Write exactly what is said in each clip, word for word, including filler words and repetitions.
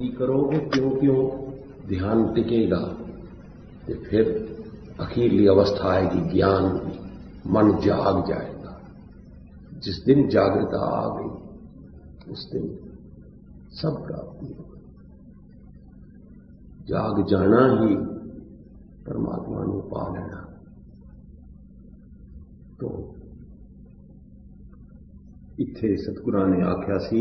की करोगे क्यों क्यों ध्यान टिकेगा तो फिर अखीरली अवस्था आएगी ज्ञान की, मन जाग जाएगा। जिस दिन जागृता आ गई उस दिन सब प्राप्ति हो गई। जाग जाना ही परमात्मा ने पा लेना। तो इत्थे सतगुरां ने आख्या सी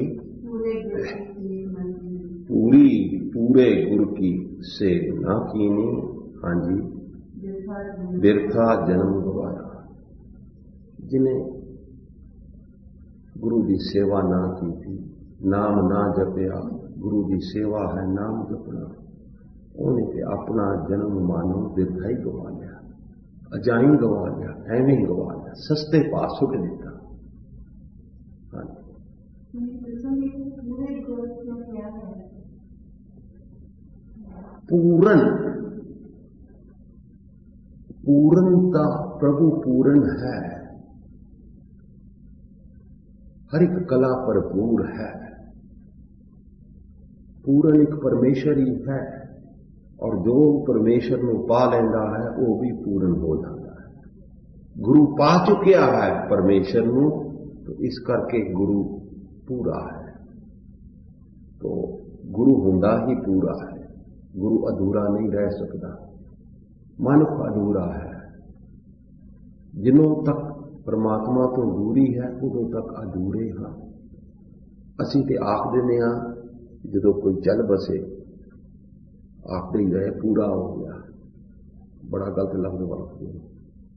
पूरी पूरे गुरु की सेव ना कीनी, हाँ जी, बिरथा जन्म गवाया। जिन्हें गुरु की सेवा ना की थी, नाम ना जपया, गुरु की सेवा है नाम जपना, उन्हें ते अपना जन्म मानो बिरथा ही गवा लिया, अजाई गवा लिया, एवं ही गवा लिया, सस्ते पास सुट देता। हाँ पूरन पूर्णता, प्रभु पूर्ण है, हर एक कला भरपूर है। पूर्ण एक परमेश्वर ही है और जो परमेश्वर को पा लेंदा है वो भी पूर्ण हो जाता है। गुरु पा चुकिया है परमेश्वर को, तो इस करके गुरु पूरा है। तो गुरु हुंदा ही पूरा है, गुरु अधूरा नहीं रह सकता। मनुख अधूरा है, जिन्हों तक परमात्मा तो दूरी है उदों तक अधूरे हाँ। असी ते आख देने हाँ जो कोई चल बसे आखते ही रहे पूरा हो गया, बड़ा गलत लफ्ज वरतते हैं।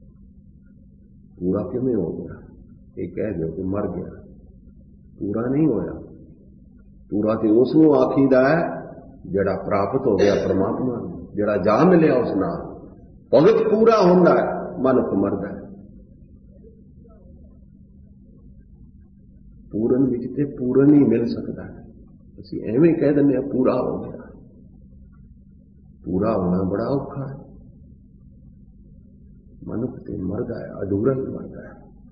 पूरा किमें हो गया, ये कह दो कि मर गया, पूरा नहीं होया। पूरा तो उसनों आखीदा है जड़ा प्राप्त हो गया परमात्मा, जड़ा जा मिलिया उस नाल। भगत पूरा होंदा है, मनुख मरदा है। पूरन विच ते पूरन ही मिल सकता है। असीं एवें कह दिंदे पूरा हो गया, पूरा होना बड़ा औखा है। मनुख ते मरदा है, अधूरा ही मरदा है।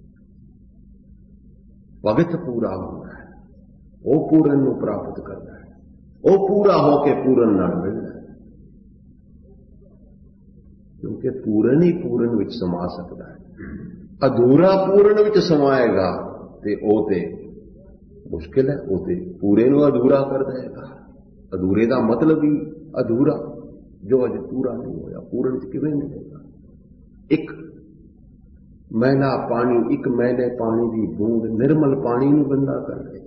भगत पूरा होता है, वो पूरन को प्राप्त करता है, वो पूरा होके पूरन नाल मिलता है। क्योंकि पूरन ही पूरन विच समा सकता है। अधूरा पूरन विच समाएगा ते ओ ते मुश्किल है, वो ते पूरे को अधूरा कर देगा। अधूरे का मतलब ही अधूरा, जो अज पूरा नहीं होया पूरन च किवें मिलेगा। एक मैला पानी, एक मैले पानी की बूंद निर्मल पानी को गंदा कर दे।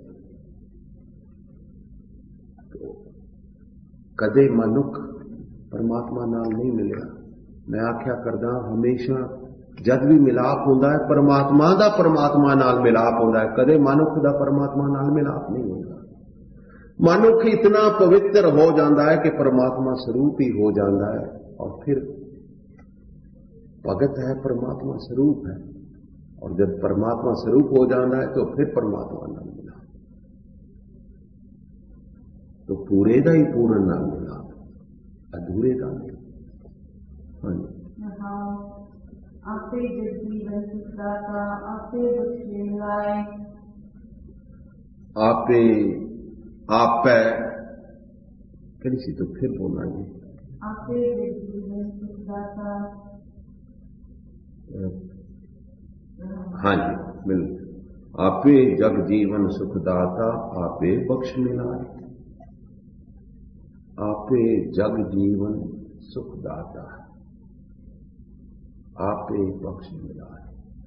तो कदे मनुख परमात्मा नाल नहीं मिलेगा। मैं आख्या करदा हमेशा जद भी मिलाप होता है परमात्मा का परमात्मा नाल मिलाप होता है, कदे मनुख का परमात्मा नाल मिलाप नहीं होता। मनुख इतना पवित्र हो जाता है कि परमात्मा स्वरूप ही हो जाता है, और फिर भगत है परमात्मा स्वरूप है, और जब परमात्मा स्वरूप हो जाता है तो फिर परमात्मा नाल मिलाप। तो पूरे का ही पूर्ण नाल मिलाप, अधूरे का नहीं। हाँ जी। आपे जीवन सुखदाता, आपे बख्शे मिलाए, आपे आपे कहीं सी तो फिर बोलना जी। आपे जीवन सुखदाता, हाँ जी बिल्कुल। आपे जग जीवन सुखदाता, आपे बख्श मिलाए। आपे जग जीवन सुखदाता, आपे बख्श मिलाए।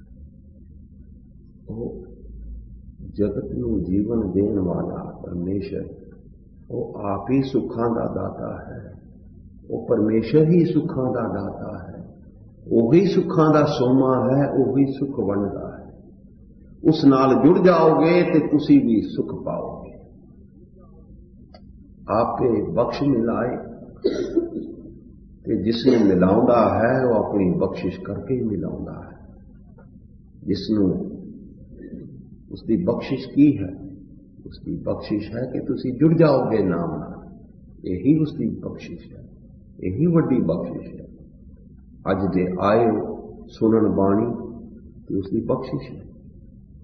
वो जगत को जीवन देने वाला परमेश्वर, वो आप ही सुखां का दाता है। वो परमेश्वर ही सुखां का दाता है, वही सुखां का सोमा है, वही सुख वंडदा है। उस नाल जुड़ जाओगे तो तुसी भी सुख पाओगे। आपे बख्श मिलाए, ते जिसने मिलाउंदा है वो अपनी बख्शिश करके ही मिलाउंदा है। जिसनों उसकी बख्शिश की है, उसकी बख्शिश है कि तुसी जुड़ जाओगे नाम नाल। यही उसकी बख्शिश है, यही वड्डी बख्शिश है। अज दे आए सुनन बाणी तो उसकी बख्शिश है,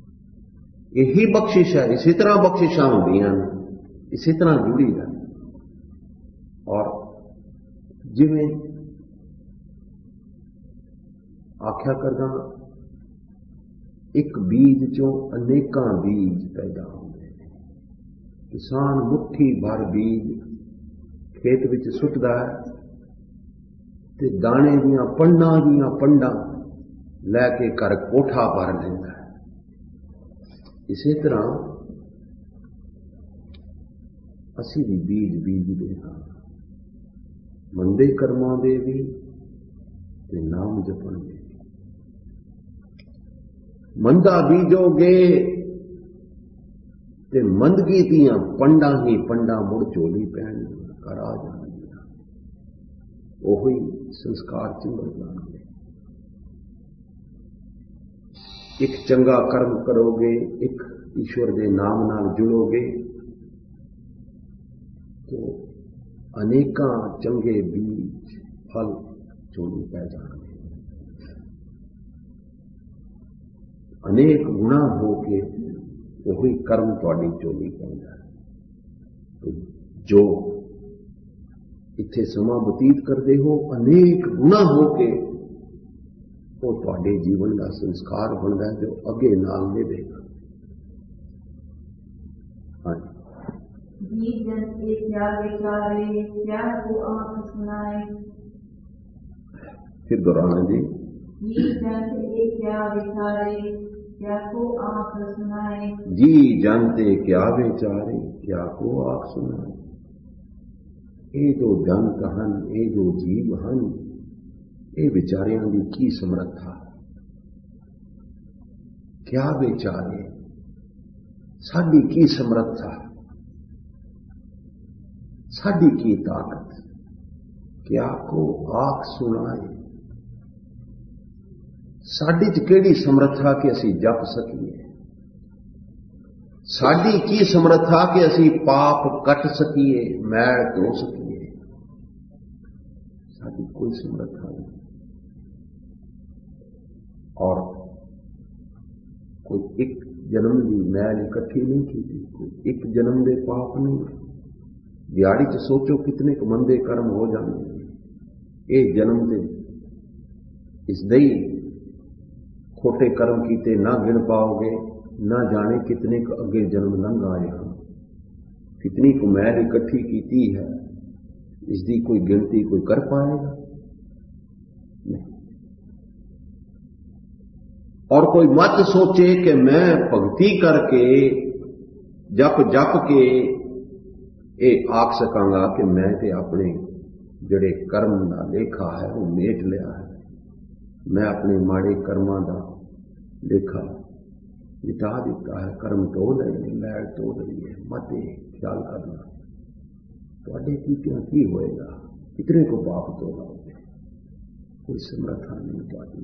यही बख्शिश है। इसी तरह बख्शिशां होंदियां, इसी तरह जुड़ी है। जिवें आख्या करदा एक बीज चों अनेकां बीज पैदा होंदे ने। किसान मुट्ठी भर बीज खेत विच सुੱਟदा है ते दाणे दियां पंडां दियां पंडां लैके घर कोठा भर लैंदा है। इसे तरह असीं भी बीज बीजदे हां, मंदे कर्मां दे भी ते नाम जपण दे। मंदा बीजोगे ते मंदगी दियां पंडां ही पंडां मुड़ झोली पैण कर आ जाणगियां। ओही संस्कार चिंबड़ जाणगे। एक चंगा कर्म करोगे, एक ईश्वर के नाम नाल जुड़ोगे तो अनेकां चंगे बीज फल झोली पै जाणगे। अनेक गुणा होके वही कर्म तुहाडी झोली पैंदा है। तो जो इत्थे समा बतीत करते हो अनेक गुणा होके वो तुहाडे जीवन का संस्कार बनता है जो अगे नाल लेवेगा। हाँ जी जन के क्या विचारे क्या को आंख सुनाए। फिर दोहराना जी। जी जानते क्या विचारे क्या को आंख सुनाए। जी जानते क्या विचारे क्या को आंख सुनाए। ये जो जंत हन, ये जो जीव हन, ये विचारियां की की समर्था, क्या विचारे, साडी की समर्था, साडी की ताकत, क्या को आख सुनाए। साडी च केड़ी समर्था कि असी जप सकीए, साडी की समर्था कि असी पाप कट सकीए, मैल धो सकीए। साडी कोई समर्था नहीं। और कोई एक जन्म की मैल इकट्ठी नहीं की, कोई एक जन्म के पाप नहीं। दिहाड़ी च सोचो कितने क मंदे कर्म हो जाते। ये जन्म दे इस दई खोटे कर्म कीते ना गिन पाओगे, ना जाने कितने क अगे जन्म लंघ आए हैं। कितनी को मैल इकट्ठी की है, इसकी कोई गिनती कोई कर पाएगा नहीं। और कोई मत सोचे कि मैं भगती करके जप जप के ये आख सकांगा कि मैं ते अपने जड़े कर्म का लेखा है वो मेट लिया है, मैं अपने माड़े कर्मां का लेखा मिटा दिता है, कर्म धो लए, मैल धो रही है। मत ख्याल करना तुहाडे कीतियां की होएगा, कितने को पाप धो लाओगे, कोई समर्था नहीं तुहाडी।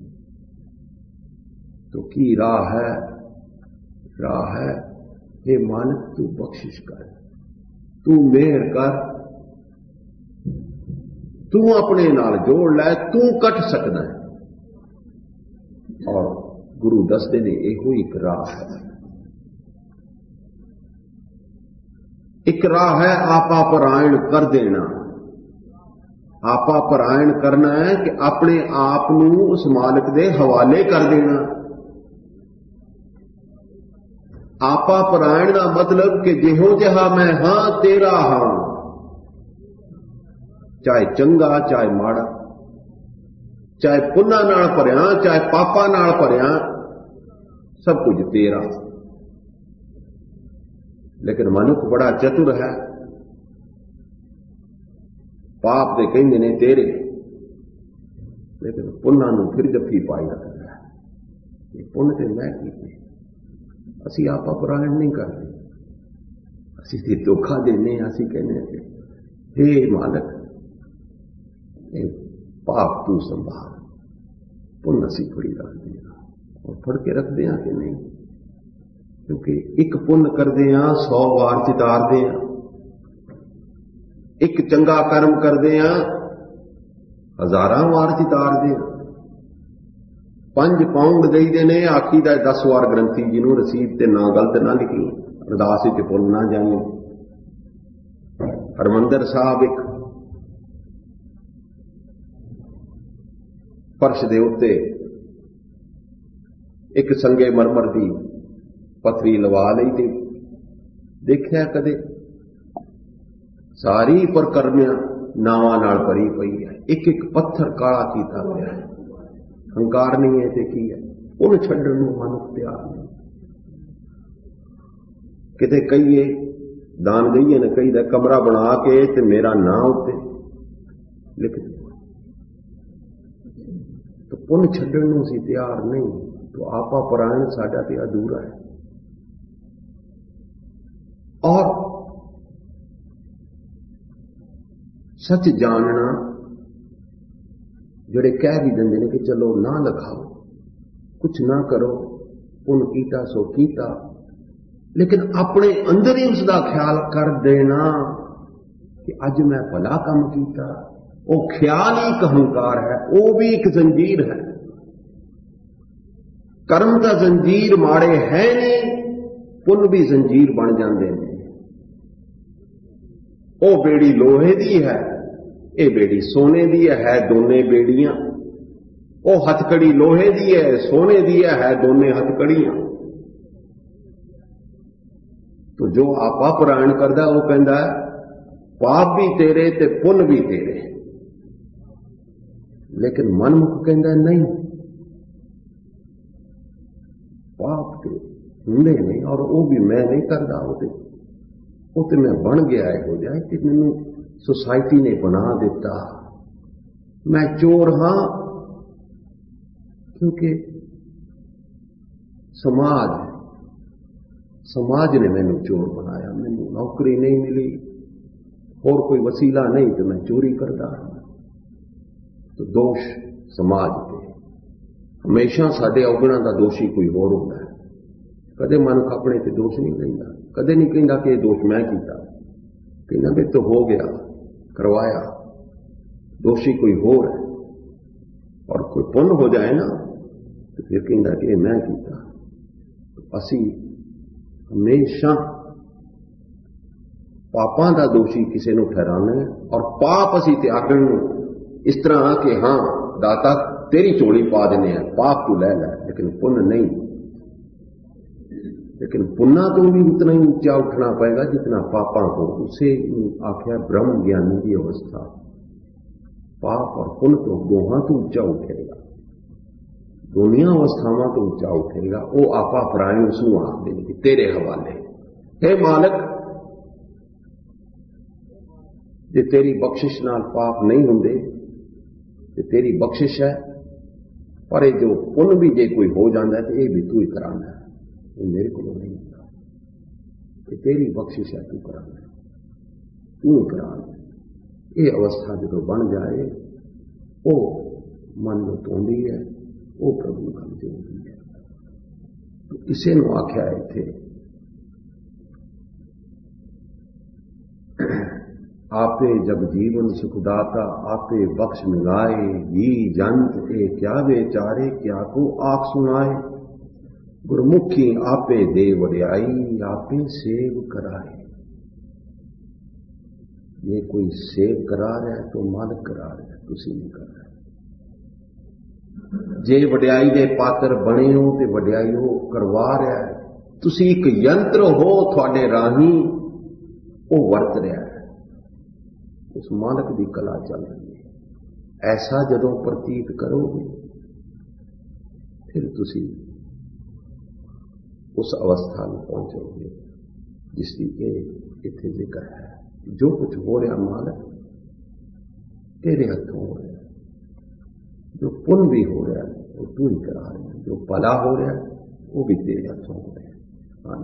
तो की राह है, राह है हे मालिक तू बख्शिश कर, तू मेहर कर, तू अपने नाल जोड़ लै, तू कट सकना है। और गुरु दसदे ने एहो एक राह है। एक राह है आपा परायण कर देना। आपा परायण करना है कि अपने आप नू उस मालिक दे हवाले कर देना। आपा परायण का मतलब कि जिहो जिहा मैं हां तेरा हां, चाहे चंगा चाहे माड़ा, चाहे पुन्ना नाल भरिया चाहे पापा नाल भरिया, सब कुछ तेरा। लेकिन मनुख बड़ा चतुर है, पाप दे कहंदे ने तेरे, लेकिन पुन्ना नूं फिर जफ्फी पाई रखता है। ये पुण्य ते मैं कीते, असी आपा परायण नहीं करते, असी ते धोखा देने। असी कहने हे मालक पाप तू संभाल, पुण्य असी फड़ी रखते हैं। और फड़ के रखते हैं कि नहीं, क्योंकि एक पुण्य करते हैं सौ वार चितारते हैं, एक चंगा कर्म करते हैं हजारां वार चितारते हैं। पंज पाउंड देईदे ने, आखीदा दस वार ग्रंथी जी नूं रसीद ते ना गलत ना लिखी, अरदास विच भुल ना जाई। हरमंदर साहब एक फर्श दे उत्ते एक संगे मरमर दी पथरी लवा लई ते देखिया कदे सारी परकरमियां नावां नाल भरी पई है, एक एक पत्थर काला कीता पिया है। हंकार नहीं है ते की है, उन छड्डण नूं मनुख तैयार नहीं। किते कहीए दान दईए न कही कमरा बना के ते मेरा नाम उत्ते लिख दे, तो पुन छड्डण नूं असीं तैयार नहीं, तो आपा परायण साडा ते अधूरा है। और सच जानना जिहड़े कह भी दिंदे ने कि चलो ना लिखाओ, कुछ ना करो, पुन कीता सो कीता, लेकिन अपने अंदर ही उसका ख्याल कर देना कि अज मैं भला काम किया, वो ख्याल ही एक अहंकार है, वो भी एक जंजीर है। कर्म का जंजीर माड़े है नहीं, पुन भी जंजीर बन जाते हैं। वो बेड़ी लोहे दी है, ये बेड़ी सोने दी है, दोने बेड़ियां। वो हथकड़ी लोहे दी है, सोने दी है, दोने हथकड़ियां। तो जो आपा परायण करदा वो कहता है पाप भी तेरे ते पुन भी तेरे, लेकिन मनमुख कहता नहीं, पाप के हुंदे नहीं, और वो भी मैं नहीं करता, वो तो मैं बन गया है हो जाए कि मैनू सोसाइटी ने बना दिता, मैं चोर हां क्योंकि समाज समाज ने मैनू चोर बनाया, मैनू नौकरी नहीं मिली, और कोई वसीला नहीं तो मैं चोरी करता। तो दोष समाज पे, हमेशा साडे अवगुणां दा दोषी कोई होर होंदा है। कदे मनुख अपने ते दोष नहीं लैंदा, कदे नहीं कहंदा कि दोष मैं कीता, कहना भी तो हो गया, करवाया, दोषी कोई होर है। और कोई पुण्य हो जाए ना तो फिर कहंदा कि मैं कीता। तो असी हमेशा पापां दा दोषी किसी नूं ठहराने, और पाप असी त्यागण इस तरह कि हां दाता तेरी झोली पा देने हैं, पाप तू लै लै, लेकिन पुण्य नहीं। लेकिन पुण्य तो भी उतना ही ऊंचा उठना पड़ेगा जितना पापा को। उसे आख्या ब्रह्म ज्ञानी की अवस्था, पाप और पुण्य तो दोहां तो ऊंचा उठेगा, दोनिया अवस्थावां तो ऊंचा उठेगा। वो आपा परायण उसनूं आखदे ने कि तेरे हवाले, हे मालिक, जे तेरी बख्शिश नाल पाप नहीं हुंदे ते तेरी बख्शिश है, पर जो पुण्य भी जे कोई हो जाता है तो यह भी तू ही कराना है, ये मेरे को नहीं होता, कि तेरी बख्शिश है, तू कराना, तू ही कराना। ये अवस्था जो बन जाए वो मन में तोंदी है, वो प्रभु का जोड़ती है। तो इसे नु आख्या है थे आपे जब जीवन सुखदाता आपे बख्श मिलाए, जी जंत ए क्या बेचारे क्या को आख सुनाए। गुरमुखी आपे दे वड्याई आपे सेव कराए। ये कोई सेव करा रहा है तो मालिक करा रहा है, तुसी नहीं कर रहे। जे वड्याई दे पात्र बने हो ते वड्याई हो करवा रहा है, तुसी एक यंत्र हो, थोड़े राही वो वरत रहा है, उस मालिक की कला चल रही है। ऐसा जदों प्रतीत करोगे फिर तुसी उस अवस्था में पहुंचोगे जिसकी एक इत्थे जिक्र है। जो कुछ हो रहा मालिक तेरे हाथों हो रहा है, जो पुण्य भी हो रहा है वो तू ही करा रहा है, जो भला हो रहा है वो भी तेरे हाथों हो रहा है। हाँ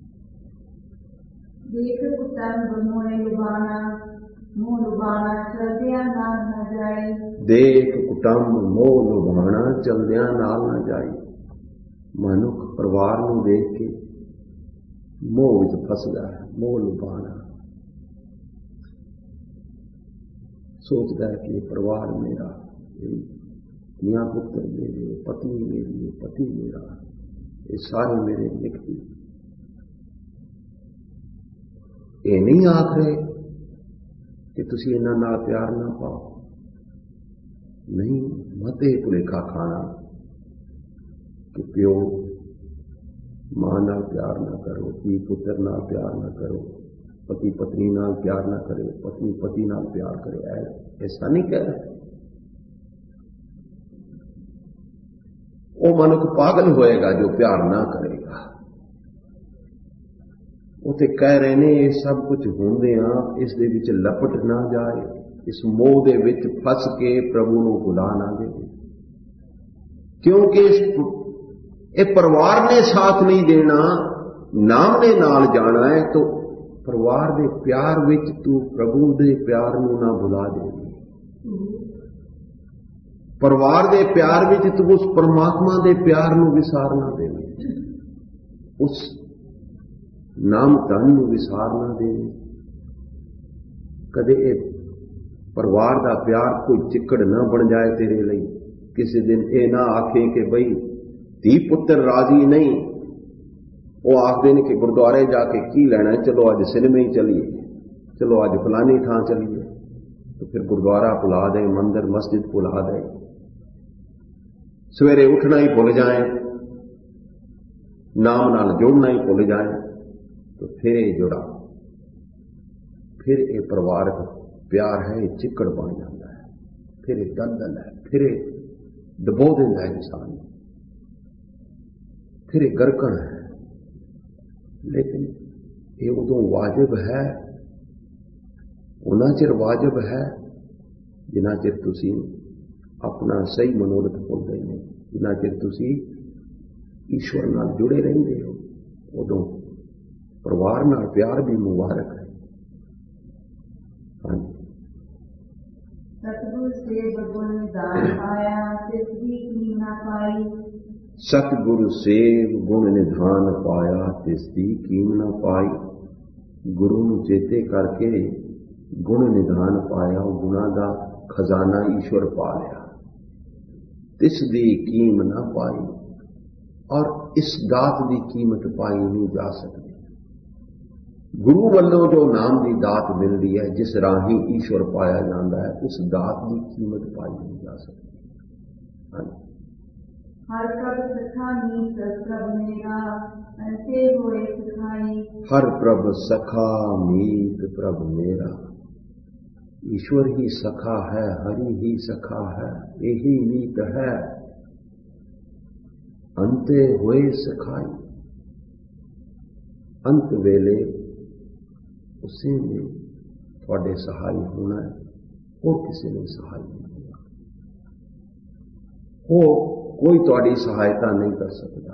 देख कुटुंब मोह लुभाना, मोह लुभाना चलदिया नाल न जाए। देख कुटुंब मोह लुभाना चलदिया नाल न जाए। मनुख परिवार नूं देख के मोह विच फसदा है, मोह लुभाना, सोचता है कि परिवार मेरा, मियां पुत्र मेरे, पत्नी मेरी, पति मेरा, ये सारे मेरे निकटी। ये नहीं आख रहे कि तुसी इन्हां नाल प्यार ना पाओ, नहीं मत ਇਹ ਭੁਲੇਖਾ ਖਾਣਾ ਕਿ ਪਿਓ ਮਾਂ ਨਾਲ ਪਿਆਰ ਨਾ ਕਰੋ, ਧੀ ਪੁੱਤਰ ਨਾਲ ਪਿਆਰ ਨਾ ਕਰੋ, पति पत्नी नाल प्यार ना करे, पत्नी पति नाल प्यार करे, ऐसा नहीं कह रहे। वो मनुख पागल होएगा जो प्यार ना करेगा। वो तो कह रहे ने ये सब कुछ होंदे आ इस दे विच लपट ना जाए, इस मोह दे विच फस के प्रभु नूं भुला ना दे, क्योंकि इस ये परिवार ने साथ नहीं देना, नाम ने नाल जाना है। तो परिवार दे प्यार विच तू प्रभु दे प्यार नूं ना भुला दे, परिवार दे प्यार विच तू उस परमात्मा दे प्यार नूं विसार ना दे, उस नाम धन नूं विसार ना दे। कदे ए परिवार दा प्यार कोई चिक्कड़ ना बन जाए तेरे लिए। किसी दिन ए ना आखे कि बई धी पुत्र राजी नहीं, वो आखते हैं कि गुरुद्वारे जाके की लेना है, चलो अज सिनेमे ही चलिए, चलो अज फलानी थां चलिए, तो फिर गुरुद्वारा भुला दे, मंदिर मस्जिद भुला दे, सवेरे उठना ही भुल जाए, नाम नाल जुड़ना ही भुल जाए, तो फिर ये जुड़ा, फिर ये परिवारक प्यार है ये चिक्कड़ बन जाता है, फिर ये दलदल है, फिर ये डबो देता है इंसान, फिर ये गरकन है। लेकिन ये उदों वाजिब है, उन्ना चिर वाजिब है जिन्ना चिर तुसी अपना सही मनोरथ भुलदे नहीं, जिन्ना चिर तुसी ईश्वर नाल जुड़े रहंदे हो, उदों परिवार नाल प्यार भी मुबारक है। हाँ जी। सतगुरु से भगवान दान पाया तिसदी कीम ना पाई, सतगुरु सेव गुण निधान पाया तिसदी कीम न पाई। गुरु नूं चेते करके गुण निधान पाया, गुणा दा खजाना ईश्वर पा लिया, तिसदी कीम न पाई। और इस दात दी कीमत पाई नहीं जा सकती। गुरु वालों जो नाम दी दात मिलती है, जिस राही ईश्वर पाया जाता है, उस दात की कीमत पाई नहीं जा सकती। हाँ। हर प्रभ सखा मीत प्रभ मेरा अंते होए सखाई, हर प्रभ सखा मीत प्रभ मेरा। ईश्वर ही सखा है, हरि ही सखा है, यही मीत है, अंते होए सखाई। अंत वेले उसी में थोड़े सहाय होना है, और किसी ने सहाय नहीं होना। वो कोई थोड़ी सहायता नहीं कर सकता,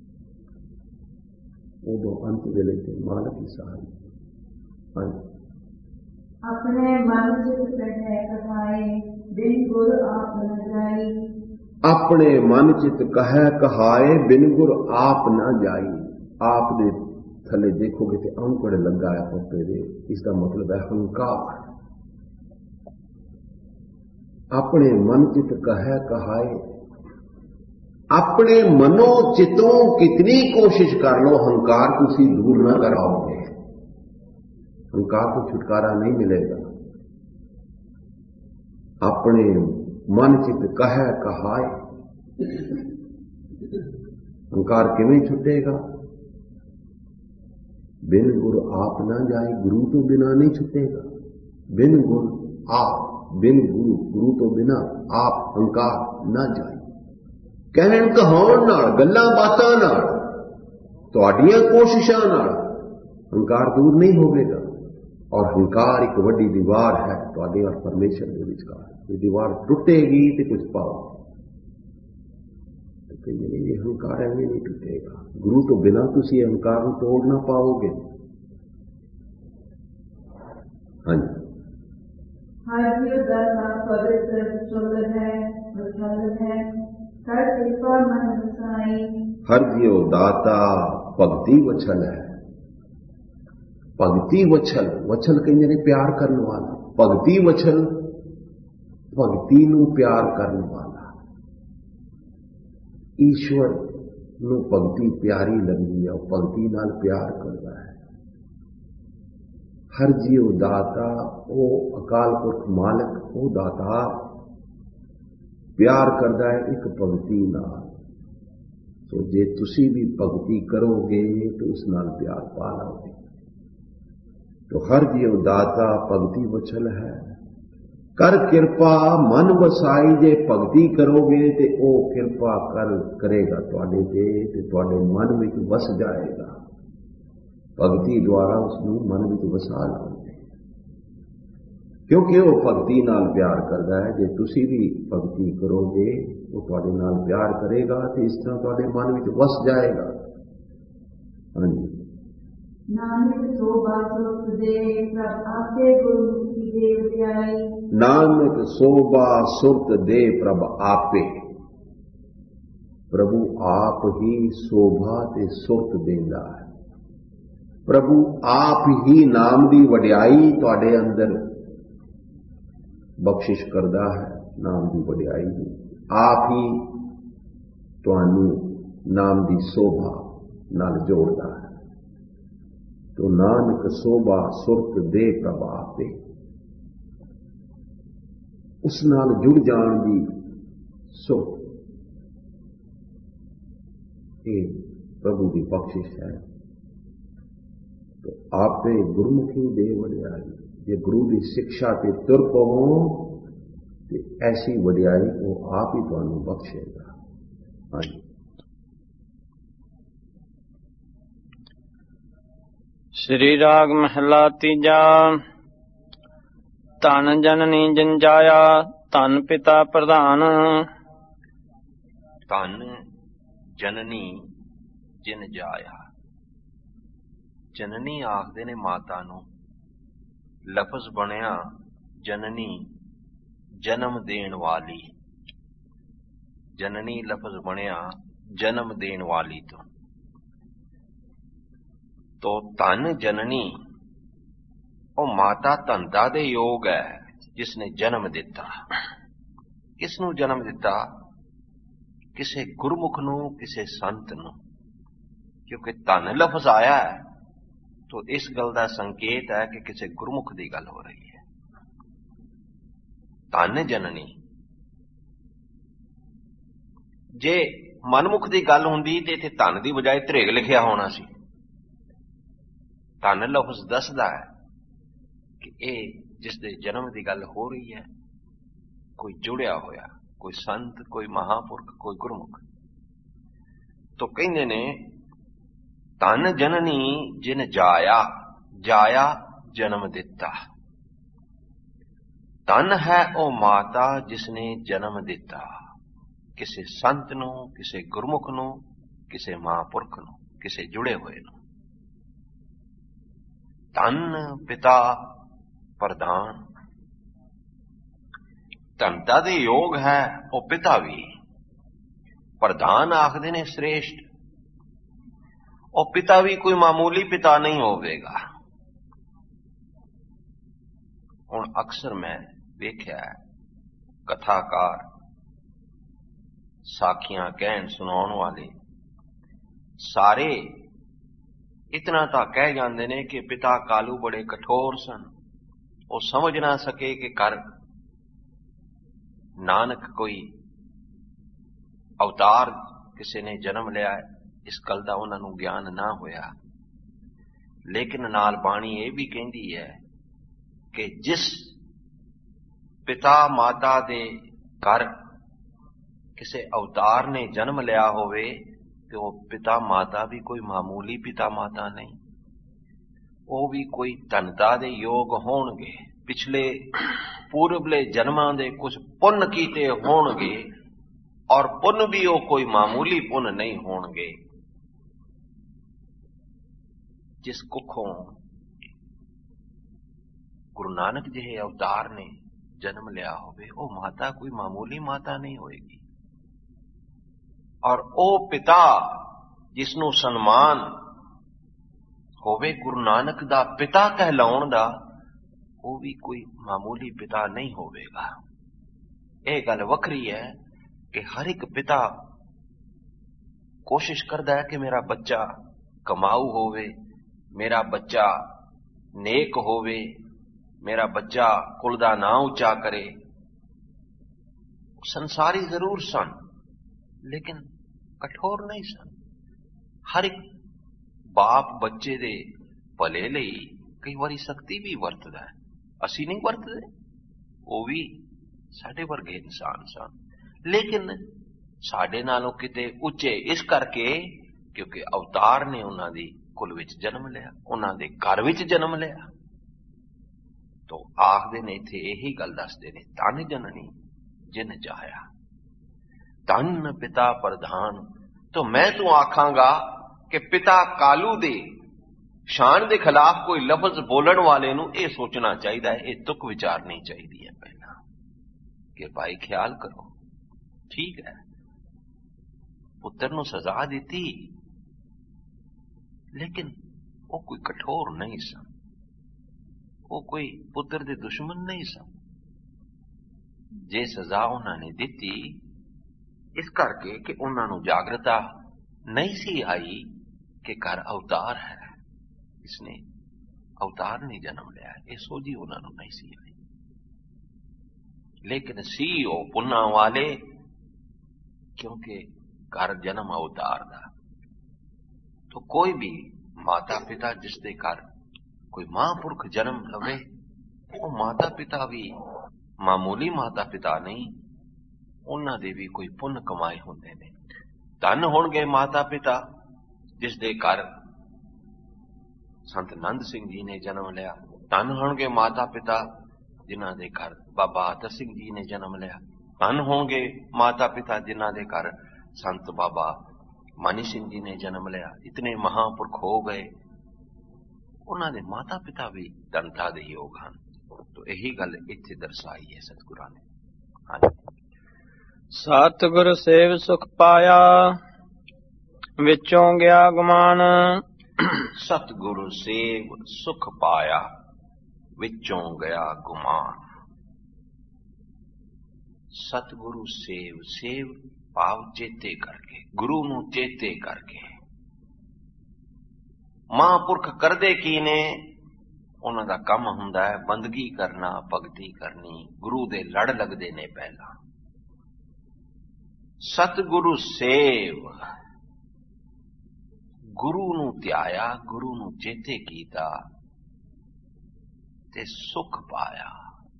उदों अंत वेले के मालक ही सहाय। हाँ। अपने मन चित कहे कहाए बिन गुर आप न जाई, अपने मन चित कहे कहाए बिन गुर आप न जाई। आप दे थले देखोगे तो अंकड़ लगा है पत्ते दे, इसका मतलब है हंकार। अपने मन चित कहे कहाए, अपने मनो चितों कितनी कोशिश कर लो, हंकार तुसी दूर न कराओगे, हंकार को छुटकारा नहीं मिलेगा। अपने मन चित कहे कहाए, हंकार किवें छुटेगा? बिन गुरु आप ना जाए, गुरु तो बिना नहीं छुटेगा। बिन गुरु आप, बिन गुरु गुरु तो बिना आप हंकार ना जाए। कहण कहाउण नाल, गल्लां बातां नाल, तुहाडीआं कोशिशां नाल हंकार दूर नहीं होवेगा। और हंकार एक वड्डी दीवार है तुहाडे और परमेश्वर दे विचकार। ये दीवार टुटेगी तो कुछ पाओ, तो कहिए ये हंकार एवं नहीं टूटेगा। गुरु तो बिना तुसी हंकार को तोड़ ना पाओगे। हाँ जी। हर जीव दाता पवित्र चल है वचल है, कर कृपा मन वसाई। हर जीव दाता भगति वचल है। भगति वचल, वचल कहीं ने प्यार करने वाला, भगति वचल, भगति नू प्यार करने वाला। ईश्वर नू भगति प्यारी लगती है, भगति नाल प्यार करता है। हर जीव दाता, वो अकाल पुरख मालिक, वो दाता प्यार करता है एक भगती नाल। तो जे तुसी भी भगती करोगे तो उस नाल प्यार पा लोगे। तो हर जीव दाता भगती वचल है। कर किरपा मन वसाई, जे भगती करोगे तो वो किरपा कर करेगा तुहाडे ते, ते तुहाडे मन में वस जाएगा। भगती द्वारा उसनूं मन में वसा लोगे, क्योंकि वो भगती नाल प्यार करता है। जे तुसी भी भगती करोगे वो तुहाडे नाल प्यार करेगा तो इस तरह तुहाडे मन में वस जाएगा। हाँ जी। नानक सोभा सुरत दे प्रभ आपे गुरमुखी दे वड्याई। नानक सोभा सुरत दे प्रभ आपे। प्रभु आप ही शोभा ते सुरत देंदा है। प्रभु आप ही नाम दी वड्याई तुहाडे अंदर बख्शिश करदा है। नाम दी वड्याई दी आप ही तुहानू नाम दी शोभा नाल जोड़दा है। तो नानक शोभा सुरत दे प्रभ आपे, उस नाल जुड़ जाण दी सुरत ये प्रभु की बख्शिश है। तो आपे गुरमुखी दे वड्याई, जे गुरु की शिक्षा ते तुर पवो तो ऐसी वड्याई वो आप ही तुहानू बख्शेगा। हाँ जी। श्री राग महला तीजा। धन जननी जंजाया, धन पिता प्रधान। धन जननी जिन जाया। जननी आखदे ने माता नूं, लफज बनिया जननी जन्म देण वाली। जननी लफज बनिया जन्म देण वाली तो तो धन जननी ओ माता धनता दे योग है जिसने जन्म दिता। किसनू जन्म दिता? किसे गुरमुख नू, किसे संत नू। क्योंकि धन लफज आया है तो इस गल का संकेत है कि किसी गुरमुख की गल हो रही है। धन जननी, जे मनमुख की गल होंदी ते इत्थे धन की बजाय धरेग लिखिया होना सी। धन लफज दसदा है कि ये जिसके जन्म की गल हो रही है कोई जुड़िया होया, कोई संत, कोई महापुरख, कोई गुरमुख। तो कहते ने धन जननी जिन जाया। जाया जन्म दिता। धन है ओ माता जिसने जन्म दिता, किसी संत नू, किसी गुरमुख नू, किसी महापुरख नू, किसी जुड़े हुए नू। धन पिता प्रधान। धनता दे योग है ओ पिता भी। प्रधान आखदे ने श्रेष्ठ। और पिता भी कोई मामूली पिता नहीं होवेगा। हुण अक्सर मैं देखिया है कथाकार, साखियां कहन सुनाउण वाले सारे इतना तो कह जाते ने कि पिता कालू बड़े कठोर सन। वो समझ ना सके कि कर नानक कोई अवतार किसी ने जन्म लिया है, इस गल का उन्होंने ज्ञान ना होया। लेकिन नाल बाणी ये भी कहती है कि जिस पिता माता दे घर किसी अवतार ने जन्म लिया होवे तो वो पिता माता भी कोई मामूली पिता माता नहीं। वो भी कोई धनता दे योग होणगे, पिछले पूर्वले जन्मां दे कुछ पुण्य कीते होणगे और पुण्य भी वो कोई मामूली पुण्य नहीं होणगे। जिस कुखों गुरु नानक जिहे अवतार ने जन्म लिया होवे वो माता कोई मामूली माता नहीं होएगी। और ओ पिता जिसनों सन्मान होवे गुरु नानक दा पिता कहलाउण दा, वो भी कोई मामूली पिता नहीं होवेगा। यह गल वखरी है कि हर एक पिता कोशिश करता है कि मेरा बच्चा कमाऊ होवे, मेरा बच्चा नेक होवे, मेरा बच्चा कुल दा नां ऊंचा करे। ਸੰਸਾਰੀ ਜ਼ਰੂਰ ਸਨ, ਲੇਕਿਨ ਕਠੋਰ ਨਹੀਂ ਸਨ। ਹਰ ਇੱਕ ਬਾਪ ਬੱਚੇ ਦੇ ਭਲੇ ਲਈ ਕਈ ਵਾਰੀ ਸਖਤੀ ਵੀ ਵਰਤਦਾ ਹੈ, ਅਸੀਂ ਨਹੀਂ ਵਰਤਦੇ। ਉਹ ਵੀ ਸਾਡੇ ਵਰਗੇ ਇਨਸਾਨ ਸਨ, ਲੇਕਿਨ ਸਾਡੇ ਨਾਲੋਂ ਕਿਤੇ ਉੱਚੇ ਇਸ ਕਰਕੇ ਕਿਉਂਕਿ ਅਵਤਾਰ ਨੇ ਉਹਨਾਂ ਦੀ ਕੁਲ ਵਿੱਚ ਜਨਮ ਲਿਆ, ਉਹਨਾਂ ਦੇ ਘਰ ਵਿੱਚ ਜਨਮ ਲਿਆ। ਤੋ ਆਖਦੇ ਨੇ ਇੱਥੇ ਇਹੀ ਗੱਲ ਦੱਸਦੇ ਨੇ, ਧਨ ਜਨਨੀ ਜਿਨ ਚਾਹਿਆ, ਧਨ ਪਿਤਾ ਪ੍ਰਧਾਨ। ਤੋ ਮੈਂ ਤੂੰ ਆਖਾਂਗਾ ਕਿ ਪਿਤਾ ਕਾਲੂ ਦੇ ਸ਼ਾਨ ਦੇ ਖਿਲਾਫ ਕੋਈ ਲਫ਼ਜ਼ ਬੋਲਣ ਵਾਲੇ ਨੂੰ ਇਹ ਸੋਚਣਾ ਚਾਹੀਦਾ ਹੈ, ਇਹ ਤੁਕ ਵਿਚਾਰਨੀ ਚਾਹੀਦੀ ਹੈ ਪਹਿਲਾਂ ਕਿ ਭਾਈ ਖਿਆਲ ਕਰੋ, ਠੀਕ ਹੈ ਪੁੱਤਰ ਨੂੰ ਸਜ਼ਾ ਦਿੱਤੀ, ਲੇਕਿਨ ਉਹ ਕੋਈ ਕਠੋਰ ਨਹੀਂ ਸਨ, ਉਹ ਕੋਈ ਪੁੱਤਰ ਦੇ ਦੁਸ਼ਮਣ ਨਹੀਂ ਸਨ। ਜੇ ਸਜ਼ਾ ਉਹਨਾਂ ਨੇ ਦਿੱਤੀ ਇਸ ਕਰਕੇ ਕਿ ਉਹਨਾਂ ਨੂੰ ਜਾਗਰਤਾ ਨਹੀਂ ਸੀ ਆਈ ਕਿ ਘਰ ਅਵਤਾਰ ਹੈ, ਇਸਨੇ ਅਵਤਾਰ ਨੇ ਜਨਮ ਲਿਆ, ਇਹ ਸੋਝੀ ਉਹਨਾਂ ਨੂੰ ਨਹੀਂ ਸੀ ਆਈ। ਲੇਕਿਨ ਸੀ ਉਹ ਪੁੰਨਾ ਵਾਲੇ, ਕਿਉਂਕਿ ਘਰ ਜਨਮ ਅਵਤਾਰ ਦਾ। तो कोई भी माता पिता जिसके घर कोई महापुरख जन्म लवे, वो माता पिता भी मामूली माता पिता नहीं, उन्हां दे भी कोई पुण्य कमाए होंदे ने। धन होणगे माता पिता जिसके घर संत नंद सिंह जी ने जन्म लिया, धन होणगे माता पिता जिन्हां दे घर बाबा आदर सिंह जी ने जन्म लिया, धन होणगे माता पिता जिन्हां दे घर संत बाबा मानी सिंह जी ने जन्म लिया। इतने महापुरख हो गए, उन्हां दे माता पिता भी धनता दे योग हैं। तो यही गल इत्थे दर्शाई है सतगुरां ने। हाँ, सतगुर सेव सुख पाया विचों गया गुमान। सतगुरु सेव सुख पाया विचों गया गुमान। सतगुरु सेव, सेव भाव चेते करके, गुरु नू चेते करके। महापुरख करदे की ने, उन्हां दा काम हुंदा है बंदगी करना, भगती करनी, गुरु दे लड़ लगदे ने पहला। सतगुरु सेव, गुरु नू ध्याया, गुरु नू चेते कीता ते सुख पाया।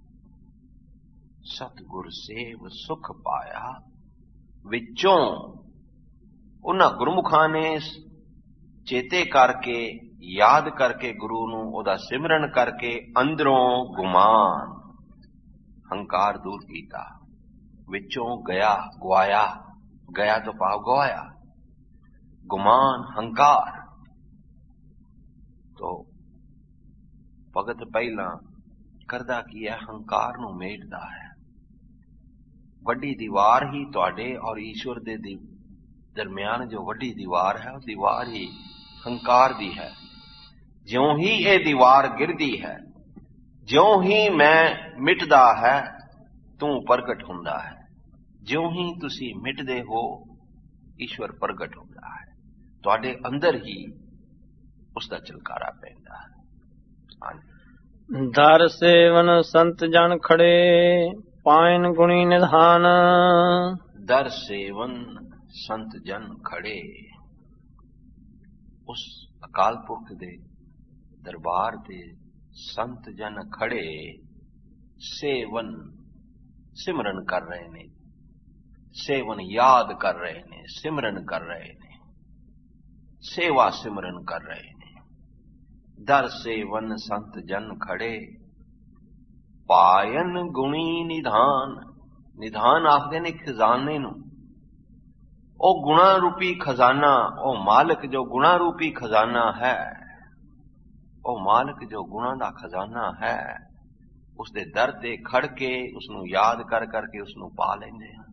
सतगुर सेव सुख पाया विचों, उन्हां गुरमुखां ने चेते करके याद करके गुरु नू ओदा सिमरन करके अंदरों गुमान हंकार दूर कीता। विचों गया गवाया, गया तो भाव गवाया, गुमान हंकार। तो भगत पहला करदा की है, हंकार नू मेटदा है। वड्डी दीवार ही तुहाडे और ईश्वर दे दरम्यान जो वड्डी दीवार है, वो दीवार ही हंकार दी है। ज्यों ही ये दीवार गिरदी है, ज्यों ही मैं मिटदा है तू प्रगट हुंदा है। ज्यों ही तुसी मिटदे हो ईश्वर प्रगट हुंदा है, तुहाडे अंदर ही उसका चलकारा पैंदा है। दर सेवन संत जन खड़े पाइन गुणी निधान। दर सेवन संत जन खड़े, उस अकाल पुरख दे दरबार दे संत जन खड़े सेवन सिमरन कर रहे ने, सेवन याद कर रहे ने, सिमरन कर रहे ने, सेवा सिमरन कर रहे ने। दर सेवन संत जन खड़े पायन गुणी निधान। निधान आखदे ने खजाने नू, ओ गुणा रूपी खजाना, ओ मालिक जो गुणा रूपी खजाना है, ओ मालिक जो गुणा दा खजाना है, उसदे दर ते खड़ के उसनू याद कर करके उसनू पा लेंदे हैं।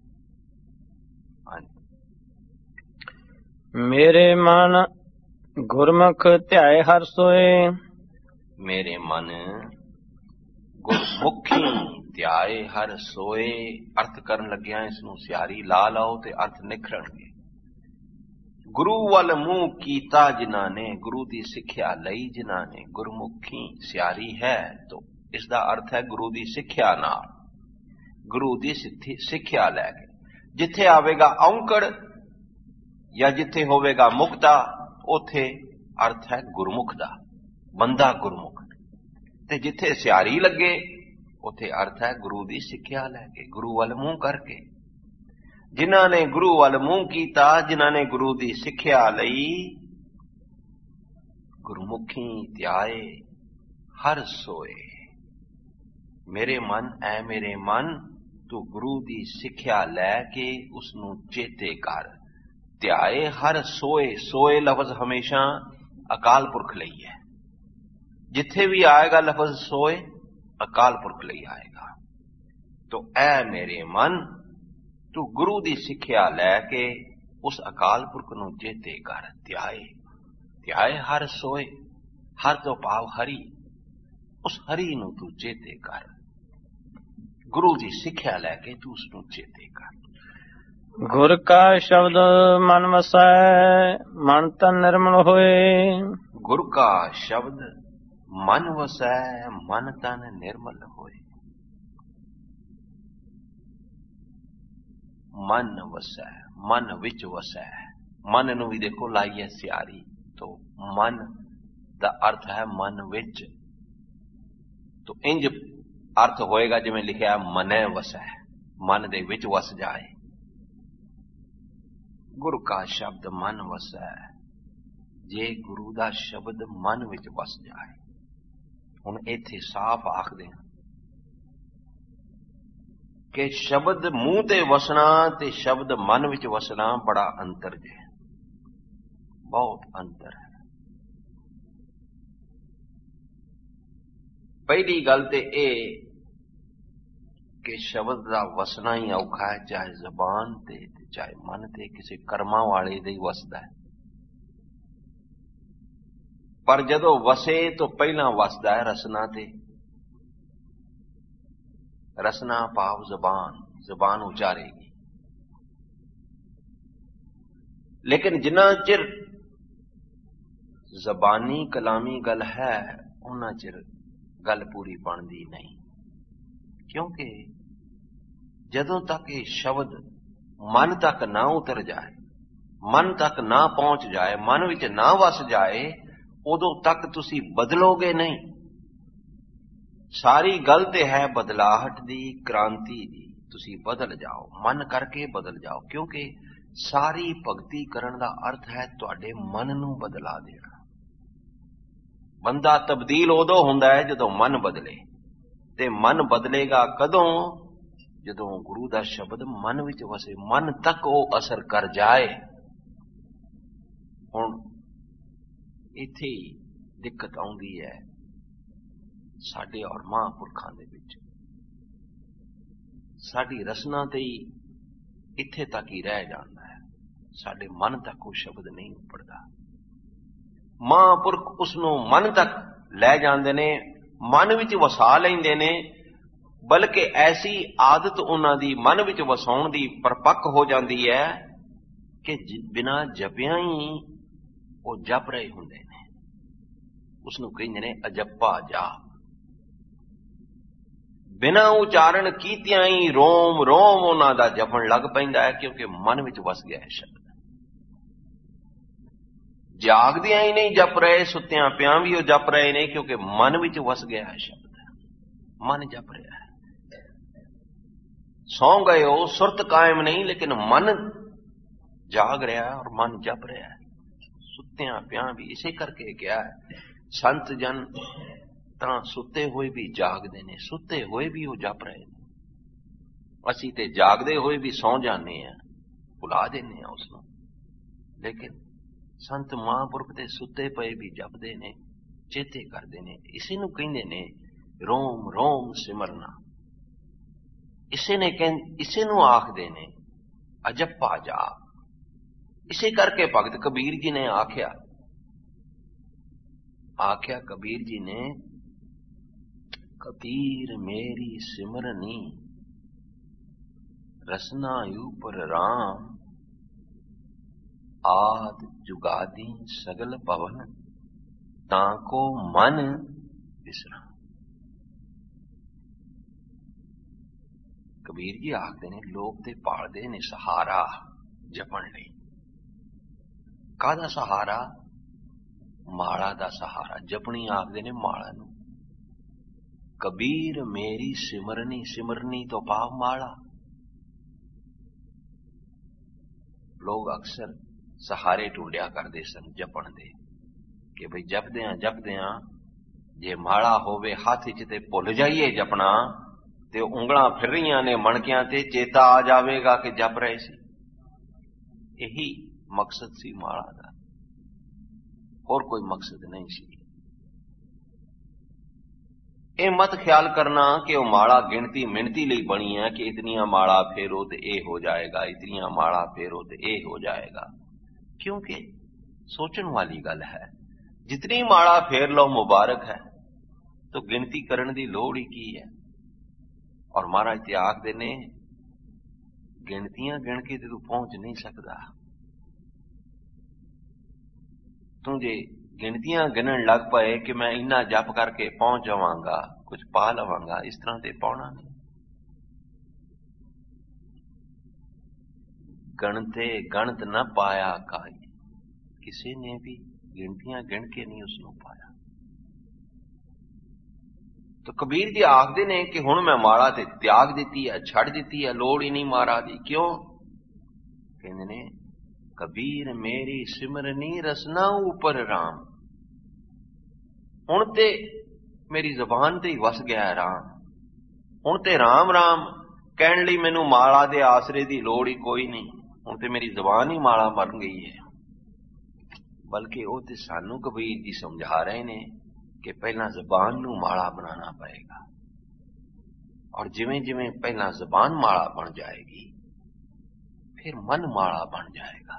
मेरे मन गुरमुख ध्याए हर सोए। मेरे मन गुरमुखी ध्याए हर सोए। अर्थ करन लग्या इसनू सियारी ला लाओ ते अर्थ निखरनगे। गुरु वल मुंह कीता जिन्हां ने, गुरु दी सिक्ख्या लई जिन्हां ने। गुरमुखी सियारी है तो इसदा अर्थ है गुरु दी सिक्ख्या नाल। ਗੁਰੂ ਦੀ ਸਿੱਖਿਆ ਲੈ ਕੇ। ਜਿੱਥੇ ਆਵੇਗਾ ਔਂਕੜ ਜਾਂ ਜਿੱਥੇ ਹੋਵੇਗਾ ਮੁਕਤਾ, ਉੱਥੇ ਅਰਥ ਹੈ ਗੁਰਮੁਖ ਦਾ, ਬੰਦਾ ਗੁਰਮੁਖ। ਤੇ ਜਿੱਥੇ ਸਿਆਰੀ ਲੱਗੇ, ਉੱਥੇ ਅਰਥ ਹੈ ਗੁਰੂ ਦੀ ਸਿੱਖਿਆ ਲੈ ਕੇ, ਗੁਰੂ ਵੱਲ ਮੂੰਹ ਕਰਕੇ। ਜਿਨ੍ਹਾਂ ਨੇ ਗੁਰੂ ਵੱਲ ਮੂੰਹ ਕੀਤਾ, ਜਿਨ੍ਹਾਂ ਨੇ ਗੁਰੂ ਦੀ ਸਿੱਖਿਆ ਲਈ, ਗੁਰਮੁਖੀ ਧਿਆਏ ਹਰ ਸੋਏ। ਮੇਰੇ ਮਨ, ਐ ਮੇਰੇ ਮਨ, ਤੂੰ ਗੁਰੂ ਦੀ ਸਿੱਖਿਆ ਲੈ ਕੇ ਉਸ ਨੂੰ ਚੇਤੇ ਕਰ। ਧਿਆਏ ਹਰ ਸੋਏ। ਸੋਏ ਲਫ਼ਜ਼ ਹਮੇਸ਼ਾ ਅਕਾਲ ਪੁਰਖ ਲਈ ਹੈ। ਜਿੱਥੇ ਵੀ ਆਏਗਾ ਲਫ਼ਜ਼ ਸੋਏ, ਅਕਾਲ ਪੁਰਖ ਲਈ ਆਏਗਾ। ਤੋ ਐ ਮੇਰੇ ਮਨ, ਤੂੰ ਗੁਰੂ ਦੀ ਸਿੱਖਿਆ ਲੈ ਕੇ ਉਸ ਅਕਾਲ ਪੁਰਖ ਨੂੰ ਚੇਤੇ ਕਰ। ਧਿਆਏ, ਧਿਆਏ ਹਰ ਸੋਏ। ਹਰ ਤੋਂ ਭਾਵ ਹਰੀ। ਉਸ ਹਰੀ ਨੂੰ ਤੂੰ ਚੇਤੇ ਕਰ। ਗੁਰੂ ਦੀ ਸਿੱਖਿਆ ਲੈ ਕੇ ਤੂੰ ਉਸ ਨੂੰ ਚੇਤੇ ਕਰ। ਗੁਰ ਕਾ ਸ਼ਬਦ ਮਨ ਵਸੈ, ਮਨ ਤਨ ਨਿਰਮਲ ਹੋਏ। ਗੁਰ ਕਾ ਸ਼ਬਦ ਮਨ ਵਸੈ, ਮਨ ਤਨ ਨਿਰਮਲ ਹੋਏ। ਮਨ ਵਸੈ, ਮਨ ਵਿੱਚ ਵਸੈ। ਮਨ ਨੂੰ ਵੀ ਦੇਖੋ ਲਾਈ ਹੈ ਸਿਆਰੀ, ਤੋ ਮਨ ਦਾ ਅਰਥ ਹੈ ਮਨ ਵਿੱਚ। ਤੋ ਇੰਜ ਅਰਥ ਹੋਏਗਾ ਜਿਵੇਂ ਲਿਖਿਆ ਮਨੈ ਵਸੈ, ਮਨ ਦੇ ਵਿੱਚ ਵਸ ਜਾਏ। ਗੁਰੂ ਕਾ ਸ਼ਬਦ ਮਨ ਵਸੈ। ਜੇ ਗੁਰੂ ਦਾ ਸ਼ਬਦ ਮਨ ਵਿੱਚ ਵਸ ਜਾਏ। ਹੁਣ ਇੱਥੇ ਸਾਫ਼ ਆਖਦੇ ਹਾਂ ਕਿ ਸ਼ਬਦ ਮੂੰਹ ਤੇ ਵਸਣਾ ਤੇ ਸ਼ਬਦ ਮਨ ਵਿੱਚ ਵਸਣਾ ਬੜਾ ਅੰਤਰ ਜੇ, ਬਹੁਤ ਅੰਤਰ ਹੈ। ਪਹਿਲੀ ਗੱਲ ਤੇ ਇਹ ਕਿ ਸ਼ਬਦ ਦਾ ਵਸਣਾ ਹੀ ਔਖਾ ਹੈ, ਚਾਹੇ ਜ਼ਬਾਨ ਤੇ ਚਾਹੇ ਮਨ ਤੇ, ਕਿਸੇ ਕਰਮਾਂ ਵਾਲੇ ਦੇ ਹੀ ਵਸਦਾ ਹੈ। ਪਰ ਜਦੋਂ ਵਸੇ ਤੋਂ ਪਹਿਲਾਂ ਵਸਦਾ ਹੈ ਰਸਨਾ ਤੇ। ਰਸਨਾ ਭਾਵ ਜ਼ਬਾਨ, ਜ਼ਬਾਨ ਉਚਾਰੇਗੀ। ਲੇਕਿਨ ਜਿੰਨਾ ਚਿਰ ਜ਼ਬਾਨੀ ਕਲਾਮੀ ਗੱਲ ਹੈ, ਉਹਨਾਂ ਚਿਰ ਗੱਲ ਪੂਰੀ ਬਣਦੀ ਨਹੀਂ। ਕਿਉਂਕਿ ਜਦੋਂ ਤੱਕ ਇਹ ਸ਼ਬਦ ਮਨ ਤੱਕ ਨਾ ਉਤਰ ਜਾਏ, ਮਨ ਤੱਕ ਨਾ ਪਹੁੰਚ ਜਾਏ, ਮਨ ਵਿੱਚ ਨਾ ਵਸ ਜਾਏ, ਉਦੋਂ ਤੱਕ ਤੁਸੀਂ ਬਦਲੋਗੇ ਨਹੀਂ। ਸਾਰੀ ਗੱਲ ਤੇ ਹੈ ਬਦਲਾਹਟ ਦੀ, ਕ੍ਰਾਂਤੀ ਦੀ। ਤੁਸੀਂ ਬਦਲ ਜਾਓ, ਮਨ ਕਰਕੇ ਬਦਲ ਜਾਓ। ਕਿਉਂਕਿ ਸਾਰੀ ਭਗਤੀ ਕਰਨ ਦਾ ਅਰਥ ਹੈ ਤੁਹਾਡੇ ਮਨ ਨੂੰ ਬਦਲਾ ਦੇਣਾ। ਬੰਦਾ ਤਬਦੀਲ ਉਦੋਂ ਹੁੰਦਾ ਹੈ ਜਦੋਂ ਮਨ ਬਦਲੇ। ਤੇ ਮਨ ਬਦਲੇਗਾ ਕਦੋਂ? ਜਦੋਂ ਗੁਰੂ ਦਾ ਸ਼ਬਦ ਮਨ ਵਿੱਚ ਵਸੇ, ਮਨ ਤੱਕ ਉਹ ਅਸਰ ਕਰ ਜਾਏ। ਹੁਣ ਇੱਥੇ ਹੀ ਦਿੱਕਤ ਆਉਂਦੀ ਹੈ ਸਾਡੇ ਔਰ ਮਹਾਂਪੁਰਖਾਂ ਦੇ ਵਿੱਚ। ਸਾਡੀ ਰਸਨਾ ਤੇ ਹੀ ਇੱਥੇ ਤੱਕ ਹੀ ਰਹਿ ਜਾਂਦਾ ਹੈ, ਸਾਡੇ ਮਨ ਤੱਕ ਉਹ ਸ਼ਬਦ ਨਹੀਂ ਉੱਪੜਦਾ। ਮਹਾਂਪੁਰਖ ਉਸ ਨੂੰ ਮਨ ਤੱਕ ਲੈ ਜਾਂਦੇ ਨੇ, ਮਨ ਵਿੱਚ ਵਸਾ ਲੈਂਦੇ ਨੇ। ਬਲਕਿ ਐਸੀ ਆਦਤ ਉਹਨਾਂ ਦੀ ਮਨ ਵਿੱਚ ਵਸਾਉਣ ਦੀ ਪਰਪੱਕ ਹੋ ਜਾਂਦੀ ਹੈ ਕਿ ਬਿਨਾਂ ਜਪਿਆਂ ਹੀ ਉਹ ਜਪ ਰਹੇ ਹੁੰਦੇ ਨੇ। ਉਸ ਨੂੰ ਕਹਿੰਦੇ ਨੇ ਅਜੱਪਾ ਜਾਪ। ਬਿਨਾਂ ਉਚਾਰਨ ਕੀਤਿਆਂ ਹੀ ਰੋਮ ਰੋਮ ਉਹਨਾਂ ਦਾ ਜਪਣ ਲੱਗ ਪੈਂਦਾ ਹੈ, ਕਿਉਂਕਿ ਮਨ ਵਿੱਚ ਵਸ ਗਿਆ ਹੈ ਸ਼ਬਦ। ਜਾਗਦਿਆਂ ਹੀ ਨਹੀਂ ਜਪ ਰਹੇ, ਸੁੱਤਿਆਂ ਪਿਆਂ ਵੀ ਉਹ ਜਪ ਰਹੇ ਨੇ, ਕਿਉਂਕਿ ਮਨ ਵਿੱਚ ਵਸ ਗਿਆ ਹੈ ਸ਼ਬਦ। ਮਨ ਜਪ ਰਿਹਾ ਹੈ। ਸੌਂ ਗਏ ਹੋ, ਸੁਰਤ ਕਾਇਮ ਨਹੀਂ, ਲੇਕਿਨ ਮਨ ਜਾਗ ਰਿਹਾ ਔਰ ਮਨ ਜਪ ਰਿਹਾ ਹੈ। ਸੁੱਤਿਆਂ ਪਿਆਂ ਵੀ ਇਸੇ ਕਰਕੇ ਕਿਹਾ ਹੈ, ਸੰਤ ਜਨ ਤਾਂ ਸੁੱਤੇ ਹੋਏ ਵੀ ਜਾਗਦੇ ਨੇ, ਸੁੱਤੇ ਹੋਏ ਵੀ ਉਹ ਜਪ ਰਹੇ ਨੇ। ਅਸੀਂ ਤੇ ਜਾਗਦੇ ਹੋਏ ਵੀ ਸੌਂ ਜਾਂਦੇ ਹਾਂ, ਭੁਲਾ ਦਿੰਦੇ ਹਾਂ ਉਸ ਨੂੰ। ਲੇਕਿਨ ਸੰਤ ਮਹਾਂਪੁਰਖ ਤੇ ਸੁੱਤੇ ਪਏ ਵੀ ਜਪਦੇ ਨੇ, ਚੇਤੇ ਕਰਦੇ ਨੇ। ਇਸੇ ਨੂੰ ਕਹਿੰਦੇ ਨੇ ਰੋਮ ਰੋਮ ਸਿਮਰਨਾ। ਇਸੇ ਨੇ ਕਹਿੰਦੇ, ਇਸੇ ਨੂੰ ਆਖਦੇ ਨੇ ਅਜੱਪਾ ਜਾਪ। ਇਸੇ ਕਰਕੇ ਭਗਤ ਕਬੀਰ ਜੀ ਨੇ ਆਖਿਆ ਆਖਿਆ ਕਬੀਰ ਜੀ ਨੇ, ਕਬੀਰ ਮੇਰੀ ਸਿਮਰਨੀ ਰਸਨਾ ਉਪਰ ਰਾਮ, ਆਦ ਜੁਗਾਦੀ ਸਗਲ ਭਵਨ, ਤਾਂ ਕੋ ਮਨ ਵਿਸਰਾ। कबीर जी आखते ने लोग ते भालदे ने सहारा जपण लई। काहदा सहारा? माला दा सहारा। जपनी आखदे ने माला नूं। कबीर मेरी सिमरनी, सिमरनी तो भाव माला। लोग अक्सर सहारे ढूंढिया करते सन जपण दे कि भाई जपदियां जपदियां जे माला होवे हाथ च ते भुल जाइए जपना ते उंगलां फिर रहीआं ने मणकियां ते चेता आ जावेगा कि जप रहे सी। यही मकसद सी माला दा, होर कोई मकसद नहीं सी। ये मत ख्याल करना कि वह माला गिनती मिणती लई बनी है कि इतनियां माला फेरो तो ये हो जाएगा, इतनियां माला फेरो तो ये हो जाएगा। क्योंकि सोचने वाली गल है, जितनी माला फेर लो मुबारक है, तो गिनती करने की लोड़ ही की है। और महाराज ते आखदे ने गिनतियां गिन के तू पहुंच नहीं सकता। तू जे गिनतियां गिनन लग पए कि मैं इन्ना जप करके पहुंच जावांगा, कुछ पा लवांगा, इस तरह ते पाउणा नहीं। गणते गणत न पाया काई, किसी ने भी गिनतियां गिन के नहीं उसनों पाया। तो कबीर जी आखदे ने कि हुण मैं माला ते त्याग दिती है, छड़ दिती है, लोड़ ही नहीं महाराज दी। क्यों? कहंदे ने कबीर मेरी सिमरनी रसना ऊपर राम। हुण ते मेरी जबान ते ही वस गया है राम। हुण ते राम राम कहण लई मैनू माला दे आसरे दी लोड़ ही कोई नहीं। हुण ते मेरी जबान ही माला बन गई है। बल्कि वो ते सानू कबीर जी समझा रहे ने कि पहला जबान नू माला बनाना पएगा, और जिवें जिवें पहला जबान माला बन जाएगी फिर मन माला बन जाएगा।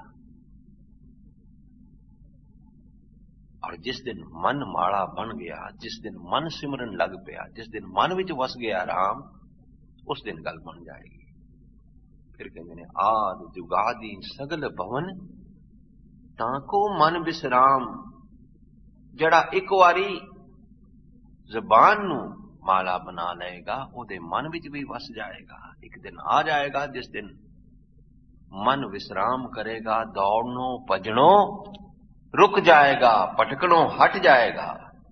और जिस दिन मन माला बन गया, जिस दिन मन सिमरन लग पिया, जिस दिन मन विच वस गया राम, उस दिन गल बन जाएगी। फिर कहते ने आद जुगादी सगल भवन ताको मन विसराम। जड़ा एक बारी जबान नू माला बना लेगा ओदे मन विच भी वस जाएगा। एक दिन आ जाएगा जिस दिन मन विश्राम करेगा, दौड़नो भजनो रुक जाएगा, पटकनों हट जाएगा।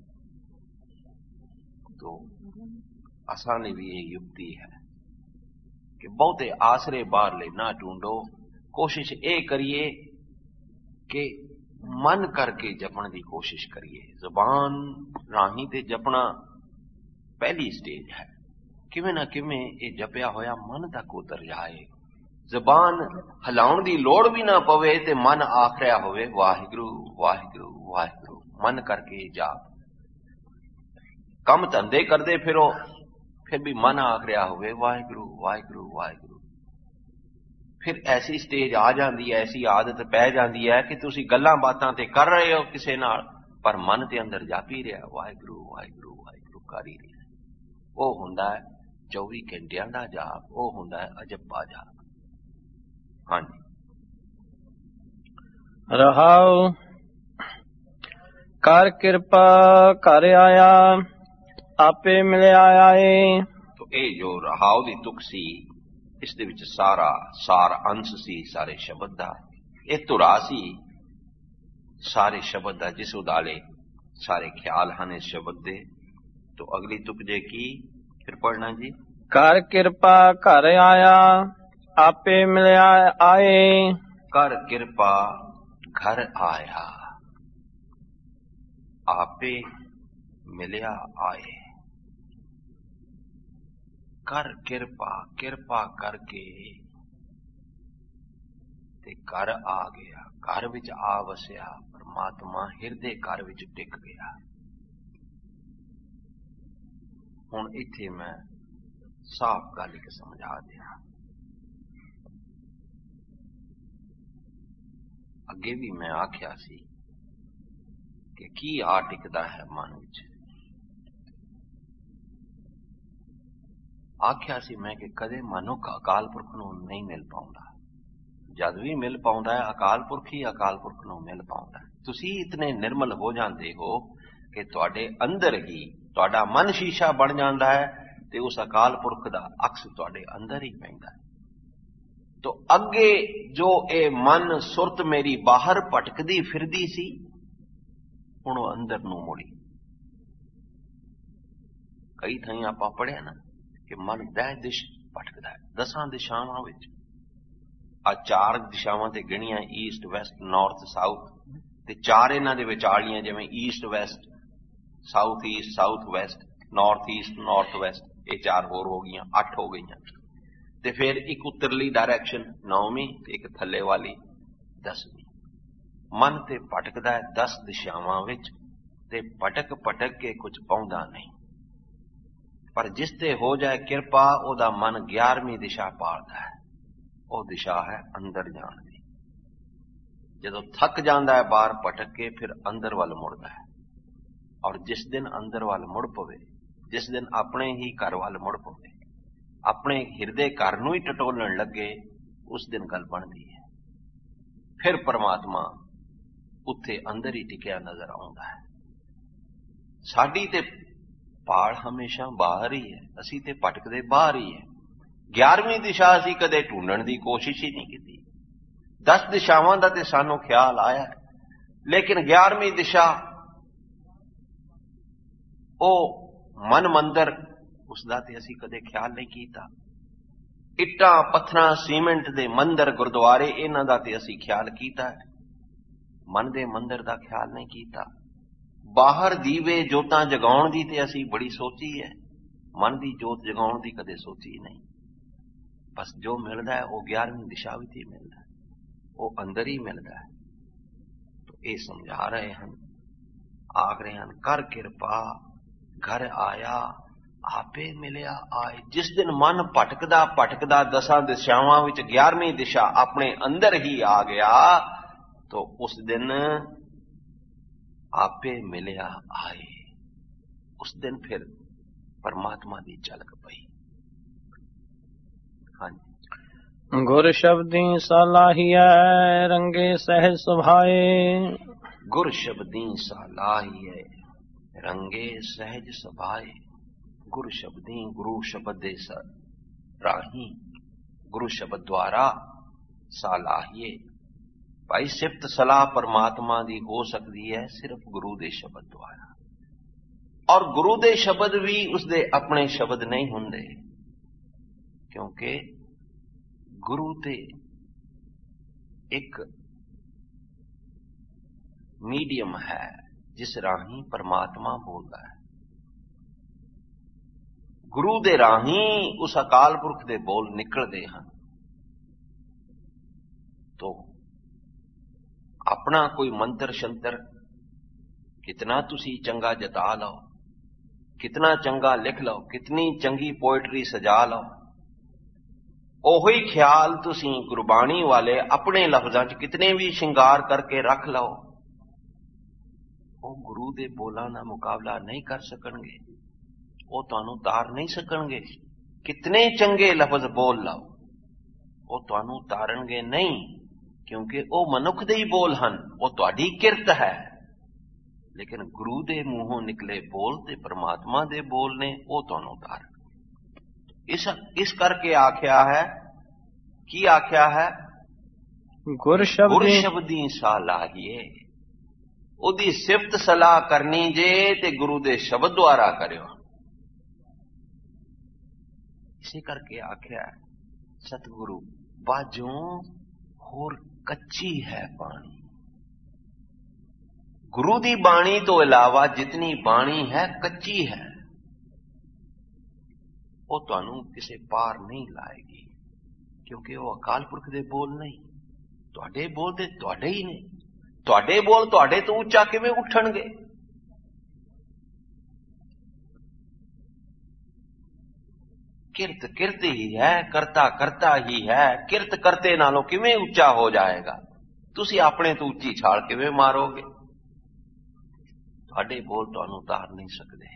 तो आसानी भी ये युक्ति है कि बहुते आसरे बाहर ले ना ढूंढो, कोशिश ये करिए कि मन करके जपण की कोशिश करिए। जबान राही ते जपना पहली स्टेज है। किवें ना किवें ये जपिया होया मन तक उतर जाए, जबान हिलाउण दी लोड़ भी ना पवे ते मन आख रहा होवे वाहिगुरू वाहिगुरू वाहिगुरू। मन करके जाप, कम धंधे करदे फिरो फिर भी मन आख रहा होवे वाहिगुरू वाहिगुरू वाहिगुरू। फिर ऐसी स्टेज आ जाती है, ऐसी आदत पै जाती है कि तुसी गल्लां बातां ते कर रहे हो किसे नाल, पर मन ते अंदर जाप ही रहा वाहिगुरू वाहिगुरू वाहिगुरू कर ही रहा। वो हुंदा है चौबी घंटियां दा जाप, वो हुंदा है अजप्पा जाप। हाँ जी। रहाओ कर कृपा कर आया आपे मिलिया आए। तो ये जो रहाओ दी तुक सी, इस दे विच सारा सार अंश सी सारे शब्द दा। ये धुरा सी सारे शब्द दा, जिस उदाले सारे ख्याल हैं इस शब्द दे। तो अगली तुक जे की फिर पढ़ना जी। कर कृपा कर आया आपे मिलिया आए। कर कृपा घर आया आपे मिलिया आए। कर कृपा, कृपा करके ते घर आ गया, घर विच आ वसिया परमात्मा, हिरदे घर विच टिक गया। हुण इत्थे मैं साफ गल के समझा दिया। अगे भी मैं आख्या सी कि की आ टिकदा है मन विच। आख्या सी मैं कि कदे मनुख अकाल पुरख नूं नहीं मिल पाउंदा, जद भी मिल पाउंदा है अकाल पुरख ही अकाल पुरख नूं मिल पाउंदा है। तुसी इतने निर्मल हो जाते हो कि तुहाडे अंदर ही तुहाडा मन शीशा बन जाता है ਤੇ ਉਸ ਅਕਾਲ ਪੁਰਖ ਦਾ ਅਕਸ ਤੁਹਾਡੇ ਅੰਦਰ ਹੀ ਪੈਂਦਾ ਹੈ। ਤੋ ਅੱਗੇ ਜੋ ਇਹ ਮਨ ਸੁਰਤ ਮੇਰੀ ਬਾਹਰ ਭਟਕਦੀ ਫਿਰਦੀ ਸੀ, ਹੁਣ ਉਹ ਅੰਦਰ ਨੂੰ ਮੁੜੀ। ਕਈ ਥਾਈਂ ਆਪਾਂ ਪੜ੍ਹਿਆ ਨਾ ਕਿ ਮਨ ਦਹਿ ਦਿਸ਼ ਭਟਕਦਾ ਹੈ, ਦਸਾਂ ਦਿਸ਼ਾਵਾਂ ਵਿੱਚ। ਆ ਚਾਰ ਦਿਸ਼ਾਵਾਂ ਤੇ ਗਿਣੀਆਂ, ਈਸਟ ਵੈਸਟ ਨਾਰਥ ਸਾਊਥ, ਤੇ ਚਾਰ ਇਹਨਾਂ ਦੇ ਵਿਚਾਲੀਆਂ, ਜਿਵੇਂ east west, south east, south west, north east, north west, ਇਹ ਚਾਰ ਹੋਰ ਹੋ ਗਈਆਂ, ਅੱਠ ਹੋ ਗਈਆਂ। ਤੇ ਫਿਰ ਇੱਕ ਉੱਤਰਲੀ ਡਾਇਰੈਕਸ਼ਨ ਨੌਵੀਂ, ਤੇ ਇੱਕ ਥੱਲੇ ਵਾਲੀ ਦਸਵੀਂ। ਮਨ ਤੇ ਭਟਕਦਾ ਹੈ ਦਸ ਦਿਸ਼ਾਵਾਂ ਵਿੱਚ, ਤੇ ਭਟਕ ਭਟਕ ਕੇ ਕੁਝ ਪਾਉਂਦਾ ਨਹੀਂ। ਪਰ ਜਿਸ ਤੇ ਹੋ ਜਾਏ ਕਿਰਪਾ, ਉਹਦਾ ਮਨ ਗਿਆਰਵੀਂ ਦਿਸ਼ਾ ਪਾਲਦਾ ਹੈ। ਉਹ ਦਿਸ਼ਾ ਹੈ ਅੰਦਰ ਜਾਣ ਦੀ। ਜਦੋਂ ਥੱਕ ਜਾਂਦਾ ਹੈ ਬਾਹਰ ਭਟਕ ਕੇ, ਫਿਰ ਅੰਦਰ ਵੱਲ ਮੁੜਦਾ ਹੈ। ਔਰ ਜਿਸ ਦਿਨ ਅੰਦਰ ਵੱਲ ਮੁੜ ਪਵੇ, ਜਿਸ ਦਿਨ ਆਪਣੇ ਹੀ ਘਰ ਵੱਲ ਮੁੜ ਪਵੇ, ਆਪਣੇ ਹਿਰਦੇ ਘਰ ਨੂੰ ਹੀ ਟਟੋਲਣ ਲੱਗੇ, ਉਸ ਦਿਨ ਗੱਲ ਬਣਦੀ ਹੈ। ਫਿਰ ਪਰਮਾਤਮਾ ਉੱਥੇ ਅੰਦਰ ਹੀ ਟਿਕਿਆ ਨਜ਼ਰ ਆਉਂਦਾ ਹੈ। ਸਾਡੀ ਤੇ ਭਾਲ ਹਮੇਸ਼ਾ ਬਾਹਰ ਹੀ ਹੈ, ਅਸੀਂ ਤੇ ਭਟਕਦੇ ਬਾਹਰ ਹੀ ਹੈ। ਗਿਆਰਵੀਂ ਦਿਸ਼ਾ ਅਸੀਂ ਕਦੇ ਢੂੰਡਣ ਦੀ ਕੋਸ਼ਿਸ਼ ਹੀ ਨਹੀਂ ਕੀਤੀ। ਦਸ ਦਿਸ਼ਾਵਾਂ ਦਾ ਤੇ ਸਾਨੂੰ ਖਿਆਲ ਆਇਆ, ਲੇਕਿਨ ਗਿਆਰਵੀਂ ਦਿਸ਼ਾ ਉਹ ਮਨ ਮੰਦਰ, ਉਸ ਦਾ ਤੇ ਅਸੀਂ ਕਦੇ ਖਿਆਲ ਨਹੀਂ ਕੀਤਾ। ਇੱਟਾਂ ਪੱਥਰਾਂ ਸੀਮੈਂਟ ਦੇ ਮੰਦਰ ਗੁਰਦੁਆਰੇ, ਇਹਨਾਂ ਦਾ ਤੇ ਅਸੀਂ ਖਿਆਲ ਕੀਤਾ ਹੈ, ਮਨ ਦੇ ਮੰਦਰ ਦਾ ਖਿਆਲ ਨਹੀਂ ਕੀਤਾ। ਬਾਹਰ ਦੀਵੇ ਜੋਤਾਂ ਜਗਾਉਣ ਦੀ ਤੇ ਅਸੀਂ ਬੜੀ ਸੋਚੀ ਹੈ, ਮਨ ਦੀ ਜੋਤ ਜਗਾਉਣ ਦੀ ਕਦੇ ਸੋਚੀ ਨਹੀਂ। ਬਸ ਜੋ ਮਿਲਦਾ ਹੈ ਉਹ ਗਿਆਰਵੀਂ ਦਿਸ਼ਾ ਵਿੱਚ ਹੀ ਮਿਲਦਾ ਹੈ, ਉਹ ਅੰਦਰ ਹੀ ਮਿਲਦਾ ਹੈ। तो ਇਹ ਸਮਝਾ ਰਹੇ ਹਨ, ਆਖ ਰਹੇ ਹਨ, ਕਰ ਕਿਰਪਾ ਘਰ ਆਇਆ ਆਪੇ ਮਿਲਿਆ ਆਏ। ਜਿਸ ਦਿਨ ਮਨ ਭਟਕਦਾ ਭਟਕਦਾ ਦਸਾਂ ਦਿਸ਼ਾਵਾਂ ਵਿੱਚ ਗਿਆਰਵੀਂ ਦਿਸ਼ਾ ਆਪਣੇ ਅੰਦਰ ਹੀ ਆ ਗਿਆ, तो ਉਸ ਦਿਨ आपे मिलिया आए। उस दिन फिर परमात्मा की झलक पई। हाँ जी। गुर शब्दी सलाहिया रंगे सहज सुभाए। गुर शब्दी सलाहिया रंगे सहज सुभाए। गुर शब्दी गुरु शब्द दे राही, गुरु शब्द द्वारा सलाहिए। भाई सिफत सलाह परमात्मा दी हो सकती है सिर्फ गुरु दे शब्द द्वारा, और गुरु दे शब्द भी उसदे अपने शब्द नहीं हुंदे, क्योंकि गुरु ते एक मीडियम है जिस राही परमात्मा बोलता है। गुरु दे राही उस अकाल पुरख दे बोल निकलते हैं। तो अपना कोई मंत्र शंतर कितना तुसी चंगा जता लो, कितना चंगा लिख लो, कितनी चंगी पोएट्री सजा लो, ओही ख्याल तुसी गुरबाणी वाले अपने लफ्जां च कितने भी श्रृंगार करके रख लो, वो गुरु दे बोलां दा मुकाबला नहीं कर सकणगे, वो तुहानू तार नहीं सकणगे। कितने चंगे लफ्ज बोल लो, वो तुहानू तारनगे नहीं, क्योंकि वो मनुख दे ही बोल हन, वो तुहाडी किरत है। लेकिन गुरु दे मूहों निकले बोल ते परमात्मा दे बोल ने, वो तुहानू तार। इस इस करके आख्या है, की आख्या है, गुर शब्दी सलाहिए। उदी सिफत सलाह करनी जे ते गुरु दे शब्द द्वारा करियो। इसी करके आख्या है, सतगुरु बाजों होर कच्ची है बाणी। गुरु दी बाणी तो इलावा जितनी बाणी है कच्ची है, वो तुहानू किसे पार नहीं लाएगी, क्योंकि वो अकाल पुरख दे बोल नहीं, तुहाडे बोल ते तुहाडे ही ने। तुहाडे बोल तुहाडे तो उच्चा किवें उठणगे? किरत किरत ही है, करता करता ही है। किरत करते नालों किवें उच्चा हो जाएगा? तुसी अपने तो उच्ची छाल किवें मारोगे? तुहाडे बोल तुहानू तार नहीं सकते।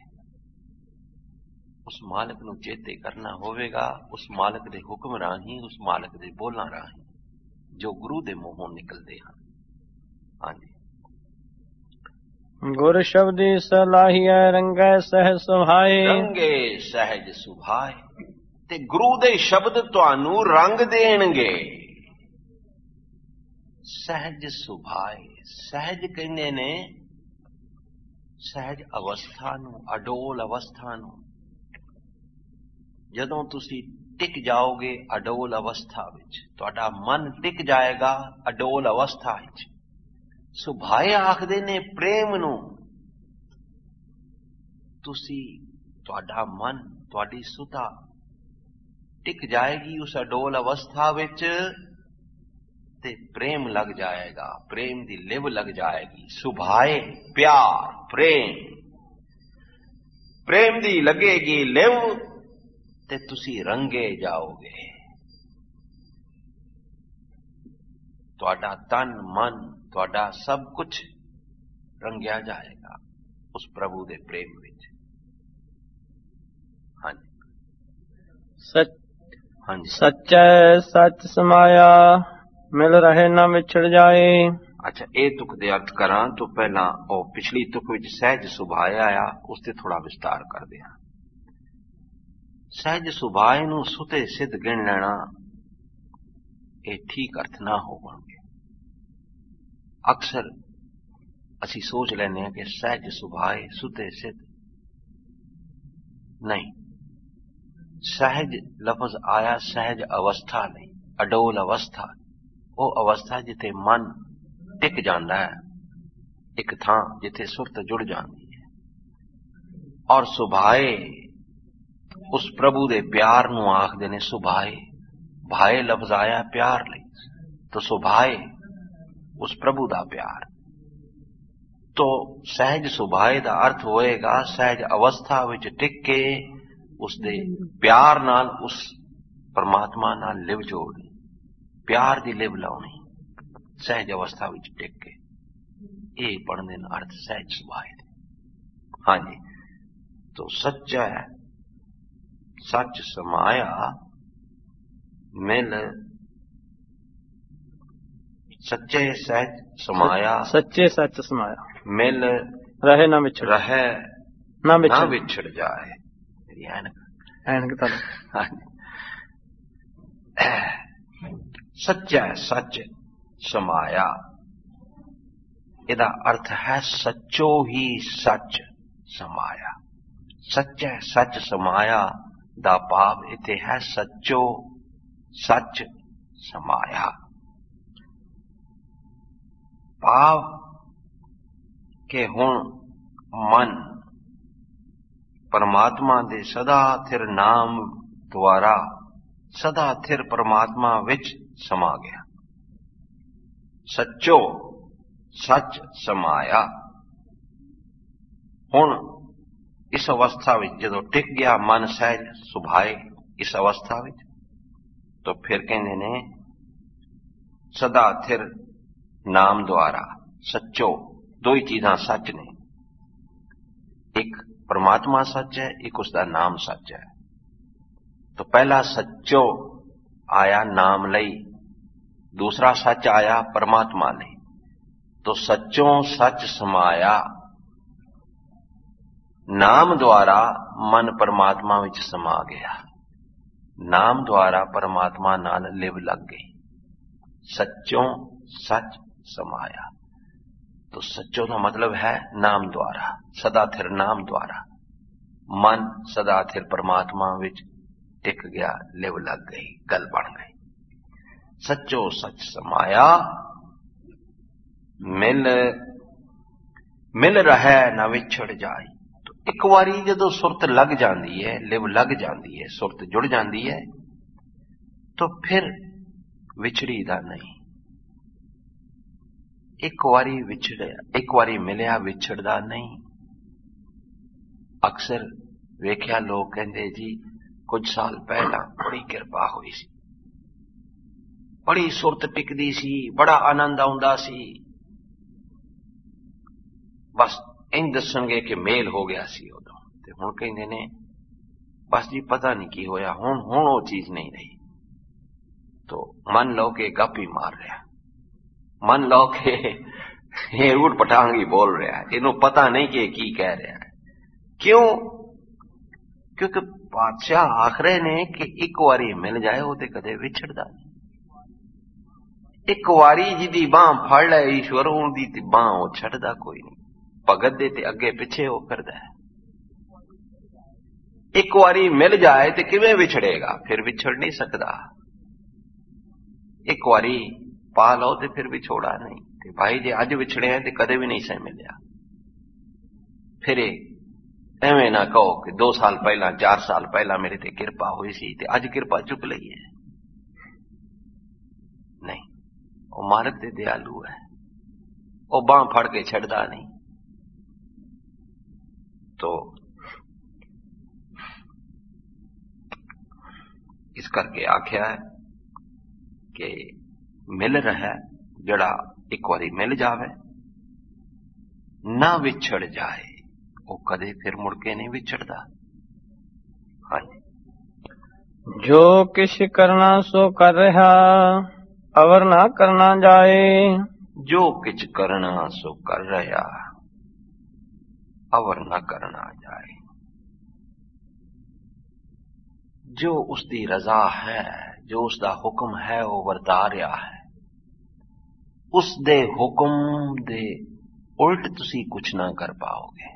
उस मालिक नू चेते करना होवेगा, उस मालिक दे हुक्म राही, उस मालिक दे बोलां राही, जो गुरु दे मूहों निकलते हैं। हाँ जी। ਗੁਰ ਸ਼ਬਦੀ ਸਲਾਹੀਐ ਰੰਗੈ ਸਹਿ ਸੁਭਾਏ। ਰੰਗੇ ਸਹਿਜ ਸੁਭਾਏ। ਤੇ ਗੁਰੂ ਦੇ ਸ਼ਬਦ ਤੁਹਾਨੂੰ ਰੰਗ ਦੇਣਗੇ। ਸਹਿਜ ਸੁਭਾਏ, ਸਹਿਜ ਕਹਿੰਦੇ ਨੇ ਸਹਿਜ ਅਵਸਥਾ ਨੂੰ, ਅਡੋਲ ਅਵਸਥਾ ਨੂੰ। ਜਦੋਂ ਤੁਸੀਂ ਟਿਕ ਜਾਓਗੇ ਅਡੋਲ ਅਵਸਥਾ ਵਿੱਚ, ਤੁਹਾਡਾ ਮਨ ਟਿਕ ਜਾਏਗਾ ਅਡੋਲ ਅਵਸਥਾ ਵਿੱਚ। ਸੁਭਾਏ ਆਖਦੇ ਨੇ ਪ੍ਰੇਮ ਨੂੰ। ਤੁਸੀਂ, ਤੁਹਾਡਾ ਮਨ, ਤੁਹਾਡੀ ਸੁਧਾ ਟਿਕ ਜਾਏਗੀ ਉਸ ਅਡੋਲ ਅਵਸਥਾ ਵਿੱਚ ਤੇ ਪ੍ਰੇਮ ਲੱਗ ਜਾਏਗਾ, ਪ੍ਰੇਮ ਦੀ ਲਿਵ ਲੱਗ ਜਾਏਗੀ। ਸੁਭਾਏ ਪਿਆਰ, ਪ੍ਰੇਮ, ਪ੍ਰੇਮ ਦੀ ਲੱਗੇਗੀ ਲਿਵ ਤੇ ਤੁਸੀਂ ਰੰਗੇ ਜਾਓਗੇ। ਤੁਹਾਡਾ ਤਨ ਮਨ, ਤੁਹਾਡਾ ਸਭ ਕੁਝ ਰੰਗਿਆ ਜਾਏਗਾ ਉਸ ਪ੍ਰਭੂ ਦੇ ਪ੍ਰੇਮ ਵਿੱਚ। ਹਾਂਜੀ ਸੱਚ, ਹਾਂਜੀ ਸੱਚੈ ਸੱਚ ਸਮਾਇਆ ਮਿਲ ਰਹੇ ਨਾ ਵਿਛੜ ਜਾਏ। ਅੱਛਾ, ਇਹ ਤੁਕ ਦੇ ਅਰਥ ਕਰਾਂ ਤੋਂ ਪਹਿਲਾਂ ਉਹ ਪਿਛਲੀ ਤੁਕ ਵਿੱਚ ਸਹਿਜ ਸੁਭਾਇਆ ਆ, ਉਸ ਤੇ ਥੋੜਾ ਵਿਸਤਾਰ ਕਰਦੇ ਹਾਂ। ਸਹਿਜ ਸੁਭਾਏ ਨੂੰ ਸੁਤੇ ਸਿੱਧ ਗਿਣ ਲੈਣਾ ਇਹ ਠੀਕ ਅਰਥ ਨਾ ਹੋਣਗੇ। ਅਕਸਰ ਅਸੀਂ ਸੋਚ ਲੈਂਦੇ ਹਾਂ ਕਿ ਸਹਿਜ ਸੁਭਾਏ ਸੁਤੇ ਸਿੱਧ, ਨਹੀਂ। ਸਹਿਜ ਲਫ਼ਜ਼ ਆਇਆ ਸਹਿਜ ਅਵਸਥਾ ਲਈ, ਅਡੋਲ ਅਵਸਥਾ। ਉਹ ਅਵਸਥਾ ਜਿੱਥੇ ਮਨ ਟਿਕ ਜਾਂਦਾ ਹੈ ਇੱਕ ਥਾਂ, ਜਿੱਥੇ ਸੁਰਤ ਜੁੜ ਜਾਂਦੀ ਹੈ। ਔਰ ਸੁਭਾਏ ਉਸ ਪ੍ਰਭੂ ਦੇ ਪਿਆਰ ਨੂੰ ਆਖਦੇ ਨੇ। ਸੁਭਾਏ, ਭਾਏ ਲਫ਼ਜ਼ ਆਇਆ ਪਿਆਰ ਲਈ, ਤਾਂ ਸੁਭਾਏ ਉਸ ਪ੍ਰਭੂ ਦਾ ਪਿਆਰ। ਤੋ ਸਹਿਜ ਸੁਭਾਏ ਦਾ ਅਰਥ ਹੋਏਗਾ ਸਹਿਜ ਅਵਸਥਾ ਵਿੱਚ ਟਿਕ ਕੇ ਉਸਦੇ ਪਿਆਰ ਨਾਲ ਉਸ ਪਰਮਾਤਮਾ ਨਾਲ ਲਿਵ ਜੋੜਨੀ, ਪਿਆਰ ਦੀ ਲਿਵ ਲਾਉਣੀ ਸਹਿਜ ਅਵਸਥਾ ਵਿੱਚ ਟਿਕ ਕੇ। ਇਹ ਪੜ੍ਹਦੇ ਨੇ ਅਰਥ ਸਹਿਜ ਸੁਭਾਏ ਦੇ। ਹਾਂਜੀ, ਤੋ ਸੱਚਾ ਹੈ, ਸੱਚ ਸਮਾਇਆ ਮਿਲ, ਸੱਚੇ ਸਹਿਜ ਸਮਾਇਆ, ਸੱਚੇ ਸੱਚ ਸਮਾਇਆ ਮਿਲ ਰਹੇ ਨਾ ਵਿਛੜ, ਰਹੇ ਨਾ ਨਾ ਵਿਛੜ ਵਿਛੜ ਜਾਏ। ਮੇਰੀ ਐਨਕ ਐਨਕ ਤਾਂ ਸੱਚਾ ਸੱਚ ਸਮਾਇਆ, ਇਹਦਾ ਅਰਥ ਹੈ ਸੱਚੋ ਹੀ ਸੱਚ ਸਮਾਇਆ। ਸੱਚਾ ਸੱਚ ਸਮਾਇਆ ਦਾ ਭਾਵ ਇੱਥੇ ਹੈ ਸੱਚੋ ਸੱਚ ਸਮਾਇਆ। ਭਾਵ ਕਿ ਹੁਣ ਮਨ ਪਰਮਾਤਮਾ ਦੇ ਸਦਾ ਥਿਰ ਨਾਮ ਦੁਆਰਾ ਸਦਾ ਥਿਰ ਪਰਮਾਤਮਾ ਵਿੱਚ ਸਮਾ ਗਿਆ। ਸੱਚੋ ਸੱਚ ਸਮਾਇਆ। ਹੁਣ ਇਸ ਅਵਸਥਾ ਵਿੱਚ ਜਦੋਂ ਟਿਕ ਗਿਆ ਮਨ ਸਹਿਜ ਸੁਭਾਏ ਇਸ ਅਵਸਥਾ ਵਿੱਚ, ਤਾਂ ਫਿਰ ਕਹਿੰਦੇ ਨੇ ਸਦਾ ਥਿਰ ਨਾਮ ਦੁਆਰਾ। ਸੱਚੋ, ਦੋ ਹੀ ਚੀਜ਼ਾਂ ਸੱਚ ਨੇ, ਇੱਕ ਪਰਮਾਤਮਾ ਸੱਚ ਹੈ, ਇੱਕ ਉਸਦਾ ਨਾਮ ਸੱਚ ਹੈ। ਤਾਂ ਪਹਿਲਾ ਸੱਚੋ ਆਇਆ ਨਾਮ ਲਈ, ਦੂਸਰਾ ਸੱਚ ਆਇਆ ਪਰਮਾਤਮਾ ਲਈ। ਤਾਂ ਸੱਚੋਂ ਸੱਚ ਸਮਾਇਆ, ਨਾਮ ਦੁਆਰਾ ਮਨ ਪਰਮਾਤਮਾ ਵਿੱਚ ਸਮਾ ਗਿਆ, ਨਾਮ ਦੁਆਰਾ ਪਰਮਾਤਮਾ ਨਾਲ ਲਿਵ ਲੱਗ ਗਈ। ਸੱਚੋਂ ਸੱਚ ਸਮਾਇਆ। तो सच्चो का मतलब है नाम द्वारा, सदा थिर नाम द्वारा मन सदा थिर परमात्मा विच टिक गया, लिव लग गई, गल बन गई। सच्चो सच समाया मिल मिल रहा ना विछड़ जाए। तो एक बारी जदों सुरत लग जाती है, लिव लग जाती है, सुरत जुड़ जाती है, तो फिर विछड़ी दा नहीं। एक बारी विछड़िया, एक बारी मिलिया विछड़दा नहीं। अक्सर वेख्या लोग कहते जी कुछ साल पहला बड़ी कृपा हुई सी, बड़ी सुरत टिकदी सी, बड़ा आनंद आउंदा सी, बस इंज दसणगे कि मेल हो गया सी उदों। ते हुण कहंदे ने बस जी पता नहीं की होया, हुण हुण वो चीज नहीं रही। तो मन लो के गप ही मार रहा, मन लो के ਇਹ ਊਟ ਪਟਾਂਗ ਹੀ ਬੋਲ ਰਿਹਾ, ਇਹਨੂੰ ਪਤਾ ਨਹੀਂ ਕਿ ਇਹ ਕੀ ਕਹਿ ਰਿਹਾ ਹੈ। ਕਿਉਂ? ਕਿਉਂਕਿ ਪਾਤਸ਼ਾਹ ਆਖ ਰਹੇ ਨੇ ਕਿ ਇੱਕ ਵਾਰੀ ਮਿਲ ਜਾਏ ਉਹ ਤੇ ਕਦੇ ਵਿਛੜਦਾ ਨਹੀਂ। ਇੱਕ ਵਾਰੀ ਜਿਹਦੀ ਬਾਂਹ ਫੜ ਲੈ ਈਸ਼ਵਰ, ਉਹਦੀ ਤੇ ਬਾਂਹ ਉਹ ਛੱਡਦਾ ਕੋਈ ਨਹੀਂ। ਭਗਤ ਦੇ ਤੇ ਅੱਗੇ ਪਿੱਛੇ ਉਹ ਕਰਦਾ ਹੈ। ਇੱਕ ਵਾਰੀ ਮਿਲ ਜਾਏ ਤੇ ਕਿਵੇਂ ਵਿਛੜੇਗਾ? ਫਿਰ ਵਿਛੜ ਨਹੀਂ ਸਕਦਾ। ਇੱਕ ਵਾਰੀ ਪਾ ਲਓ ਤੇ ਫਿਰ ਵਿਛੋੜਾ ਨਹੀਂ। ਤੇ ਭਾਈ ਜੇ ਅੱਜ ਵਿਛੜਿਆ ਤੇ ਕਦੇ ਵੀ ਨਹੀਂ ਸਹਿ ਮਿਲਿਆ। ਫਿਰ ਐਵੇਂ ਨਾ ਕਹੋ ਕਿ ਦੋ ਸਾਲ ਪਹਿਲਾਂ, ਚਾਰ ਸਾਲ ਪਹਿਲਾਂ ਮੇਰੇ ਤੇ ਕਿਰਪਾ ਹੋਈ ਸੀ ਤੇ ਅੱਜ ਕਿਰਪਾ ਚੁੱਕ ਲਈ ਹੈ। ਨਹੀਂ, ਉਹ ਮਾਲਕ ਦੇ ਦਿਆਲੂ ਹੈ, ਉਹ ਬਾਂਹ ਫੜ ਕੇ ਛੱਡਦਾ ਨਹੀਂ। ਤੋ ਇਸ ਕਰਕੇ ਆਖਿਆ ਹੈ ਕਿ ਮਿਲ ਰਿਹਾ ਜਿਹੜਾ ਇੱਕ ਵਾਰੀ ਮਿਲ ਜਾਵੇ ਨਾ ਵਿਛੜ ਜਾਏ, ਉਹ ਕਦੇ ਫਿਰ ਮੁੜ ਕੇ ਨਹੀਂ ਵਿਛੜਦਾ। ਹਾਂਜੀ। ਜੋ ਕਿਛ ਕਰਨਾ ਸੋ ਕਰ ਰਿਹਾ, ਅਵਰ ਨਾ ਕਰਨਾ ਜਾਏ। ਜੋ ਕਿਛ ਕਰਨਾ ਸੋ ਕਰ ਰਿਹਾ, ਅਵਰ ਨਾ ਕਰਨਾ ਜਾਏ। ਜੋ ਉਸਦੀ ਰਜ਼ਾ ਹੈ, ਜੋ ਉਸਦਾ ਹੁਕਮ ਹੈ, ਉਹ ਵਰਤਾ ਰਿਹਾ ਹੈ। ਉਸਦੇ ਹੁਕਮ ਦੇ ਉਲਟ ਤੁਸੀਂ ਕੁਛ ਨਾ ਕਰ ਪਾਓਗੇ।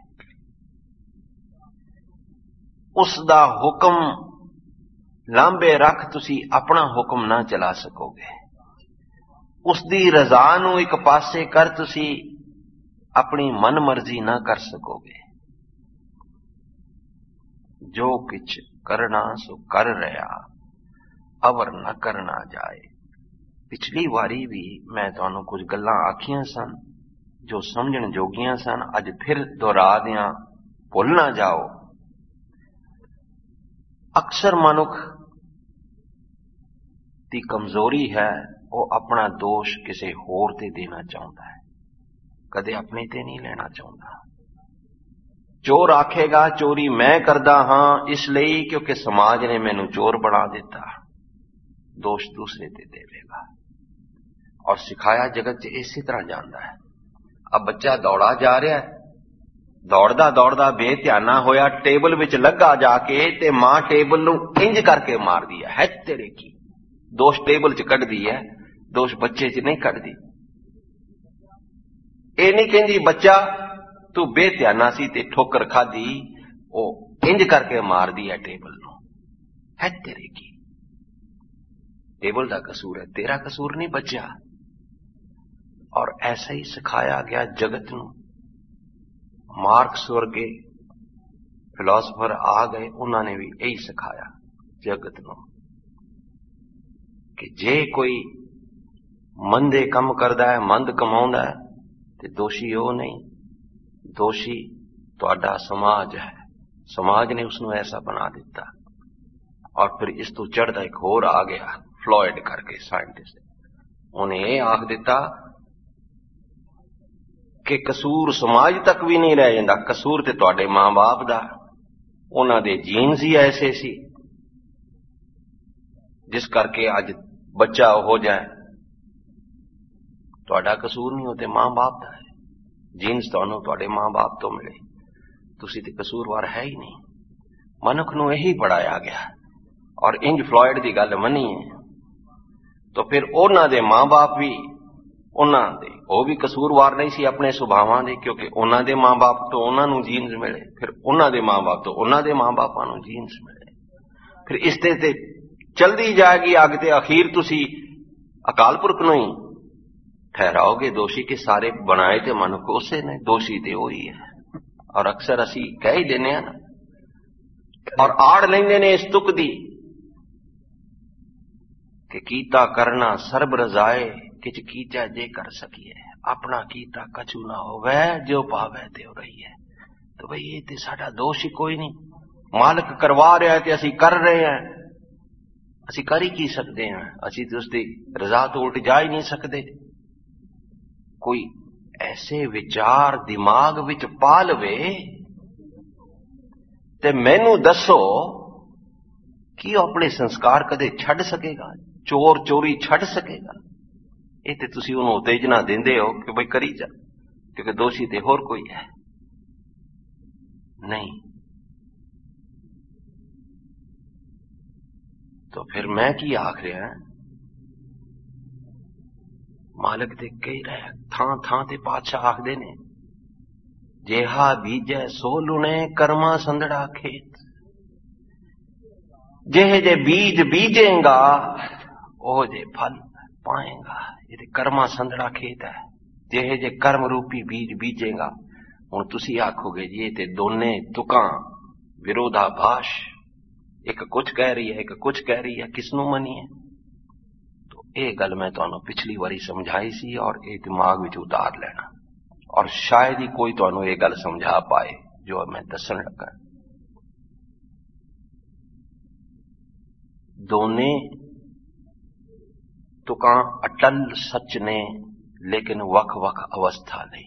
ਉਸਦਾ ਹੁਕਮ ਲਾਂਬੇ ਰੱਖ ਤੁਸੀਂ ਆਪਣਾ ਹੁਕਮ ਨਾ ਚਲਾ ਸਕੋਗੇ। ਉਸਦੀ ਰਜ਼ਾ ਨੂੰ ਇੱਕ ਪਾਸੇ ਕਰ ਤੁਸੀਂ ਆਪਣੀ ਮਨ ਮਰਜ਼ੀ ਨਾ ਕਰ ਸਕੋਗੇ। ਜੋ ਕਿਛ ਕਰਨਾ ਸੋ ਕਰ ਰਿਹਾ, ਅਵਰ ਨਾ ਕਰਨਾ ਜਾਏ। ਪਿਛਲੀ ਵਾਰੀ ਵੀ ਮੈਂ ਤੁਹਾਨੂੰ ਕੁਝ ਗੱਲਾਂ ਆਖੀਆਂ ਸਨ ਜੋ ਸਮਝਣ ਜੋਗੀਆਂ ਸਨ, ਅੱਜ ਫਿਰ ਦੁਹਰਾ ਦਿਆਂ, ਭੁੱਲ ਨਾ ਜਾਓ। ਅਕਸਰ ਮਨੁੱਖ ਦੀ ਕਮਜ਼ੋਰੀ ਹੈ, ਉਹ ਆਪਣਾ ਦੋਸ਼ ਕਿਸੇ ਹੋਰ ਤੇ ਦੇਣਾ ਚਾਹੁੰਦਾ ਹੈ, ਕਦੇ ਆਪਣੇ ਤੇ ਨਹੀਂ ਲੈਣਾ ਚਾਹੁੰਦਾ। ਚੋਰ ਆਖੇਗਾ ਚੋਰੀ ਮੈਂ ਕਰਦਾ ਹਾਂ ਇਸ ਲਈ ਕਿਉਂਕਿ ਸਮਾਜ ਨੇ ਮੈਨੂੰ ਚੋਰ ਬਣਾ ਦਿੱਤਾ, ਦੋਸ਼ ਦੂਸਰੇ ਤੇ ਦੇਵੇਗਾ। ਔਰ ਸਿਖਾਇਆ ਜਗਤ 'ਚ ਇਸੇ ਤਰ੍ਹਾਂ ਜਾਂਦਾ ਹੈ। ਅਬ ਬੱਚਾ ਦੌੜਾ ਜਾ ਰਿਹਾ ਹੈ, ਦੌੜਦਾ ਦੌੜਦਾ ਬੇਧਿਆਨਾ ਹੋਇਆ, ਟੇਬਲ ਵਿੱਚ ਲੱਗਾ ਜਾ ਕੇ ਤੇ ਮਾਂ ਟੇਬਲ ਨੂੰ ਇੰਜ ਕਰਕੇ ਮਾਰਦੀ ਹੈ, ਹੈ ਤੇਰੇ ਕੀ। ਦੋਸ਼ ਟੇਬਲ 'ਚ ਕੱਢਦੀ ਹੈ, ਦੋਸ਼ ਬੱਚੇ 'ਚ ਨਹੀਂ ਕੱਢਦੀ। ਇਹ ਨਹੀਂ ਕਹਿੰਦੀ ਬੱਚਾ ਤੂੰ ਬੇਧਿਆਨਾ ਸੀ ਤੇ ਠੋਕਰ ਖਾਦੀ, ਉਹ ਇੰਜ ਕਰਕੇ ਮਾਰਦੀ ਹੈ ਟੇਬਲ ਨੂੰ, ਹੈ ਤੇਰੇ ਕੀ। ਟੇਬਲ ਦਾ ਕਸੂਰ ਹੈ, ਤੇਰਾ ਕਸੂਰ ਨਹੀਂ ਬੱਚਾ। ਔਰ ਐਸਾ ਹੀ ਸਿਖਾਇਆ ਗਿਆ ਜਗਤ ਨੂੰ। ਮਾਰਕਸ ਵਰਗੇ ਫਿਲਾਸਫਰ ਆ ਗਏ, ਉਹਨਾਂ ਨੇ ਵੀ ਇਹੀ ਸਿਖਾਇਆ ਜਗਤ ਨੂੰ ਕਿ ਜੇ ਕੋਈ ਮੰਦੇ ਕੰਮ ਕਰਦਾ ਹੈ, ਮੰਦ ਕਮਾਉਂਦਾ ਹੈ, ਤੇ ਦੋਸ਼ੀ ਉਹ ਨਹੀਂ, ਦੋਸ਼ੀ ਤੁਹਾਡਾ ਸਮਾਜ ਹੈ। ਸਮਾਜ ਨੇ ਉਸਨੂੰ ਐਸਾ ਬਣਾ ਦਿੱਤਾ। ਔਰ ਫਿਰ ਇਸ ਤੋਂ ਚੜ੍ਹਦਾ ਇੱਕ ਹੋਰ ਆ ਗਿਆ, ਫਲੋਇਡ ਕਰਕੇ ਸਾਇੰਟਿਸਟ, ਉਹਨੇ ਇਹ ਆਖ ਦਿੱਤਾ ਕਿ ਕਸੂਰ ਸਮਾਜ ਤੱਕ ਵੀ ਨਹੀਂ ਰਹਿ ਜਾਂਦਾ, ਕਸੂਰ ਤੇ ਤੁਹਾਡੇ ਮਾਂ-ਬਾਪ ਦਾ। ਉਹਨਾਂ ਦੇ ਜੀਨਸ ਹੀ ਐਸੇ ਸੀ ਜਿਸ ਕਰਕੇ ਅੱਜ ਬੱਚਾ ਹੋ ਜਾਏ। ਤੁਹਾਡਾ ਕਸੂਰ ਨਹੀਂ, ਉਹ ਤੇ ਮਾਂ-ਬਾਪ ਦਾ ਹੈ। ਜੀਨਸ ਤੁਹਾਨੂੰ ਤੁਹਾਡੇ ਮਾਂ-ਬਾਪ ਤੋਂ ਮਿਲੇ, ਤੁਸੀਂ ਤੇ ਕਸੂਰਵਾਰ ਹੈ ਹੀ ਨਹੀਂ। ਮਨੁੱਖ ਨੂੰ ਇਹੀ ਪੜਾਇਆ ਗਿਆ ਔਰ ਇੰਜ ਫਲੋਇਡ ਦੀ ਗੱਲ ਮੰਨੀ ਹੈ। ਤਾਂ ਫਿਰ ਉਹਨਾਂ ਦੇ ਮਾਂ-ਬਾਪ ਵੀ ਉਹਨਾਂ ਦੇ ਉਹ ਵੀ ਕਸੂਰਵਾਰ ਨਹੀਂ ਸੀ ਆਪਣੇ ਸੁਭਾਵਾਂ ਦੇ, ਕਿਉਂਕਿ ਉਹਨਾਂ ਦੇ ਮਾਂ-ਬਾਪ ਤੋਂ ਉਹਨਾਂ ਨੂੰ ਜੀਨਸ ਮਿਲੇ, ਫਿਰ ਉਹਨਾਂ ਦੇ ਮਾਂ-ਬਾਪ ਤੋਂ ਉਹਨਾਂ ਦੇ ਮਾਂ-ਬਾਪਾਂ ਨੂੰ ਜੀਨਸ ਮਿਲੇ। ਫਿਰ ਇਸ ਤੇ ਤੇ ਚਲਦੀ ਜਾਏਗੀ ਅੱਗ, ਤੇ ਅਖੀਰ ਤੁਸੀਂ ਅਕਾਲ ਪੁਰਖ ਨੂੰ ਹੀ ਠਹਿਰਾਓਗੇ ਦੋਸ਼ੀ ਕਿ ਸਾਰੇ ਬਣਾਏ ਤੇ ਮਨੁੱਖ ਉਸੇ ਨੇ, ਦੋਸ਼ੀ ਤੇ ਉਹੀ ਹੈ। ਔਰ ਅਕਸਰ ਅਸੀਂ ਕਹਿ ਹੀ ਦਿੰਦੇ ਹਾਂ ਨਾ, ਔਰ ਆੜ ਲੈਂਦੇ ਨੇ ਇਸ ਤੁਕ ਦੀ ਕਿ ਕੀਤਾ ਕਰਨਾ ਸਰਬ ਰਜ਼ਾਏ, ਕਿਛ ਕੀਚਾ ਜੇ ਕਰ ਸਕੀਏ, ਆਪਣਾ ਕੀਤਾ ਕਛੂ ਨਾ ਹੋਵੇ, ਜੋ ਪਾਵੇ ਤੇ ਹੋ ਰਹੀ ਹੈ। ਤਾਂ ਬਈ ਇਹ ਤੇ ਸਾਡਾ ਦੋਸ਼ ਹੀ ਕੋਈ ਨਹੀਂ, ਮਾਲਕ ਕਰਵਾ ਰਿਹਾ ਤੇ ਅਸੀਂ ਕਰ ਰਹੇ ਹਾਂ, ਅਸੀਂ ਕਰ ਹੀ ਕੀ ਸਕਦੇ ਹਾਂ। ਅਸੀਂ ਤੇ ਉਸਦੀ ਰਜ਼ਾ ਤੋਂ ਉਲਟ ਜਾ ਹੀ ਨਹੀਂ ਸਕਦੇ। ਕੋਈ ਐਸੇ ਵਿਚਾਰ ਦਿਮਾਗ ਵਿੱਚ ਪਾ ਲਵੇ ਤੇ ਮੈਨੂੰ ਦੱਸੋ ਕਿ ਉਹ ਆਪਣੇ ਸੰਸਕਾਰ ਕਦੇ ਛੱਡ ਸਕੇਗਾ? ਚੋਰ ਚੋਰੀ ਛੱਡ ਸਕੇਗਾ? ਇਹ ਤੇ ਤੁਸੀਂ ਉਹਨੂੰ ਉਤੇਜਨਾ ਦਿੰਦੇ ਹੋ ਕਿ ਬਈ ਕਰੀ ਜਾ। क्योंकि दोषी ते होर कोई है नहीं। तो फिर मैं की आख रहा मालिक ते कही रहा थां थां ते पातशाह आखदे ने जेहा बीजै सो लुणे कर्मा संदड़ा खेत। जेहे जे बीज बीजेगा ओह जे फल पाएगा। ये कर्मा संदड़ा खेत है। जेहे जे कर्म रूपी बीज बीजेगा। हुण तुसी आखोगे जी ये दोने तुकां विरोधाभास, एक कुछ कह रही है एक कुछ कह रही है, किसनू मनीए? तो ये गल मैं तुहानू पिछली वारी समझाई सी और ये दिमाग विच उतार लेना, और शायद ही कोई तुहानू ये गल समझा पाए जो मैं दसन लगा। दोने तुकां अटल सच ने, लेकिन वख वख अवस्था नहीं।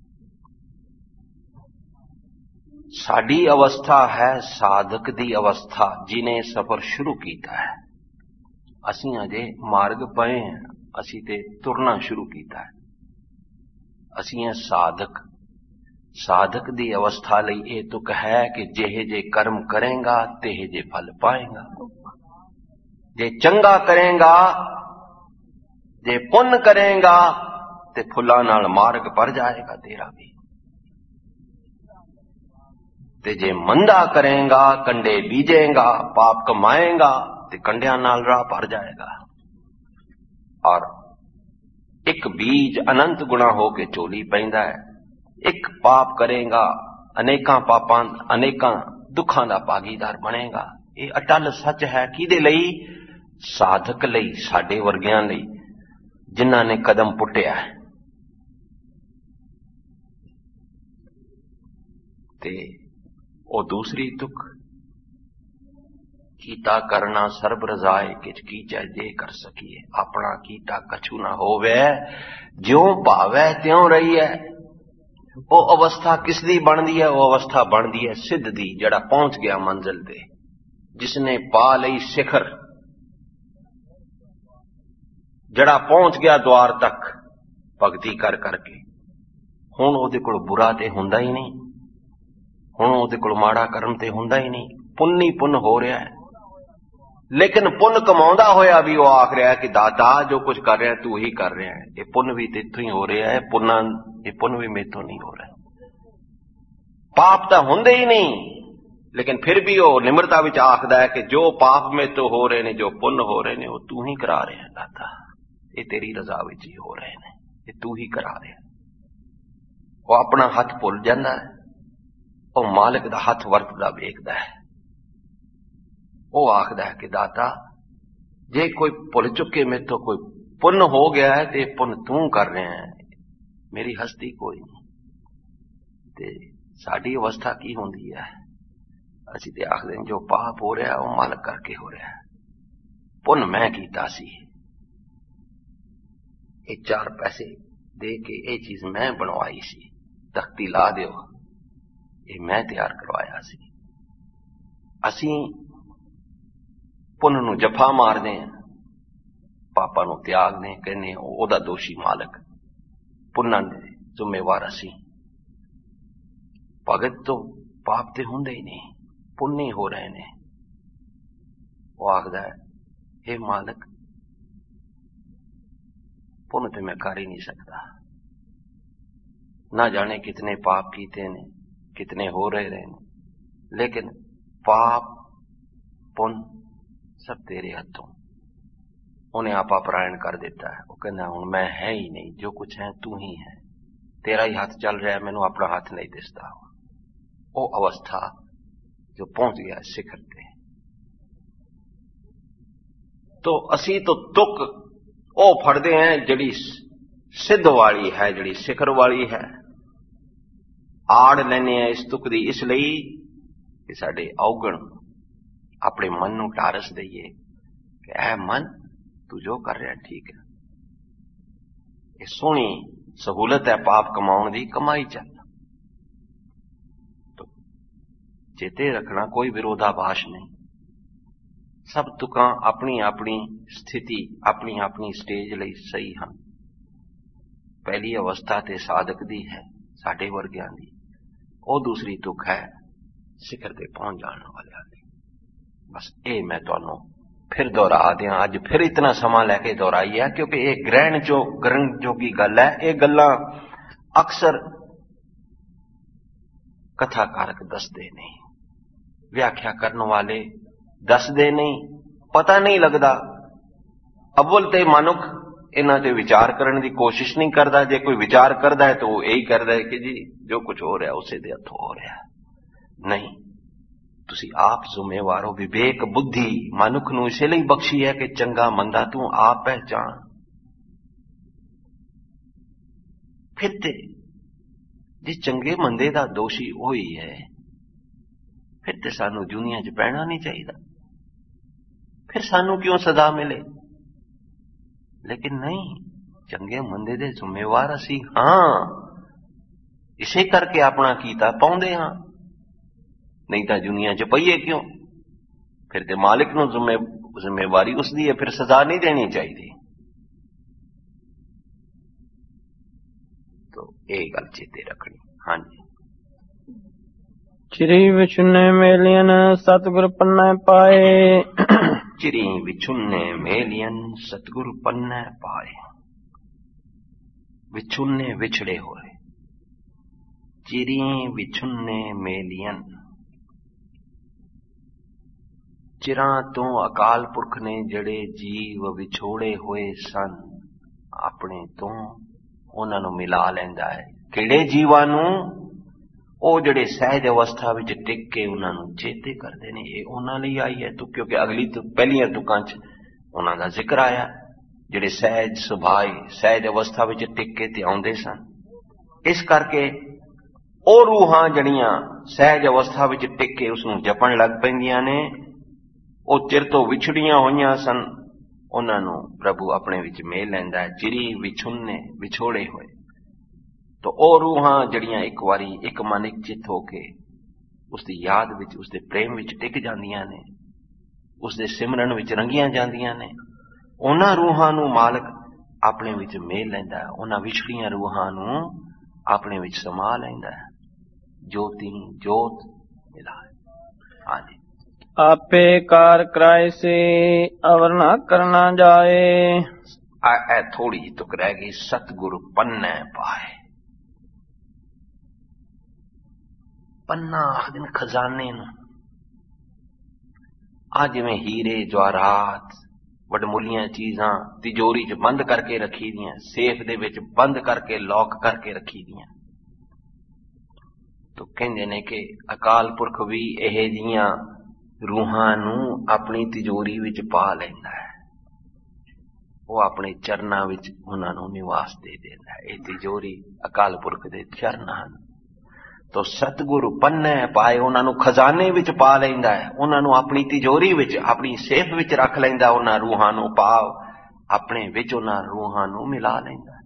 साडी अवस्था है साधक दी अवस्था, जिन्हें सफर शुरू किया है। असीं अजे मार्ग पए हैं, असीं ते तुरना शुरू किया है। असीं हैं साधक। साधक दी अवस्था लई ये तुक है कि जेहे जे कर्म करेगा तेहे जे फल पाएगा। जे चंगा करेगा, जे पुण्य करेगा ते फुलां नाल मार्ग पर जाएगा तेरा भी। ते जे मंदा करेगा, कंडे बीजेगा, पाप कमाएगा ते कंडियां नाल राह भर जाएगा। और एक बीज अनंत गुणा होके झोली पैंदा है। एक पाप करेगा अनेकां पापां अनेकां दुखां दा भागीदार बनेगा। ये अटल सच है। किदे लई? साधक लई, साडे वर्गियां लई, जिन्हां ने कदम पुट्टिया है। ते ओ दूसरी तुक कीता करना सर्ब रजाए किच कीचै जे कर सकिए। अपना कीता कछु ना होवे, ज्यों भावै त्यों रहिए। वो अवस्था किसदी बनदी है? वो अवस्था बनदी है सिद्ध दी, जड़ा पहुंच गया मंजिल ते, जिसने पा लई शिखर, जड़ा पहुंच गया द्वार तक भगती कर करके। हुण ओहदे कोल बुरा ते हुंदा ही नहीं, हुण ओहदे कोल माड़ा कर्म ते हुंदा ही नहीं। पुण्य ही पुण्य हो रहा है। लेकिन पुण्य कमाउंदा होया भी वो आख रहा है कि दाता जो कुछ कर रहा है तू ही कर रहा है। ये पुण्य भी तेथों ही हो रहा है, पुण्य ये पुण्य भी मेथों नहीं हो रहा है। पाप तो हुंदे ही नहीं, लेकिन फिर भी वो निम्रता विच आखदा है कि जो पाप में तो हो रहे ने, जो पुण्य हो रहे ने, वो तू ही करा रहे हैं दाता। ये तेरी रजा विच ही हो रहे ने, ये तू ही करा रहे हैं। वो अपना हथ भुल जाता है, वो मालिक दा हथ वरतदा वेखदा है। वो आखदा है कि दाता जे कोई भुल चुके मेरे तो कोई पुण्य हो गया है तो पुण्य तू कर रहे हैं, मेरी हस्ती कोई नहीं। ते साडी अवस्था की होंदी है? असीं ते आखदे जो पाप हो रहा है वो मालिक करके हो रहा है, पुण्य मैं कीता सी। ये चार पैसे दे के ये चीज मैं बनवाई सी, तख्ती ला दियो, ये मैं तैयार करवाया सी। असीं पुण्य नूं जफा मारदे हैं, पापा नूं त्यागदे, कहने ओहदा दोषी मालिक, पुण्य दे जिम्मेवार असीं। भगत तो पाप ते हुंदे ही नहीं, पुण्य ही हो रहे ने। वो आखदा है हे मालिक पुण्य तो मैं कर ही नहीं सकता, ना जाने कितने पाप कीते ने, कितने हो रहे ने, लेकिन पाप पुण्य सब तेरे हथों। उन्हें आपा परायण कर देता है। वो कहना हूं मैं है ही नहीं, जो कुछ है तू ही है, तेरा ही हाथ चल रहा है, मैनू अपना हाथ नहीं दिसता। वो अवस्था जो पहुंच गया शिखर पे। तो असी तो तुक ओ फड़दे हैं जड़ी सिद्ध वाली है, जड़ी शिखर वाली है। आड़ लेने इस तुक दी इसलिए कि साडे औगण अपने मन नूं टारस दईए कि ऐ मन तू जो कर रहा ठीक है, ये सोहनी सहूलत है पाप कमाउण दी, कमाई चल। तो चेते रखना कोई विरोधाभास नहीं, सब तुकां अपनी अपनी स्थिति अपनी अपनी स्टेज लई सही हैं। पहली अवस्था ते साधक दी है, ਸਾਡੇ ਵਰਗਿਆਂ ਦੀ, ਉਹ ਦੂਸਰੀ ਤੁਕ ਹੈ ਸਿਖਰ ਤੇ ਪਹੁੰਚ ਜਾਣ ਵਾਲਿਆਂ ਦੀ। ਬਸ ਇਹ ਮੈਂ ਤੁਹਾਨੂੰ ਫਿਰ ਦੁਹਰਾ ਦਿਆਂ, ਅੱਜ ਫਿਰ ਇਤਨਾ ਸਮਾਂ ਲੈ ਕੇ ਦੁਹਰਾਈ ਹੈ, ਕਿਉਂਕਿ ਇਹ ਗ੍ਰਹਿਣ ਜੋ ਗ੍ਰਹਿਣ ਜੋਗੀ ਗੱਲ ਹੈ। ਇਹ ਗੱਲਾਂ ਅਕਸਰ ਕਥਾਕਾਰਕ ਦੱਸਦੇ ਨਹੀਂ, ਵਿਆਖਿਆ ਕਰਨ ਵਾਲੇ ਦੱਸਦੇ ਨਹੀਂ, ਪਤਾ ਨਹੀਂ ਲੱਗਦਾ। ਅਵਲ ਤੇ ਮਨੁੱਖ ਇਹਨਾਂ ਤੇ ਵਿਚਾਰ ਕਰਨ ਦੀ ਕੋਸ਼ਿਸ਼ ਨਹੀਂ ਕਰਦਾ। ਜੇ ਕੋਈ ਵਿਚਾਰ ਕਰਦਾ ਹੈ ਤਾਂ ਉਹ ਇਹੀ ਕਰਦਾ ਹੈ ਕਿ ਜੀ ਜੋ ਕੁਝ ਹੋ ਰਿਹਾ ਉਸੇ ਦੇ ਹੱਥੋਂ ਹੋ ਰਿਹਾ। ਨਹੀਂ, ਤੁਸੀਂ ਆਪ ਜ਼ਿੰਮੇਵਾਰ ਹੋ। ਵਿਵੇਕ ਬੁੱਧੀ ਮਨੁੱਖ ਨੂੰ ਇਸੇ ਲਈ ਬਖਸ਼ੀ ਹੈ ਕਿ ਚੰਗਾ ਮੰਦਾ ਤੂੰ ਆਪ ਪਹਿਚਾਣ। ਫਿਰ ਤੇ ਜੇ ਚੰਗੇ ਮੰਦੇ ਦਾ ਦੋਸ਼ੀ ਉਹੀ ਹੈ, ਫਿਰ ਤੇ ਸਾਨੂੰ ਦੁਨੀਆ 'ਚ ਪੈਣਾ ਨਹੀਂ ਚਾਹੀਦਾ। ਫਿਰ ਸਾਨੂੰ ਕਿਉਂ ਸਜ਼ਾ ਮਿਲੇ? ਲੇਕਿਨ ਨਹੀਂ, ਚੰਗੇ ਮੰਦੇ ਦੇ ਜ਼ਿੰਮੇਵਾਰ ਅਸੀਂ ਹਾਂ, ਇਸੇ ਕਰਕੇ ਆਪਣਾ ਕੀਤਾ ਪਾਉਂਦੇ ਹਾਂ। ਨਹੀਂ ਤਾਂ ਦੁਨੀਆ 'ਚ ਪਈਏ ਕਿਉਂ? ਫਿਰ ਤੇ ਮਾਲਿਕ ਨੂੰ ਜ਼ਿੰਮੇਵਾਰੀ ਉਸਦੀ ਹੈ, ਫਿਰ ਸਜ਼ਾ ਨਹੀਂ ਦੇਣੀ ਚਾਹੀਦੀ। ਤੋ ਇਹ ਗੱਲ ਚੇਤੇ ਰੱਖਣੀ। ਹਾਂਜੀ। ਚਿਰੀ ਵਿਛੁੰਨੇ ਮੇਲੀਅਨ ਸਤਿਗੁਰ ਪੰਨੇ ਪਾਏ। ਚਿਰੀ ਵਿਛੁੰਨੇ ਮੇਲੀਅਨ ਸਤਿਗੁਰ ਪੰਨੇ ਪਾਏ। ਵਿਛੁੰਨੇ ਵਿਛੜੇ ਹੋਏ, ਚਿਰੀ ਵਿਛੁੰਨੇ ਮੇਲੀਅਨ। ਚਿਰਾਂ ਤੋਂ ਅਕਾਲ ਪੁਰਖ ਨੇ ਜਿਹੜੇ ਜੀਵ ਵਿਛੋੜੇ ਹੋਏ ਸਨ ਆਪਣੇ ਤੋਂ, ਉਹਨਾਂ ਨੂੰ ਮਿਲਾ ਲੈਂਦਾ ਹੈ। ਕਿਹੜੇ ਜੀਵਾਂ ਨੂੰ? ਉਹ ਜਿਹੜੇ ਸਹਿਜ ਅਵਸਥਾ ਵਿੱਚ ਟਿਕ ਕੇ ਉਹਨਾਂ ਨੂੰ ਚੇਤੇ ਕਰਦੇ ਨੇ। ਇਹ ਉਹਨਾਂ ਲਈ ਆਈ ਹੈ ਤੁਕ, ਕਿਉਂਕਿ ਅਗਲੀ ਤੋਂ ਪਹਿਲੀਆਂ ਤੁਕਾਂ 'ਚ ਉਹਨਾਂ ਦਾ ਜ਼ਿਕਰ ਆਇਆ, ਜਿਹੜੇ ਸਹਿਜ ਸੁਭਾਏ ਸਹਿਜ ਅਵਸਥਾ ਵਿੱਚ ਟਿਕ ਕੇ ਤੇ ਆਉਂਦੇ ਸਨ। ਇਸ ਕਰਕੇ ਉਹ ਰੂਹਾਂ ਜਿਹੜੀਆਂ ਸਹਿਜ ਅਵਸਥਾ ਵਿੱਚ ਟਿਕ ਕੇ ਉਸ ਨੂੰ ਜਪਣ ਲੱਗ ਪੈਂਦੀਆਂ ਨੇ, ਉਹ ਚਿਰ ਤੋਂ ਵਿਛੜੀਆਂ ਹੋਈਆਂ ਸਨ, ਉਹਨਾਂ ਨੂੰ ਪ੍ਰਭੂ ਆਪਣੇ ਵਿੱਚ ਮੇਲ ਲੈਂਦਾ ਹੈ। ਚਿਰੀ ਵਿਛੁੰਨੇ ਵਿਛੋੜੇ ਹੋਏ, ਤਾਂ ਉਹ ਰੂਹਾਂ ਜਿਹੜੀਆਂ ਇੱਕ ਵਾਰੀ ਇੱਕ ਮਨ ਇੱਕ ਚਿੱਤ ਹੋ ਕੇ ਉਸਦੀ ਯਾਦ ਵਿੱਚ, ਉਸਦੇ ਪ੍ਰੇਮ ਵਿੱਚ ਟਿਕ ਜਾਂਦੀਆਂ ਨੇ, ਉਸਦੇ ਸਿਮਰਨ ਵਿੱਚ ਰੰਗੀਆਂ ਜਾਂਦੀਆਂ ਨੇ, ਉਹਨਾਂ ਰੂਹਾਂ ਨੂੰ ਮਾਲਕ ਆਪਣੇ ਵਿੱਚ ਮੇਲ ਲੈਂਦਾ ਹੈ। ਉਹਨਾਂ ਵਿਛੜੀਆਂ ਰੂਹਾਂ ਨੂੰ ਆਪਣੇ ਵਿੱਚ ਸਮਾ ਲੈਂਦਾ ਹੈ। ਜੋਤੀ ਜੋਤ ਮਿਲਾ। ਹਾਂਜੀ। ਆਪੇ ਕਾਰ ਕਰਾਏ ਸੇ ਅਵਰ ਨਾ ਕਰਨਾ ਜਾਏ। ਐ ਥੋੜੀ ਜਿਹੀ ਤੁਕ ਰਹਿ ਗਈ। ਸਤਿਗੁਰ ਪੰਨੇ ਪਾਏ। ਪੰਨਾ ਆਖਦੇ ਨੇ ਖਜ਼ਾਨੇ ਨੂੰ। ਆ ਜਿਵੇਂ ਹੀਰੇ ਜਵਾਹਰਾਤ ਵਡਮੁੱਲੀਆਂ ਚੀਜ਼ਾਂ ਤਿਜੋਰੀ 'ਚ ਬੰਦ ਕਰਕੇ ਰੱਖੀ ਦੀਆਂ, ਸੇਫ ਦੇ ਵਿੱਚ ਬੰਦ ਕਰਕੇ ਲੌਕ ਕਰਕੇ ਰੱਖੀ ਦੀਆਂ। ਤੋ ਕਹਿੰਦੇ ਨੇ ਕਿ ਅਕਾਲ ਪੁਰਖ ਵੀ ਇਹ ਜਿਹੀਆਂ ਰੂਹਾਂ ਨੂੰ ਆਪਣੀ ਤਿਜੋਰੀ ਵਿੱਚ ਪਾ ਲੈਂਦਾ ਹੈ। ਉਹ ਆਪਣੇ ਚਰਨਾਂ ਵਿੱਚ ਉਹਨਾਂ ਨੂੰ ਨਿਵਾਸ ਦੇ ਦਿੰਦਾ ਹੈ। ਇਹ ਤਿਜੋਰੀ ਅਕਾਲ ਪੁਰਖ ਦੇ ਚਰਨ ਹਨ। ਤੋ ਸਤਿਗੁਰੂ ਪੰਨੇ ਪਾਏ, ਉਹਨਾਂ ਨੂੰ ਖਜ਼ਾਨੇ ਵਿੱਚ ਪਾ ਲੈਂਦਾ ਹੈ, ਉਹਨਾਂ ਨੂੰ ਆਪਣੀ ਤਿਜੋਰੀ ਵਿੱਚ, ਆਪਣੀ ਸੇਫ ਵਿੱਚ ਰੱਖ ਲੈਂਦਾ। ਉਹਨਾਂ ਰੂਹਾਂ ਨੂੰ ਪਾਵ ਆਪਣੇ ਵਿੱਚ, ਉਹਨਾਂ ਰੂਹਾਂ ਨੂੰ ਮਿਲਾ ਲੈਂਦਾ।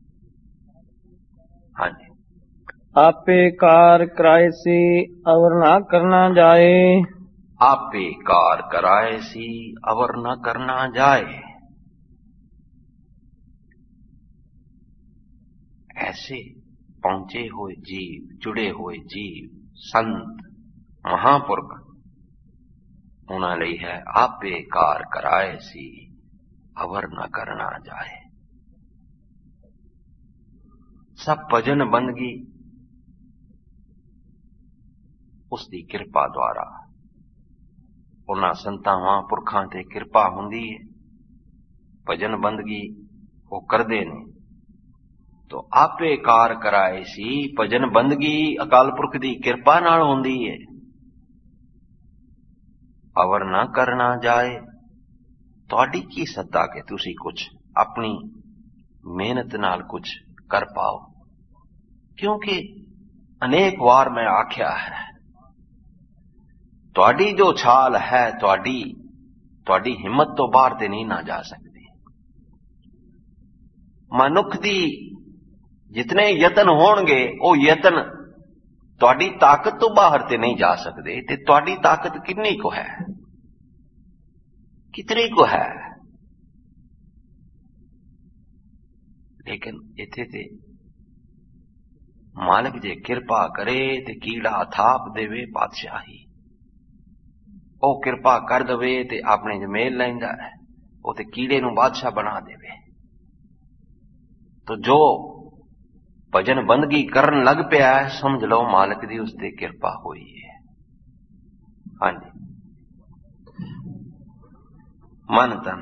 ਹਾਂਜੀ। ਆਪੇ ਕਾਰ ਕਰਾਏ ਸੀ ਅਵਰ ਨਾ ਕਰਨਾ ਜਾਏ। ਆਪੇ ਕਾਰ ਕਰਾਏ ਸੀ ਅਵਰ ਨਾ ਕਰਨਾ ਜਾਏ। ਐਸੇ ਪਹੁੰਚੇ ਹੋਏ ਜੀਵ, ਜੁੜੇ ਹੋਏ ਜੀਵ, ਸੰਤ ਮਹਾਂਪੁਰਖ, ਉਹਨਾਂ ਲਈ ਹੈ ਆਪੇ ਕਾਰ ਕਰਾਏ ਸੀ ਅਵਰ ਨਾ ਕਰਨਾ ਜਾਏ। ਸਭ ਭਜਨ ਬੰਦਗੀ ਉਸ ਦੀ ਕਿਰਪਾ ਦੁਆਰਾ, ਉਹਨਾਂ ਸੰਤਾਂ ਮਹਾਂਪੁਰਖਾਂ ਤੇ ਕਿਰਪਾ ਹੁੰਦੀ ਹੈ। ਭਜਨ ਬੰਦਗੀ ਉਹ ਕਰਦੇ ਨੇ। ਤੋ ਆਪੇ ਕਾਰ ਕਰਾਏ ਸੀ। ਭਜਨ ਬੰਦਗੀ ਅਕਾਲ ਪੁਰਖ ਦੀ ਕਿਰਪਾ ਨਾਲ ਹੁੰਦੀ ਹੈ। ਅਵਰ ਨਾ ਕਰਨਾ ਜਾਏ। ਤੁਹਾਡੀ ਕੀ ਸੱਤਾ ਕਿ ਤੁਸੀਂ ਕੁਝ ਆਪਣੀ ਮਿਹਨਤ ਨਾਲ ਕੁਝ ਕਰ ਪਾਓ? ਕਿਉਂਕਿ ਅਨੇਕ ਵਾਰ ਮੈਂ ਆਖਿਆ ਹੈ, ਤੁਹਾਡੀ ਜੋ ਛਾਲ ਹੈ, ਤੁਹਾਡੀ ਤੁਹਾਡੀ ਹਿੰਮਤ ਤੋਂ ਬਾਹਰ ਤੇ ਨਹੀਂ ਨਾ ਜਾ ਸਕਦੀ। ਮਨੁੱਖ ਦੀ ਜਿਤਨੇ ਯਤਨ ਹੋਣਗੇ, ਉਹ ਯਤਨ ਤੁਹਾਡੀ ਤਾਕਤ ਤੋਂ ਬਾਹਰ ਤੇ ਨਹੀਂ ਜਾ ਸਕਦੇ। ਤੇ ਤੁਹਾਡੀ ਤਾਕਤ ਕਿੰਨੀ ਕੁ ਹੈ, ਕਿਤਨੀ ਕੁ ਹੈ? ਲੇਕਿਨ ਇੱਥੇ ਤੇ ਮਾਲਕ ਜੇ ਕਿਰਪਾ ਕਰੇ ਤੇ ਕੀੜਾ ਥਾਪ ਦੇਵੇ ਪਾਤਸ਼ਾਹੀ, ਉਹ ਕਿਰਪਾ ਕਰ ਦੇਵੇ ਤੇ ਆਪਣੇ ਜਮੇਲ ਲੈਂਦਾ ਹੈ, ਉਹ ਤੇ ਕੀੜੇ ਨੂੰ ਬਾਦਸ਼ਾਹ ਬਣਾ ਦੇਵੇ। ਤੋ ਜੋ ਭਜਨ ਬੰਦਗੀ ਕਰਨ ਲੱਗ ਪਿਆ ਹੈ, ਸਮਝ ਲਓ ਮਾਲਕ ਦੀ ਉਸ ਤੇ ਕਿਰਪਾ ਹੋਈ ਹੈ। ਹਾਂਜੀ, ਮਨ ਤਨ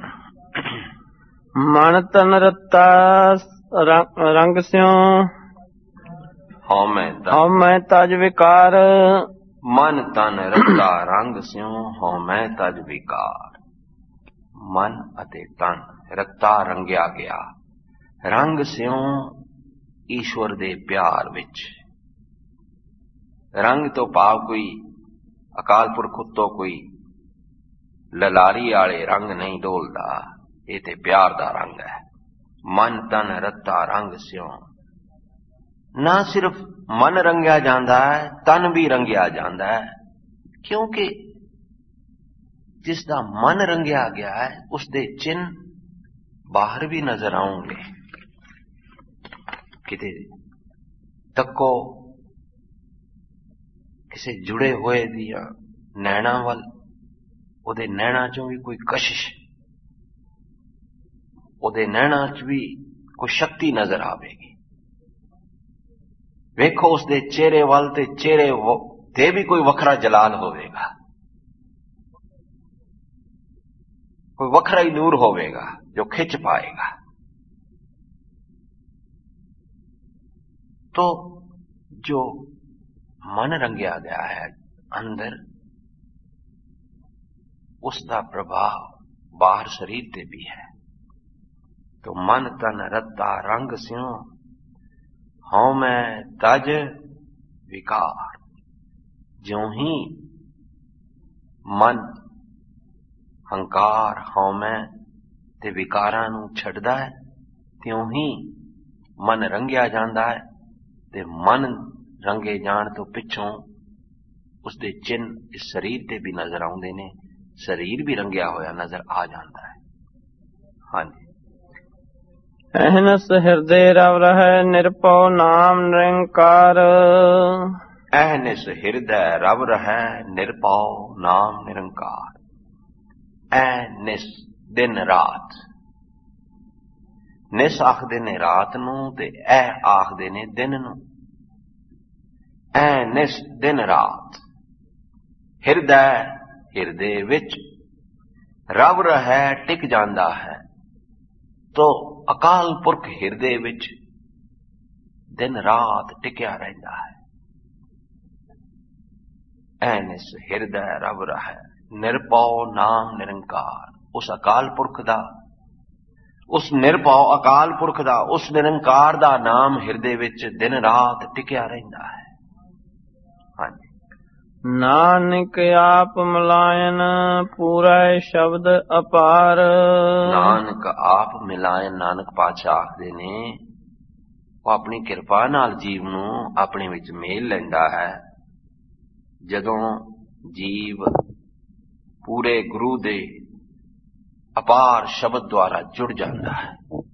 ਮਨ ਤਨ ਰਤਾ ਰੰਗ ਸਿਉ, ਹਉ ਮੈਂ ਹਉ ਮੈਂ ਤਜ ਵਿਕਾਰ। ਮਨ ਤਨ ਰਤਾ ਰੰਗ ਸਿਉ, ਹਉ ਮੈਂ ਤਜ ਵਿਕਾਰ। ਮਨ ਅਤੇ ਤਨ ਰਤਾ ਰੰਗਿਆ ਗਿਆ, ਰੰਗ ਸਿਉ ਈਸ਼ਵਰ ਦੇ ਪਿਆਰ ਵਿੱਚ। ਰੰਗ ਤੋਂ ਭਾਵ ਕੋਈ ਅਕਾਲ ਪੁਰਖ ਉੱਤੋਂ ਕੋਈ ਲਲਾਰੀ ਵਾਲੇ ਰੰਗ ਨਹੀਂ ਡੋਲਦਾ, ਇਹ ਤੇ ਪਿਆਰ ਦਾ ਰੰਗ ਹੈ। ਮਨ ਤਨ ਰਤਾ ਰੰਗ ਸਿਉ, ਨਾ ਸਿਰਫ ਮਨ ਰੰਗਿਆ ਜਾਂਦਾ ਹੈ, ਤਨ ਵੀ ਰੰਗਿਆ ਜਾਂਦਾ ਹੈ, ਕਿਉਂਕਿ ਜਿਸ ਦਾ ਮਨ ਰੰਗਿਆ ਗਿਆ ਹੈ ਉਸ ਦੇ ਚਿੰਨ੍ਹ ਬਾਹਰ ਵੀ ਨਜ਼ਰ ਆਉਣਗੇ। ਕਿਤੇ ਤੱਕੋ ਕਿਸੇ ਜੁੜੇ ਹੋਏ ਦੀਆਂ ਨੈਣਾਂ ਵੱਲ, ਉਹਦੇ ਨੈਣਾਂ ਚੋਂ ਵੀ ਕੋਈ ਕਸ਼ਿਸ਼, ਉਹਦੇ ਨੈਣਾਂ ਚ ਵੀ ਕੋਈ ਸ਼ਕਤੀ ਨਜ਼ਰ ਆਵੇਗੀ। ਵੇਖੋ ਉਸਦੇ ਚਿਹਰੇ ਵੱਲ ਤੇ ਚਿਹਰੇ ਤੇ ਵੀ ਕੋਈ ਵੱਖਰਾ ਜਲਾਲ ਹੋਵੇਗਾ, ਕੋਈ ਵੱਖਰਾ ਹੀ ਨੂਰ ਹੋਵੇਗਾ ਜੋ ਖਿੱਚ ਪਾਏਗਾ। तो जो मन रंगया गया है अंदर, उसका प्रभाव बाहर शरीर ते भी है। तो मन तन रत्ता रंग स्यों, हूं मैं तज विकार। ज्यों ही मन हंकार हूं मैं ते विकारां नूं छड्डदा है, त्यों ही मन रंगया जांदा है। ते मन रंगे जाण तो पिछों उसके चिन्ह इस शरीर ते भी नजर आउंदे ने, शरीर भी रंगया होया नजर आ जाता है। हाँ जी। अहनस हृदय रव रहे निरपौ नाम निरंकार। अहनिस हृदय रव रहे निरपौ नाम निरंकार। अहनिस दिन रात, निस आखदे ने रात नूं ते ऐ आखदे ने दिन नूं। ऐ निस दिन रात, हिरदै हिरदे विच, रब रहे टिक जांदा है। तो अकाल पुरख हिरदे विच दिन रात टिकया रहिंदा है। ऐ निस हिरदै रब रहे निरपौ नाम निरंकार। उस अकाल पुरख दा, उस निरभौ अकाल पुरख दा, उस निरंकार दा नाम हिरदे विच दिन रात टिकया रहिंदा है। हाँ जी। नानक आप मिलायन पूरा शब्द अपार। नानक आप मिलायन, नानक पातशाह आखदे ने वो अपनी किरपा नाल जीव नूं अपने विच मेल लैंदा है। जदों जीव पूरे गुरु दे अपार शब्द द्वारा जुड़ जाता है।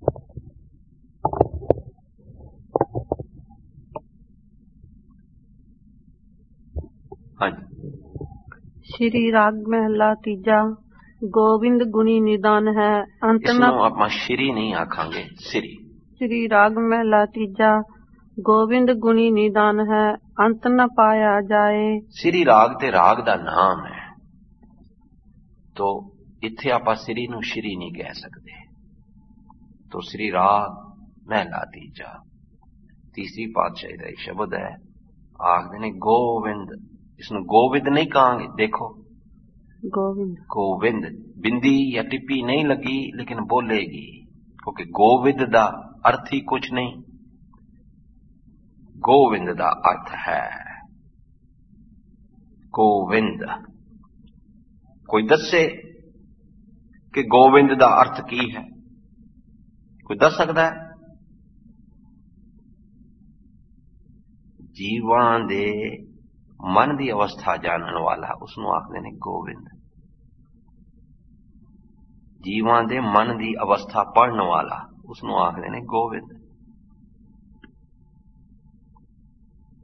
हाँ जी। श्री राग महला तीजा। गोविंद गुणी निदान है अंत न। आप श्री नहीं आखांगे, श्री। श्री राग महला तीजा। गोविंद गुणी निदान है अंत न पाया जाए। श्री राग ते राग दा नाम है, तो इत्थे आपां श्री नूं श्री नहीं कह सकते। तो श्री राग महला तीजा, तीसरी पातशाही दा शब्द है। आखदे ने गोविंद, इसनूं गोविंद नहीं कहांगे। देखो गोविंद, गोविंद बिंदी या टिप्पी नहीं लगी लेकिन बोलेगी, क्योंकि गोविंद दा अर्थ ही कुछ नहीं। गोविंद दा अर्थ है गोविंद। कोई दसे कि गोविंद दा अर्थ की है? कोई दस सकता है? जीवां दे मन दी अवस्था जानन वाला उसनूं आखदे ने गोविंद। जीवां दे मन दी अवस्था पढ़न वाला उसनूं आखदे ने गोविंद।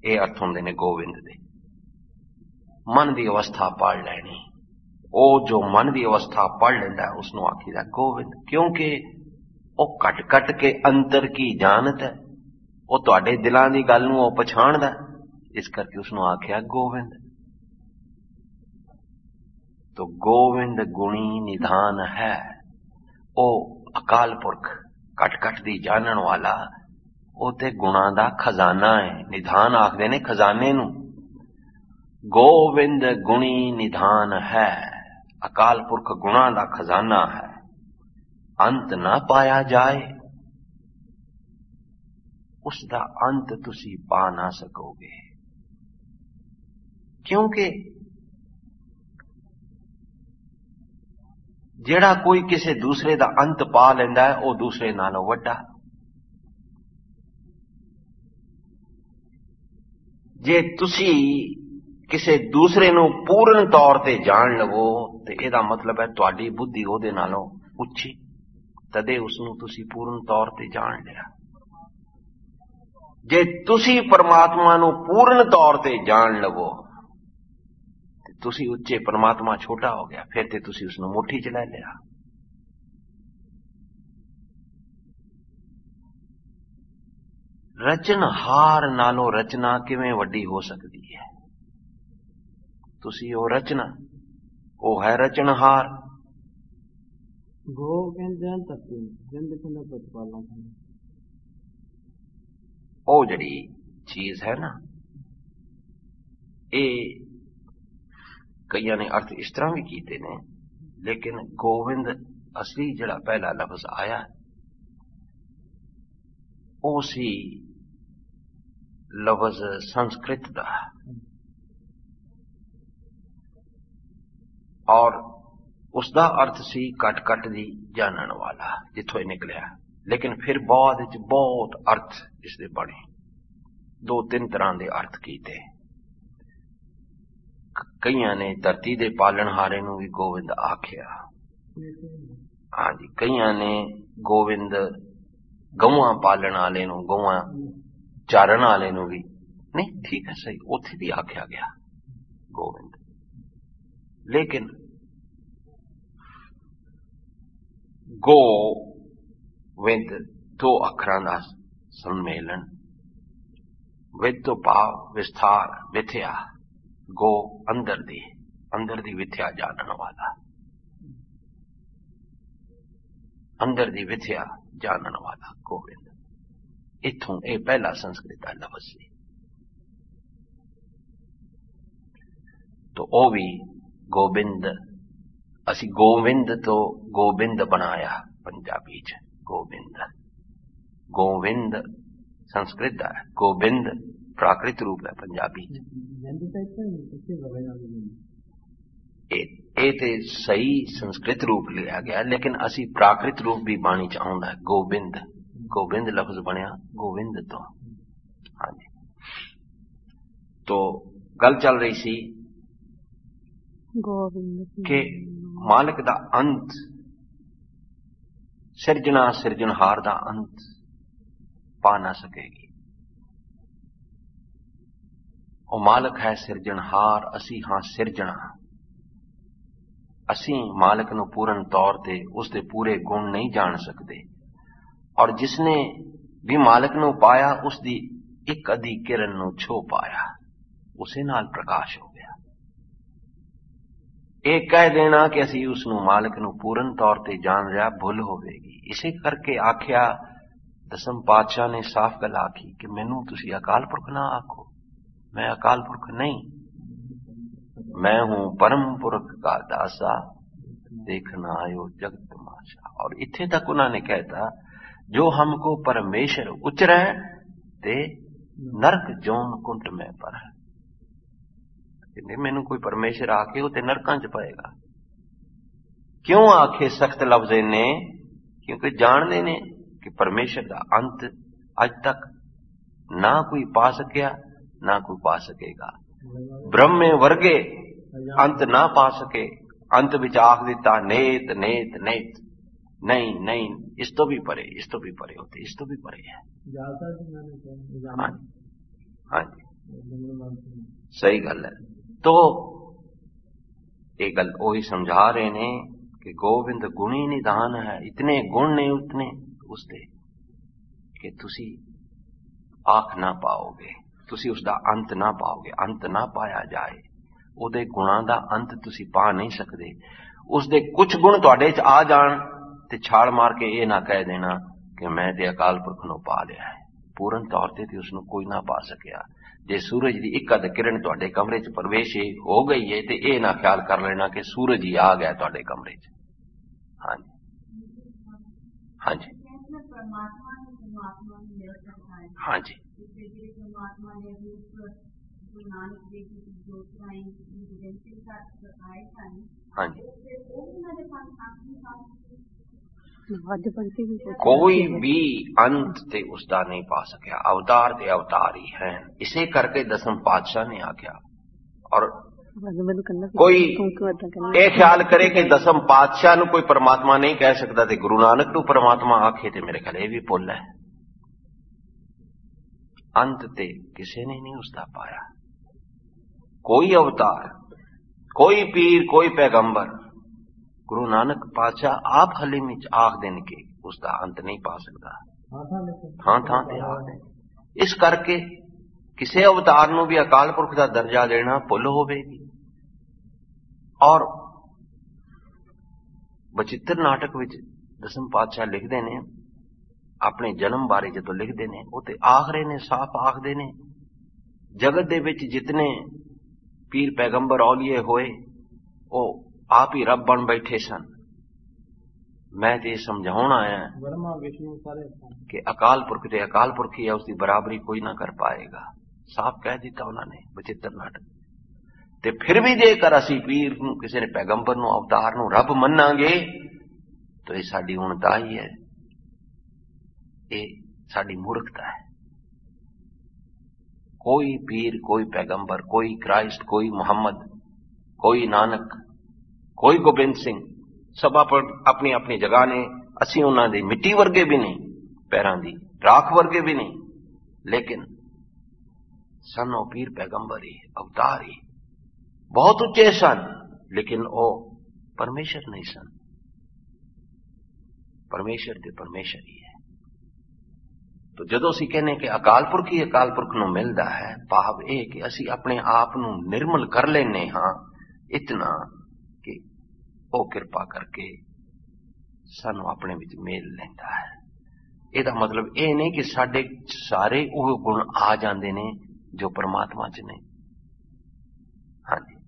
ਇਹ ਅਰਥ ਹੁੰਦੇ ਨੇ ਗੋਬਿੰਦ ਦੇ। ਮਨ ਦੀ ਅਵਸਥਾ ਪੜ ਲੈਣੀ, ਉਹ ਜੋ ਮਨ ਦੀ ਅਵਸਥਾ ਪੜ ਲੈਂਦਾ ਉਸ ਨੂੰ ਆਖੀਦਾ ਗੋਬਿੰਦ, ਕਿਉਂਕਿ ਉਹ ਕੱਟ ਕੱਟ ਕੇ ਅੰਤਰ ਕੀ ਜਾਣਤ ਹੈ, ਉਹ ਤੁਹਾਡੇ ਦਿਲਾਂ ਦੀ ਗੱਲ ਨੂੰ ਉਹ ਪਛਾਣਦਾ, ਇਸ ਕਰਕੇ ਉਸ ਨੂੰ ਆਖਿਆ ਗੋਬਿੰਦ। ਤੋ ਗੋਬਿੰਦ ਗੁਣੀ ਨਿਧਾਨ ਹੈ, ਉਹ ਅਕਾਲ ਪੁਰਖ ਕੱਟ ਕੱਟ ਦੀ ਜਾਣਨ ਵਾਲਾ, ਉਹ ਤੇ ਗੁਣਾਂ ਦਾ ਖਜ਼ਾਨਾ ਹੈ। ਨਿਧਾਨ ਆਖਦੇ ਨੇ ਖਜ਼ਾਨੇ ਨੂੰ। ਗੋਬਿੰਦ ਗੁਣੀ ਨਿਧਾਨ ਹੈ, ਅਕਾਲ ਪੁਰਖ ਗੁਣਾਂ ਦਾ ਖਜ਼ਾਨਾ ਹੈ, ਅੰਤ ਨਾ ਪਾਇਆ ਜਾਏ, ਉਸ ਦਾ ਅੰਤ ਤੁਸੀਂ ਪਾ ਨਾ ਸਕੋਗੇ। ਕਿਉਂਕਿ ਜਿਹੜਾ ਕੋਈ ਕਿਸੇ ਦੂਸਰੇ ਦਾ ਅੰਤ ਪਾ ਲੈਂਦਾ ਹੈ ਉਹ ਦੂਸਰੇ ਨਾਲੋਂ ਵੱਡਾ। ਜੇ ਤੁਸੀਂ ਕਿਸੇ ਦੂਸਰੇ ਨੂੰ ਪੂਰਨ ਤੌਰ ਤੇ ਜਾਣ ਲਵੋ ਤੇ ਇਹਦਾ ਮਤਲਬ ਹੈ ਤੁਹਾਡੀ ਬੁੱਧੀ ਉਹਦੇ ਨਾਲੋਂ ਉੱਚੀ, ਤਦੇ ਉਸ ਨੂੰ ਤੁਸੀਂ ਪੂਰਨ ਤੌਰ ਤੇ ਜਾਣ ਲਿਆ। ਜੇ ਤੁਸੀਂ ਪਰਮਾਤਮਾ ਨੂੰ ਪੂਰਨ ਤੌਰ ਤੇ ਜਾਣ ਲਵੋ ਤੇ ਤੁਸੀਂ ਉੱਚੇ, ਪਰਮਾਤਮਾ ਛੋਟਾ ਹੋ ਗਿਆ, ਫਿਰ ਤੇ ਤੁਸੀਂ ਉਸ ਨੂੰ ਮੁੱਠੀ ਚ ਲੈ ਲਿਆ। ਰਚਨਹਾਰ ਨਾਲੋਂ ਰਚਨਾ ਕਿਵੇਂ ਵੱਡੀ ਹੋ ਸਕਦੀ ਹੈ? ਤੁਸੀਂ ਉਹ ਰਚਨਾ, ਉਹ ਹੈ ਰਚਨਹਾਰ। ਉਹ ਜਿਹੜੀ ਚੀਜ਼ ਹੈ ਨਾ, ਇਹ ਕਈਆਂ ਨੇ ਅਰਥ ਇਸ ਤਰ੍ਹਾਂ ਵੀ ਕੀਤੇ ਨੇ, ਲੇਕਿਨ ਗੋਬਿੰਦ ਅਸਲੀ ਜਿਹੜਾ ਪਹਿਲਾ ਲਫ਼ਜ਼ ਆਇਆ ਉਹ ਸੀ ਲਫ਼ਜ਼ ਸੰਸਕ੍ਰਿਤ ਦਾ, ਔਰ ਉਸਦਾ ਅਰਥ ਸੀ ਕੱਟ ਕੱਟ ਦੀ ਜਾਣਨ ਵਾਲਾ, ਜਿੱਥੋਂ ਇਹ ਨਿਕਲਿਆ। ਲੇਕਿਨ ਫਿਰ ਬਾਅਦ ਵਿੱਚ ਬਹੁਤ ਅਰਥ ਇਸਦੇ ਬਣੇ, ਦੋ ਤਿੰਨ ਤਰ੍ਹਾਂ ਦੇ ਅਰਥ ਕੀਤੇ। ਕਈਆਂ ਨੇ ਧਰਤੀ ਦੇ ਪਾਲਣਹਾਰੇ ਨੂੰ ਵੀ ਗੋਬਿੰਦ ਆਖਿਆ, ਹਾਂਜੀ। ਕਈਆਂ ਨੇ ਗੋਬਿੰਦ ਗਊਆਂ ਪਾਲਣ ਵਾਲੇ ਨੂੰ, ਗਊਆਂ ਚਾਰਨ ਵਾਲੇ ਨੂੰ ਵੀ, ਨਹੀਂ ਠੀਕ ਹੈ, ਸਹੀ, ਉੱਥੇ ਵੀ ਆਖਿਆ ਗਿਆ ਗੋਬਿੰਦ। ਲੇਕਿਨ ਗੋ ਵਿਦ ਦੋ ਅੱਖਰਾਂ ਦਾ ਸੰਮੇਲਨ, ਵਿਦ ਤੋਂ ਭਾਵ ਵਿਸਥਾਰ, ਵਿਥਿਆ। ਗੋ ਅੰਦਰ ਦੀ, ਅੰਦਰ ਦੀ ਵਿਥਿਆ ਜਾਣਨ ਵਾਲਾ, ਅੰਦਰ ਦੀ ਵਿਥਿਆ ਜਾਣਨ ਵਾਲਾ ਗੋਬਿੰਦ। ਇੱਥੋਂ ਇਹ ਪਹਿਲਾ ਸੰਸਕ੍ਰਿਤ ਦਾ ਲਫ਼ਜ਼ ਸੀ। ਤੋ ਉਹ ਵੀ ਗੋਬਿੰਦ, ਅਸੀਂ ਗੋਵਿੰਦ ਤੋਂ ਗੋਬਿੰਦ ਬਣਾਇਆ ਪੰਜਾਬੀ ਚ। ਗੋਬਿੰਦ, ਗੋਵਿੰਦ ਸੰਸਕ੍ਰਿਤ ਦਾ ਹੈ, ਗੋਬਿੰਦ ਪ੍ਰਾਕ੍ਰਿਤ ਰੂਪ ਹੈ ਪੰਜਾਬੀ ਚ। ਇਹ ਤੇ ਸਹੀ ਸੰਸਕ੍ਰਿਤ ਰੂਪ ਲਿਆ ਗਿਆ, ਲੇਕਿਨ ਅਸੀਂ ਪ੍ਰਾਕ੍ਰਿਤ ਰੂਪ ਵੀ ਬਾਣੀ ਚ ਆਉਂਦਾ, ਗੋਬਿੰਦ। ਗੋਬਿੰਦ ਲਫ਼ਜ਼ ਬਣਿਆ ਗੋਵਿੰਦ ਤੋਂ, ਹਾਂਜੀ। ਤੋ ਗੱਲ ਚੱਲ ਰਹੀ ਸੀ ਕਿ ਮਾਲਕ ਦਾ ਅੰਤ, ਸਿਰਜਣਾ ਸਿਰਜਣਹਾਰ ਦਾ ਅੰਤ ਪਾ ਨਾ ਸਕੇਗੀ। ਉਹ ਮਾਲਕ ਹੈ ਸਿਰਜਣਹਾਰ, ਅਸੀਂ ਹਾਂ ਸਿਰਜਣਾ। ਅਸੀਂ ਮਾਲਕ ਨੂੰ ਪੂਰਨ ਤੌਰ ਤੇ ਉਸਦੇ ਪੂਰੇ ਗੁਣ ਨਹੀਂ ਜਾਣ ਸਕਦੇ, ਔਰ ਜਿਸਨੇ ਵੀ ਮਾਲਕ ਨੂੰ ਪਾਇਆ ਉਸਦੀ ਇੱਕ ਅੱਧੀ ਕਿਰਨ ਨੂੰ ਛੋ ਪਾਇਆ, ਉਸੇ ਨਾਲ ਪ੍ਰਕਾਸ਼ ਹੋ ਗਿਆ। ਇਹ ਕਹਿ ਦੇਣਾ ਕਿ ਅਸੀਂ ਉਸ ਨੂੰ ਮਾਲਕ ਨੂੰ ਪੂਰਨ ਤੌਰ ਤੇ ਜਾਣ ਲਿਆ, ਭੁੱਲ ਹੋਵੇਗੀ। ਇਸੇ ਕਰਕੇ ਆਖਿਆ, ਦਸਮ ਪਾਤਸ਼ਾਹ ਨੇ ਸਾਫ਼ ਗੱਲ ਆਖੀ ਕਿ ਮੈਨੂੰ ਤੁਸੀਂ ਅਕਾਲ ਪੁਰਖ ਨਾ ਆਖੋ, मैं अकाल पुरख नहीं, मैं हूं परम पुरख का दासा, देखना आयो जगत तमाशा। और इत्थे तक उन्होंने कहता, जो हमको परमेश्वर उचरै ते नरक जोन कुंट में पर है। मैनू कोई परमेश्वर आके वो ते नरकां च पाएगा। क्यों आखे सख्त लफ्ज़ ने? क्योंकि जानते ने कि परमेश्वर का अंत अज तक ना कोई पा सकिया, ना कोई पा सकेगा। ब्रह्मे वर्गे अंत ना पा सके, अंत विच आख दिता नेत नेत नेत, नहीं नहीं, इस तो भी परे, इस तो भी परे होते, इस तो भी परे है। हाँ जी, सही गल है। तो ये गल वही समझा रहे ने कि गोविंद गुणी निधान है, इतने गुण ने उतने उसके कि तुसी आख ना पाओगे, तुसी उसका अंत ना पाओगे, अंत ना पाया जाए। उहदे गुणां दा अंत तुसी पा नहीं सकते। उसके कुछ गुण तुहाडे च आ जाण ते छाल मार के ये ना कह देना कि मैं ते अकाल पुरख नूं पा लिया है। पूर्ण तौर ते उसनूं कोई ना पा सकिया। जे सूरज की एक अध किरण तुहाडे कमरे च प्रवेश हो गई है तो यह ना ख्याल कर लेना कि सूरज ही आ गया तुहाडे कमरे च। हाँ जी, हाँ जी, हाँ जी, हाँ जी। कोई भी अंत ते उसका नहीं पा सकिया। अवतार ते अवतार ही हैं। इसे करके दसम पातशाह ने आख्या। और कोई ये ख्याल करे कि दसम पातशाह नूं कोई परमात्मा नहीं कह सकता ते गुरु नानक नूं परमात्मा आखे ते मेरे ख्याल ये भी भुल है। अंत ते किसी ने नहीं उसका पाया। कोई अवतार, कोई पीर, कोई पैगंबर, गुरु नानक पातशाह आप हलीम आख देने के उसका अंत नहीं पा सकता। थां थां ते आख दे। इस करके किसी अवतार नूं भी अकाल पुरख का दर्जा देना भुल होवेगी। और बचित्र नाटक विच दसम पातशाह लिखते ने अपने जन्म बारे जो लिखते ने वो ते आखरे ने साफ आखदे ने जगत दे विच जितने पीर पैगंबर औलिए होए वो आप ही रब बन बैठे सन। मैं तो समझाउण आया कि अकाल पुरख ते अकाल पुरख ही है, उसकी बराबरी कोई ना कर पाएगा। साफ कह दिता उन्होंने बचित्र नाटक। ते फिर भी जेकर असी पीर नूं किसी ने पैगंबर नूं अवतार नूं रब मन्नांगे तो ये साडी उणता ही है, ये साडी मूर्खता है। कोई पीर, कोई पैगंबर, कोई क्राइस्ट, कोई मुहम्मद, कोई नानक, कोई गोबिंद सिंह, सब अपनी अपनी जगह ने। असी उन्हां दी मिट्टी वर्गे भी नहीं, पैरां दी राख वर्गे भी नहीं, लेकिन सन ओ पीर पैगंबर ही, अवतार ही। बहुत उच्चे सन लेकिन वो परमेश्वर नहीं सन। परमेश्वर ते परमेश्वर ही है। तो जदों असीं कहने कि अकाल पुरख ही अकाल पुरख नूं मिलदा है, भाव यह कि असीं अपने आप नूं निर्मल कर लेने हाँ इतना कि वो किरपा करके सानू अपने विच मेल लैंदा है। ਇਹਦਾ मतलब ये नहीं कि साडे सारे वो गुण आ जाते ने जो परमात्मा च नहीं। हाँ जी,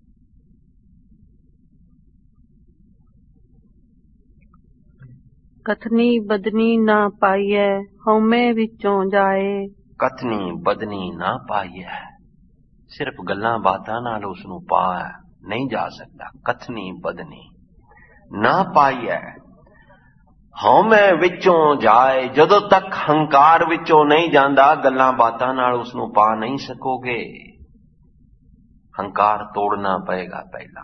कथनी बदनी ना पाइए हौमे विचों जाए। कथनी बदनी ना पाइए, सिर्फ गल्लां बातां नाल उसनू पा नहीं जा सकता। कथनी बदनी ना पाइए हौमे विचों जाए। जदों तक हंकार विचों नहीं जांदा गल्लां बातां नाल उसनू पा नहीं सकोगे। हंकार तोड़ना पएगा पहला,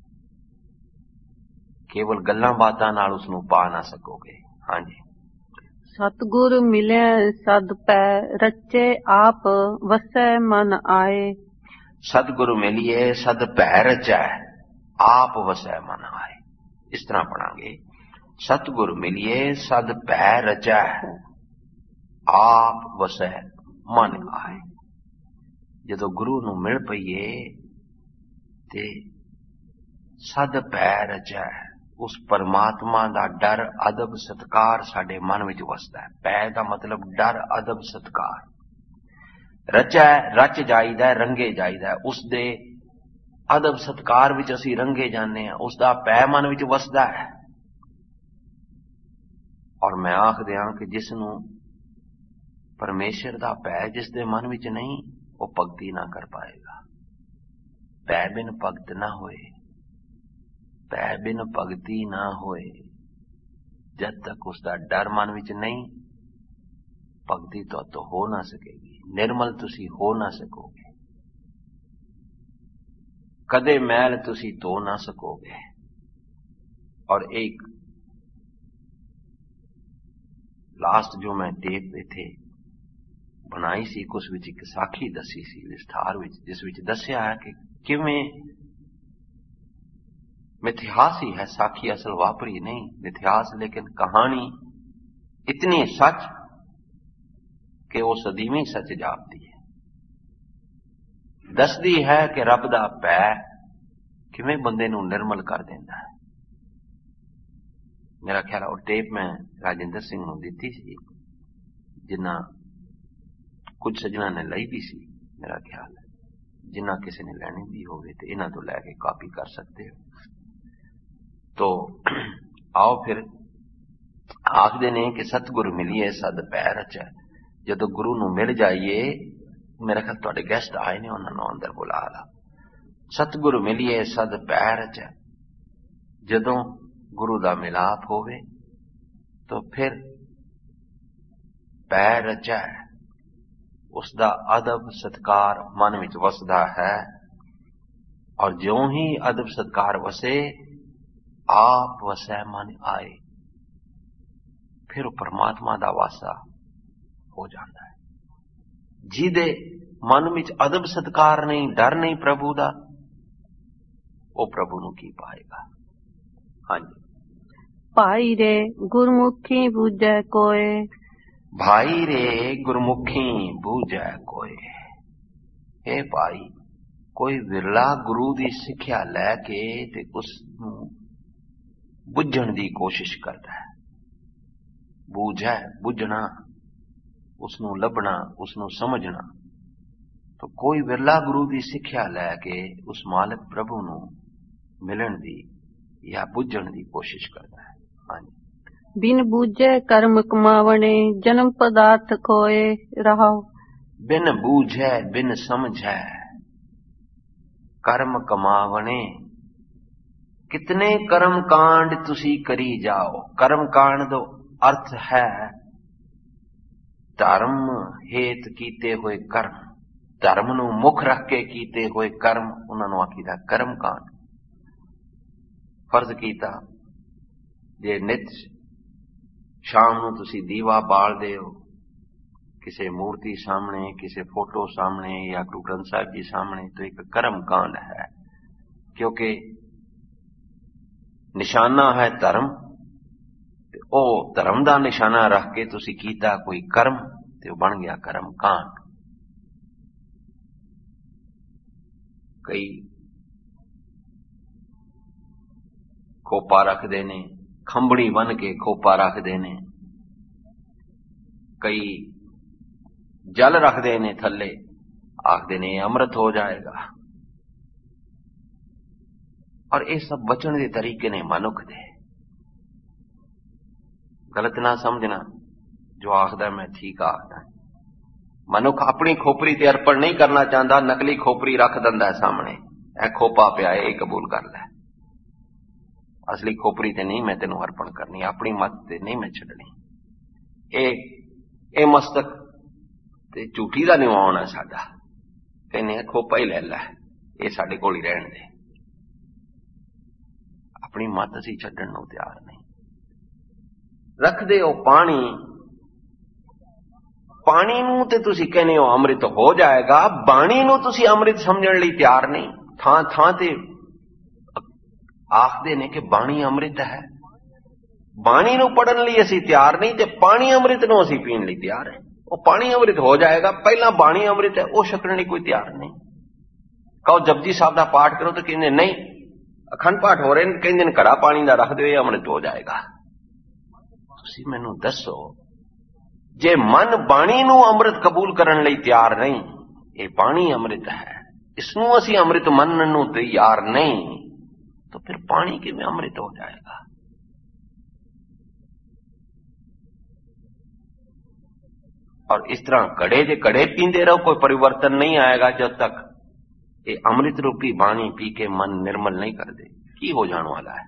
केवल गल्लां बातां नाल उसनू पा ना सकोगे। हाँ जी, सतगुर मिले सद पै रचे आप वसै मन आए। सतगुरु मिलिए सद पै रचै आप वसै मन आए। इस तरह पढ़ांगे, सतगुरु मिलिए सद पै रचै आप वसै मन आए। जदों गुरु नूं मिल पईए ते सद पै रचै, उस परमात्मा दा डर अदब सत्कार साडे मन विच वसदा है। पै दा मतलब डर अदब सत्कार। रचै रच जाईदा, रंगे जाईदा, उसदे अदब सत्कार विच असीं रंगे जाने हैं, उसदा पै मन विच वसदा है। और मैं आख दियां कि जिसनू परमेश्वर दा पै जिस दे मन विच नहीं वो भगती ना कर पाएगा। पै बिन भगत ना होए, पै बिन भगती ना होए। जब तक उसका डर मन विच नहीं भगती तो, तो हो ना सकेगी। निर्मल तुसी हो ना सकोगे, कदे मैल तुसी धो ना सकोगे। और एक लास्ट जो मैं टेप पे थे ਬਣਾਈ ਸੀ, ਉਸ ਵਿੱਚ ਇੱਕ ਸਾਖੀ ਦੱਸੀ ਸੀ ਵਿਸਥਾਰ ਵਿੱਚ, ਜਿਸ ਵਿੱਚ ਦੱਸਿਆ ਹੈ ਕਿ ਕਿਵੇਂ ਮਿਥਿਹਾਸ ਹੀ ਹੈ, ਸਾਖੀ ਅਸਲ ਵਾਪਰੀ ਨਹੀਂ ਮਿਥਿਹਾਸ, ਲੇਕਿन ਕਹਾਣੀ इतनी सच कि वो सदीवी सच जापदी है, दसदी है कि रब दा भै किवें बंदे नूं निर्मल कर देंदा है। मेरा ख्याल वो टेप मैं राजेंद्र सिंह नूं दित्ती सी, जिन्ना कुछ सज्जना ने लई भी सी, मेरा ख्याल है जिन्ना किसी ने लैनी भी होवे ते इन्हां तों लैके कापी कर सकते हो। तो आओ फिर आखदे ने कि सतगुरु मिलिए सद पैर रचै, जदों गुरु नूं मिल जाइए, मेरा ख्याल तुहाडे गेस्ट आए ने, उन्हां नूं अंदर बुला ला। सतगुरु मिलिए सद पैर रचै, जदों गुरु दा मिलाप होवे तो फिर पैर रचै, उसदा अदब सत्कार मन विच वसदा है, और ज्यों ही अदब सत्कार वसे आप वसै मन आए, फिर परमात्मा दा वासा हो जाता है। जिहदे मन विच अदब सत्कार नहीं, डर नहीं प्रभु दा, वो प्रभु नूं की पाएगा। हाँ जी। भाई रे गुरमुखी बूझै कोय, भाई रे गुरमुखी बूझै कोय। हे भाई, कोई विरला गुरु दी सिक्ख्या लैके ते उस नूं बुझण दी कोशिश करदा है। बूझ है बुझना, उसनू लभना, उसनू समझना। तो कोई विरला गुरु की सिक्ख्या लैके उस मालिक प्रभु नू मिलन दी या बुझण दी कोशिश करता है। हाँ जी। बिन बूझे कर्म कमावणे, जन्म पदार्थ खोए रहो। बिन बूझे बिन समझे कर्म कमावणे, कितने कर्म कांड तुसी करी जाओ। कर्म कांड दो अर्थ है धर्म हेत कीते हुए कर्म, धर्म नू मुख रख के कीते हुए कर्म, उन्होंने आखीदा कर्म कांड। फर्ज कीता जे नित शाम नू तुसी दीवा बाल दे हो किसी मूर्ति सामने, किसी फोटो सामने या गुरु ग्रंथ साहिब जी सामने, तो एक कर्म कांड है, क्योंकि निशाना है धर्म। ओ धर्म दा निशाना रख के तुसी कीता कोई कर्म, ते बन गया कर्म कांड। कई खोपा रखदे ने, खंबड़ी बन के खोपा रखदे ने, कई जल रखदे ने थल्ले, आखदे ने अमृत हो जाएगा। और ये सब बचन के तरीके ने मनुख दे। गलत ना समझना, जो आखदा मैं ठीक आखदा। मनुख अपनी खोपरी ते अर्पण नहीं करना चाहता, नकली खोपरी रख दिंदा है सामने, ए खोपा पिया है, कबूल कर लै। असली खोपरी ते नहीं मैं तेनों अर्पण करनी, अपनी मत ते नहीं मैं छड्डनी। ए ए मस्तक ते झूठी दा निवाण है साडा, कहने खोपा ही ले लै, ये साडे कोल ही रहण दे। अपनी मत असीं छड्डण नूं तैयार नहीं। रखदे हो पानी, पानी नूं ते तुसी कहने हो अमृत हो जाएगा, बाणी नूं तुसी अमृत समझण लई तैयार नहीं। थां थां ते आखदे ने कि बाणी अमृत है, बाणी नूं पढ़न लई असीं तैयार नहीं, ते पानी अमृत नूं असीं पीण लई तैयार है। वो पानी अमृत हो जाएगा, पहला बाणी अमृत है, वो छकण लई कोई तैयार नहीं। कहो जपजी साहब दा पाठ करो तो कहंदे नहीं, अखंड पाठ हो रहे हैं, कहंदे घड़ा पानी दा रख दो, ये अमृत हो जाएगा। तुसी मैनू दसो, जे मन बाणी नू अमृत कबूल करन लई तैयार नहीं, ये बाणी अमृत है, इसनू असी अमृत मनन नू तैयार नहीं, तो फिर पानी किवें अमृत हो जाएगा। और इस तरह कड़े जे कड़े पींदे रहो, कोई परिवर्तन नहीं आएगा जब तक ये अमृत रूपी बाणी पी के मन निर्मल नहीं कर दे। की हो जाने वाला है?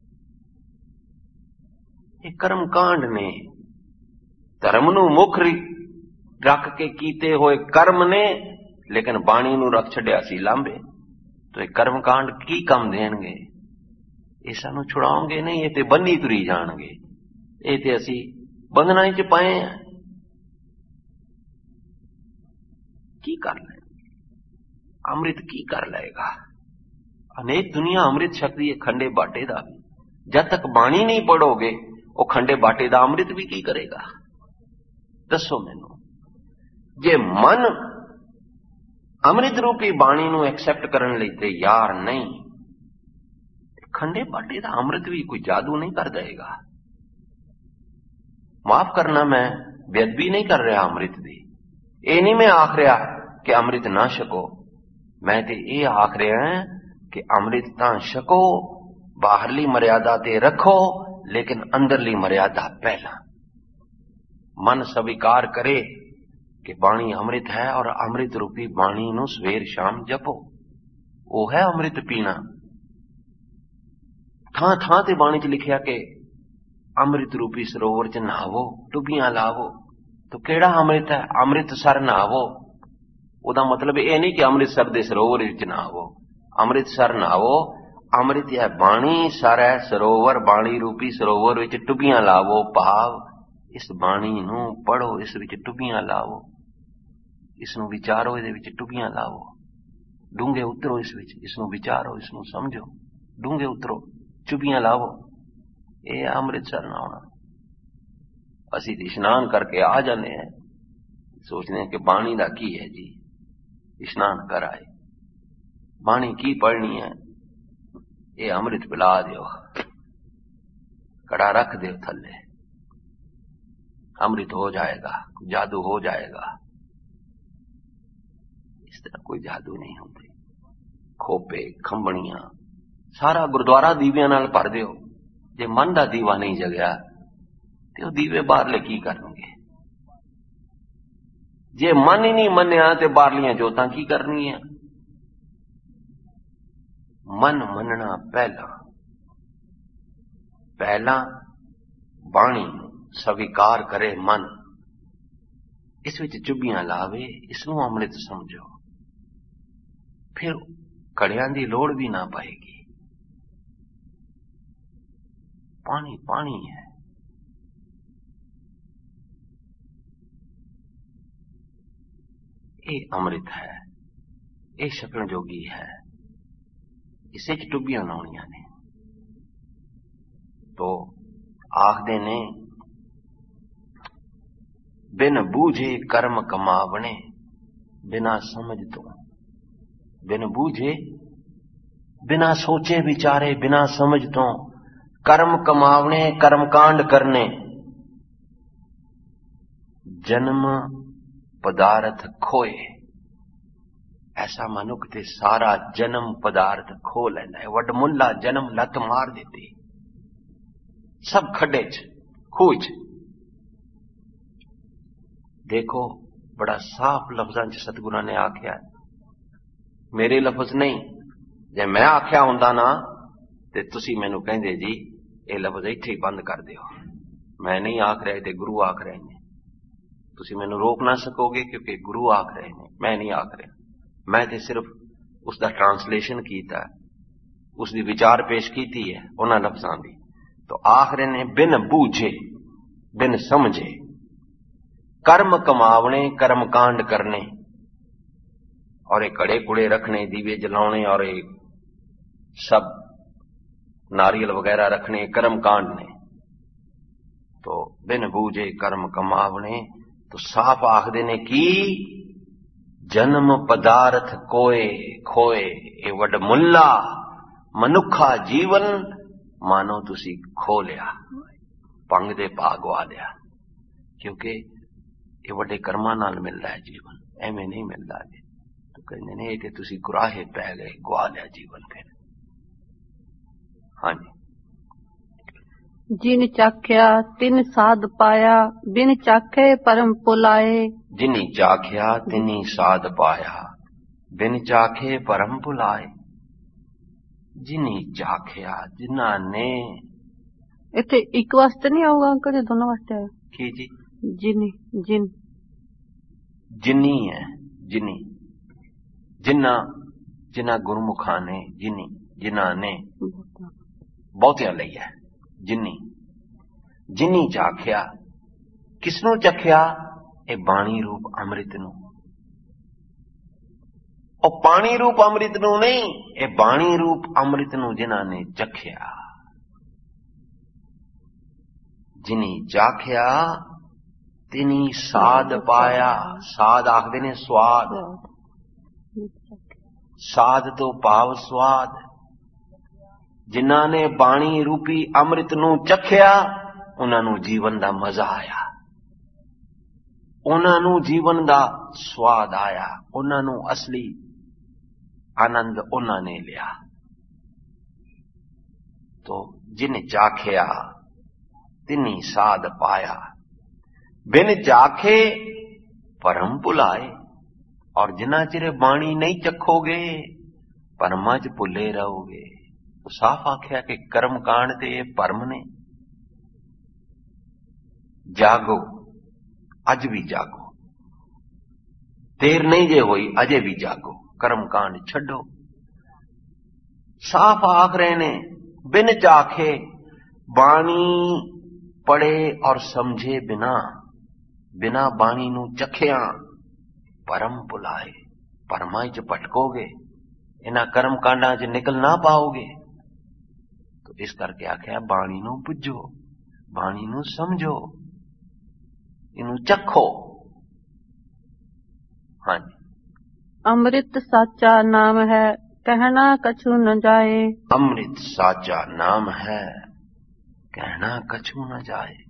ये कर्म कांड ने धर्म नू मुख रख के कीते हुए कर्म ने, लेकिन बाणी नू रख छड्या सी लांबे। तो ये कर्म कांड की कम देणगे? ये सानू छुड़ाओगे नहीं, ये ते बन्नी तुरी जाणगे, ये ते असी बंधना च पाए हैं। ਕੀ ਕਰ ਲੈ, ਅੰਮ੍ਰਿਤ ਕੀ ਕਰ ਲਏਗਾ। ਅਨੇਕ ਦੁਨੀਆ ਅੰਮ੍ਰਿਤ ਸ਼ਕਤੀ ਹੈ ਖੰਡੇ ਬਾਟੇ ਦਾ ਵੀ। ਜਦ ਤੱਕ ਬਾਣੀ ਨਹੀਂ ਪੜੋਗੇ ਉਹ ਖੰਡੇ ਬਾਟੇ ਦਾ ਅੰਮ੍ਰਿਤ ਵੀ ਕੀ ਕਰੇਗਾ। ਦੱਸੋ ਮੈਨੂੰ, ਜੇ ਮਨ ਅੰਮ੍ਰਿਤ ਰੂਪੀ ਬਾਣੀ ਨੂੰ ਐਕਸੈਪਟ ਕਰਨ ਲਈ ਤਿਆਰ ਨਹੀਂ, ਖੰਡੇ ਬਾਟੇ ਦਾ ਅੰਮ੍ਰਿਤ ਵੀ ਕੋਈ ਜਾਦੂ ਨਹੀਂ ਕਰ ਦੇਗਾ। ਮਾਫ ਕਰਨਾ, ਮੈਂ ਬੇਅਦਬੀ ਨਹੀਂ ਕਰ ਰਿਹਾ ਅੰਮ੍ਰਿਤ ਦੀ। ਇਹ ਨਹੀਂ ਮੈਂ ਆਖ ਰਿਹਾ ਕਿ ਅੰਮ੍ਰਿਤ ਨਾ ਛਕੋ, ਮੈਂ ਤੇ ਇਹ ਆਖ ਰਿਹਾ ਕਿ ਅੰਮ੍ਰਿਤ ਤਾਂ ਛਕੋ, ਬਾਹਰਲੀ ਮਰਿਆਦਾ ਤੇ ਰੱਖੋ, ਲੇਕਿਨ ਅੰਦਰਲੀ ਮਰਿਆਦਾ ਪਹਿਲਾਂ। ਮਨ ਸਵੀਕਾਰ ਕਰੇ ਕਿ ਬਾਣੀ ਅੰਮ੍ਰਿਤ ਹੈ ਔਰ ਅੰਮ੍ਰਿਤ ਰੂਪੀ ਬਾਣੀ ਨੂੰ ਸਵੇਰ ਸ਼ਾਮ ਜਪੋ, ਉਹ ਹੈ ਅੰਮ੍ਰਿਤ ਪੀਣਾ। ਥਾਂ ਥਾਂ ਤੇ ਬਾਣੀ ਚ ਲਿਖਿਆ ਕਿ ਅੰਮ੍ਰਿਤ ਰੂਪੀ ਸਰੋਵਰ ਚ ਨਹਾਵੋ, ਟੁੱਬੀਆਂ ਲਾਵੋ। ਤਾਂ ਕਿਹੜਾ ਅੰਮ੍ਰਿਤ ਹੈ? ਅੰਮ੍ਰਿਤਸਰ ਨਹਾਵੋ। ਉਹਦਾ ਮਤਲਬ ਇਹ ਨਹੀਂ ਕਿ ਅੰਮ੍ਰਿਤਸਰ ਦੇ ਸਰੋਵਰ ਵਿੱਚ ਨਹਾਵੋ, ਅੰਮ੍ਰਿਤਸਰ ਨਹਾਵੋ। ਅੰਮ੍ਰਿਤ ਹੈ ਬਾਣੀ, ਸਰ ਹੈ ਸਰੋਵਰ, ਬਾਣੀ ਰੂਪੀ ਸਰੋਵਰ ਵਿੱਚ ਟੁੱਬੀਆਂ ਲਾਵੋ। ਭਾਵ ਇਸ ਬਾਣੀ ਨੂੰ ਪੜ੍ਹੋ, ਇਸ ਵਿੱਚ ਟੁੱਬੀਆਂ ਲਾਵੋ, ਇਸ ਨੂੰ ਵਿਚਾਰੋ, ਇਹਦੇ ਵਿੱਚ ਟੁੱਬੀਆਂ ਲਾਵੋ, ਡੂੰਘੇ ਉਤਰੋ ਇਸ ਵਿੱਚ, ਇਸ ਨੂੰ ਵਿਚਾਰੋ, ਇਸ ਨੂੰ ਸਮਝੋ, ਡੂੰਘੇ ਉਤਰੋ, ਚੁੱਬੀਆਂ ਲਾਵੋ। ਇਹ ਅੰਮ੍ਰਿਤਸਰ ਨਹਾਉਣਾ। ਅਸੀਂ ਇਸ਼ਨਾਨ ਕਰਕੇ ਆ ਜਾਂਦੇ ਹਾਂ, ਸੋਚਦੇ ਹਾਂ ਕਿ ਬਾਣੀ ਦਾ ਕੀ ਹੈ ਜੀ, ਇਸ਼ਨਾਨ ਕਰ ਆਏ, ਬਾਣੀ ਕੀ ਪੜ੍ਹਨੀ ਹੈ। ਇਹ ਅੰਮ੍ਰਿਤ ਪਿਲਾ ਦਿਓ, ਕੜਾ ਰੱਖ ਦਿਓ ਥੱਲੇ, ਅੰਮ੍ਰਿਤ ਹੋ ਜਾਏਗਾ, ਜਾਦੂ ਹੋ ਜਾਏਗਾ। ਇਸ ਤਰ੍ਹਾਂ ਕੋਈ ਜਾਦੂ ਨਹੀਂ ਹੁੰਦੇ। ਖੋਪੇ, ਖੰਬਣੀਆਂ, ਸਾਰਾ ਗੁਰਦੁਆਰਾ ਦੀਵਿਆਂ ਨਾਲ ਭਰ ਦਿਓ। ਜੇ ਮਨ ਦਾ ਦੀਵਾ ਨਹੀਂ ਜਗਿਆ ਤੇ ਉਹ ਦੀਵੇ ਬਾਹਰਲੇ ਕੀ ਕਰਨਗੇ। ਜੇ ਮਨ ਹੀ ਨਹੀਂ ਮੰਨਿਆ ਤੇ ਬਾਹਰਲੀਆਂ ਜੋਤਾਂ ਕੀ ਕਰਨੀਆਂ। ਮਨ ਮੰਨਣਾ ਪਹਿਲਾਂ, ਪਹਿਲਾਂ ਬਾਣੀ ਸਵੀਕਾਰ ਕਰੇ ਮਨ, ਇਸ ਵਿੱਚ ਚੁੱਭੀਆਂ ਲਾਵੇ, ਇਸ ਨੂੰ ਅੰਮ੍ਰਿਤ ਸਮਝੋ, ਫਿਰ ਘੜਿਆਂ ਦੀ ਲੋੜ ਵੀ ਨਾ ਪਏਗੀ। ਪਾਣੀ ਪਾਣੀ ਹੈ। ਇਹ ਅੰਮ੍ਰਿਤ ਹੈ, ਇਹ ਛਕਣ ਜੋਗੀ ਹੈ, ਇਸੇ ਚ ਟੁੱਬੀਆਂ ਲਾਉਣੀਆਂ ਨੇ। ਤੋ ਆਖਦੇ ਨੇ ਬਿਨ ਬੂਝੇ ਕਰਮ ਕਮਾਵਣੇ, ਬਿਨਾ ਸਮਝ ਤੋਂ, ਬਿਨ ਬੂਝੇ, ਬਿਨਾ ਸੋਚੇ ਵਿਚਾਰੇ, ਬਿਨਾ ਸਮਝ ਤੋਂ ਕਰਮ ਕਮਾਵਣੇ, ਕਰਮ ਕਾਂਡ ਕਰਨੇ। ਜਨਮ ਪਦਾਰਥ ਖੋਏ, ਐਸਾ ਮਨੁੱਖ ਤੇ ਸਾਰਾ ਜਨਮ ਪਦਾਰਥ ਖੋ ਲੈਂਦਾ ਹੈ। ਵਡਮੁੱਲਾ ਜਨਮ ਲੱਤ ਮਾਰ ਦਿੱਤੀ, ਸਭ ਖੱਡੇ ਚ, ਖੂਹ ਚ। ਦੇਖੋ ਬੜਾ ਸਾਫ਼ ਲਫ਼ਜ਼ਾਂ ਚ ਸਤਿਗੁਰਾਂ ਨੇ ਆਖਿਆ, ਮੇਰੇ ਲਫ਼ਜ਼ ਨਹੀਂ। ਜੇ ਮੈਂ ਆਖਿਆ ਹੁੰਦਾ ਨਾ ਤੇ ਤੁਸੀਂ ਮੈਨੂੰ ਕਹਿੰਦੇ ਜੀ ਇਹ ਲਫ਼ਜ਼ ਇੱਥੇ ਹੀ ਬੰਦ ਕਰ ਦਿਓ, ਮੈਂ ਨਹੀਂ ਆਖ ਰਿਹਾ ਤੇ ਗੁਰੂ ਆਖ ਰਹੇ ਨੇ। ਤੁਸੀਂ ਮੈਨੂੰ ਰੋਕ ਨਾ ਸਕੋਗੇ ਕਿਉਂਕਿ ਗੁਰੂ ਆਖ ਰਹੇ ਨੇ, ਮੈਂ ਨਹੀਂ ਆਖ ਰਿਹਾ। ਮੈਂ ਤੇ ਸਿਰਫ ਉਸ ਦਾ ਟਰਾਂਸਲੇਸ਼ਨ ਕੀਤਾ, ਉਸ ਦੀ ਵਿਚਾਰ ਪੇਸ਼ ਕੀਤੀ ਹੈ ਉਹਨਾਂ ਲਫ਼ਜ਼ਾਂ ਦੀ। ਤਾਂ ਆਖ ਰਹੇ ਨੇ ਬਿਨ ਬੂਝੇ, ਬਿਨ ਸਮਝੇ ਕਰਮ ਕਮਾਵਣੇ, ਕਰਮ ਕਾਂਡ ਕਰਨੇ, और ये कड़े कुड़े रखने, दीवे जलाने और ये सब नारियल वगैरह रखने, कर्म कांड ने। तो बिन बूझे कर्म कमावने, तो साफ आखदे ने की जन्म पदार्थ कोए खोए। ये वड मुल्ला मनुखा जीवन मानो तुसी खो लिया, पंग दे पा गवा लिया, क्योंकि ये वड्डे कर्मां नाल मिलदा है जीवन, एवें नहीं मिलदा जी। तो कहते ने कि तुसी गुराहे पै गए, गवा लिया जीवन। फिर हाँ जी। जिन चाख्या तिन साध पाया, बिन चाखे परम पुलाए। जिनी चाख्या तिनी साध पाया, बिन चाखे परम पुलाए। जिनी चाख्या, जिन्ना ने। इत्थे एक वास्ते नहीं आऊगा अंकल जी, दोनों वास्ते आए की जी? जिनी, जिन जिनी है, जिनी जिन्ना, जिन्ना गुरमुखा ने, जिनी जिन्ना ने बहुतियां लई है। जिनी जिनी चाख्या, किसनों चख्या? ए बाणी रूप अमृत नू। ਉਹ ਪਾਣੀ ਰੂਪ ਅੰਮ੍ਰਿਤ ਨੂੰ ਨਹੀਂ, ਇਹ ਬਾਣੀ ਰੂਪ ਅੰਮ੍ਰਿਤ ਨੂੰ ਜਿਨ੍ਹਾਂ ਨੇ ਚਖਿਆ, ਜਿਨੀ ਚਾਖਿਆ ਤਿਨੀ ਸਾਧ ਪਾਇਆ। ਸਾਧ ਆਖਦੇ ਨੇ ਸਵਾਦ, ਸਾਧ ਤੋਂ ਭਾਵ ਸਵਾਦ। ਜਿਨ੍ਹਾਂ ਨੇ ਬਾਣੀ ਰੂਪੀ ਅੰਮ੍ਰਿਤ ਨੂੰ ਚਖਿਆ ਉਹਨਾਂ ਨੂੰ ਜੀਵਨ ਦਾ ਮਜ਼ਾ ਆਇਆ, ਉਹਨਾਂ ਨੂੰ ਜੀਵਨ ਦਾ ਸਵਾਦ ਆਇਆ, ਉਹਨਾਂ ਨੂੰ ਅਸਲੀ ਆਨੰਦ ਉਹਨਾਂ ਨੇ ਲਿਆ। ਤੋ ਜਿਨ ਚਾਖਿਆ ਤਿਨੀ ਸਾਧ ਪਾਇਆ। ਬਿਨ ਚਾਖੇ ਭਰਮ ਭੁਲਾਏ। ਔਰ ਜਿੰਨਾ ਚਿਰ ਬਾਣੀ ਨਹੀਂ ਚੱਖੋਗੇ ਭਰਮਾਂ ਚ ਭੁੱਲੇ ਰਹੋਗੇ। ਸਾਫ਼ ਆਖਿਆ ਕਿ ਕਰਮ ਕਾਂਡ ਤੇ ਇਹ ਭਰਮ ਨੇ। ਜਾਗੋ, ਅੱਜ ਵੀ ਜਾਗੋ, ਦੇਰ ਨਹੀਂ ਜੇ ਹੋਈ, ਅਜੇ ਵੀ ਜਾਗੋ, ਕਰਮ ਕਾਂਡ ਛੱਡੋ। ਸਾਫ਼ ਆਖ ਰਹੇ ਨੇ ਬਿਨ ਚਾਖੇ, ਬਾਣੀ ਪੜੇ ਔਰ ਸਮਝੇ ਬਿਨਾ, ਬਿਨਾ ਬਾਣੀ ਨੂੰ ਚਖਿਆ ਭਰਮ ਭੁਲਾਏ। ਭਰਮਾਂ ਚ ਭਟਕੋਗੇ, ਇਹਨਾਂ ਕਰਮ ਕਾਂਡਾਂ ਚ ਨਿਕਲ ਨਾ ਪਾਓਗੇ। ਤੋ ਇਸ ਕਰਕੇ ਆਖਿਆ ਬਾਣੀ ਨੂੰ ਬੁੱਝੋ, ਬਾਣੀ ਨੂੰ ਸਮਝੋ, ਇਹਨੂੰ ਚੱਖੋ। ਹਾਂਜੀ, ਅੰਮ੍ਰਿਤ ਸਾਚਾ ਨਾਮ ਹੈ ਕਹਿਣਾ ਕਛੂ ਨ ਜਾਏ। ਅੰਮ੍ਰਿਤ ਸਾਚਾ ਨਾਮ ਹੈ ਕਹਿਣਾ ਕਛੂ ਨ ਜਾਏ।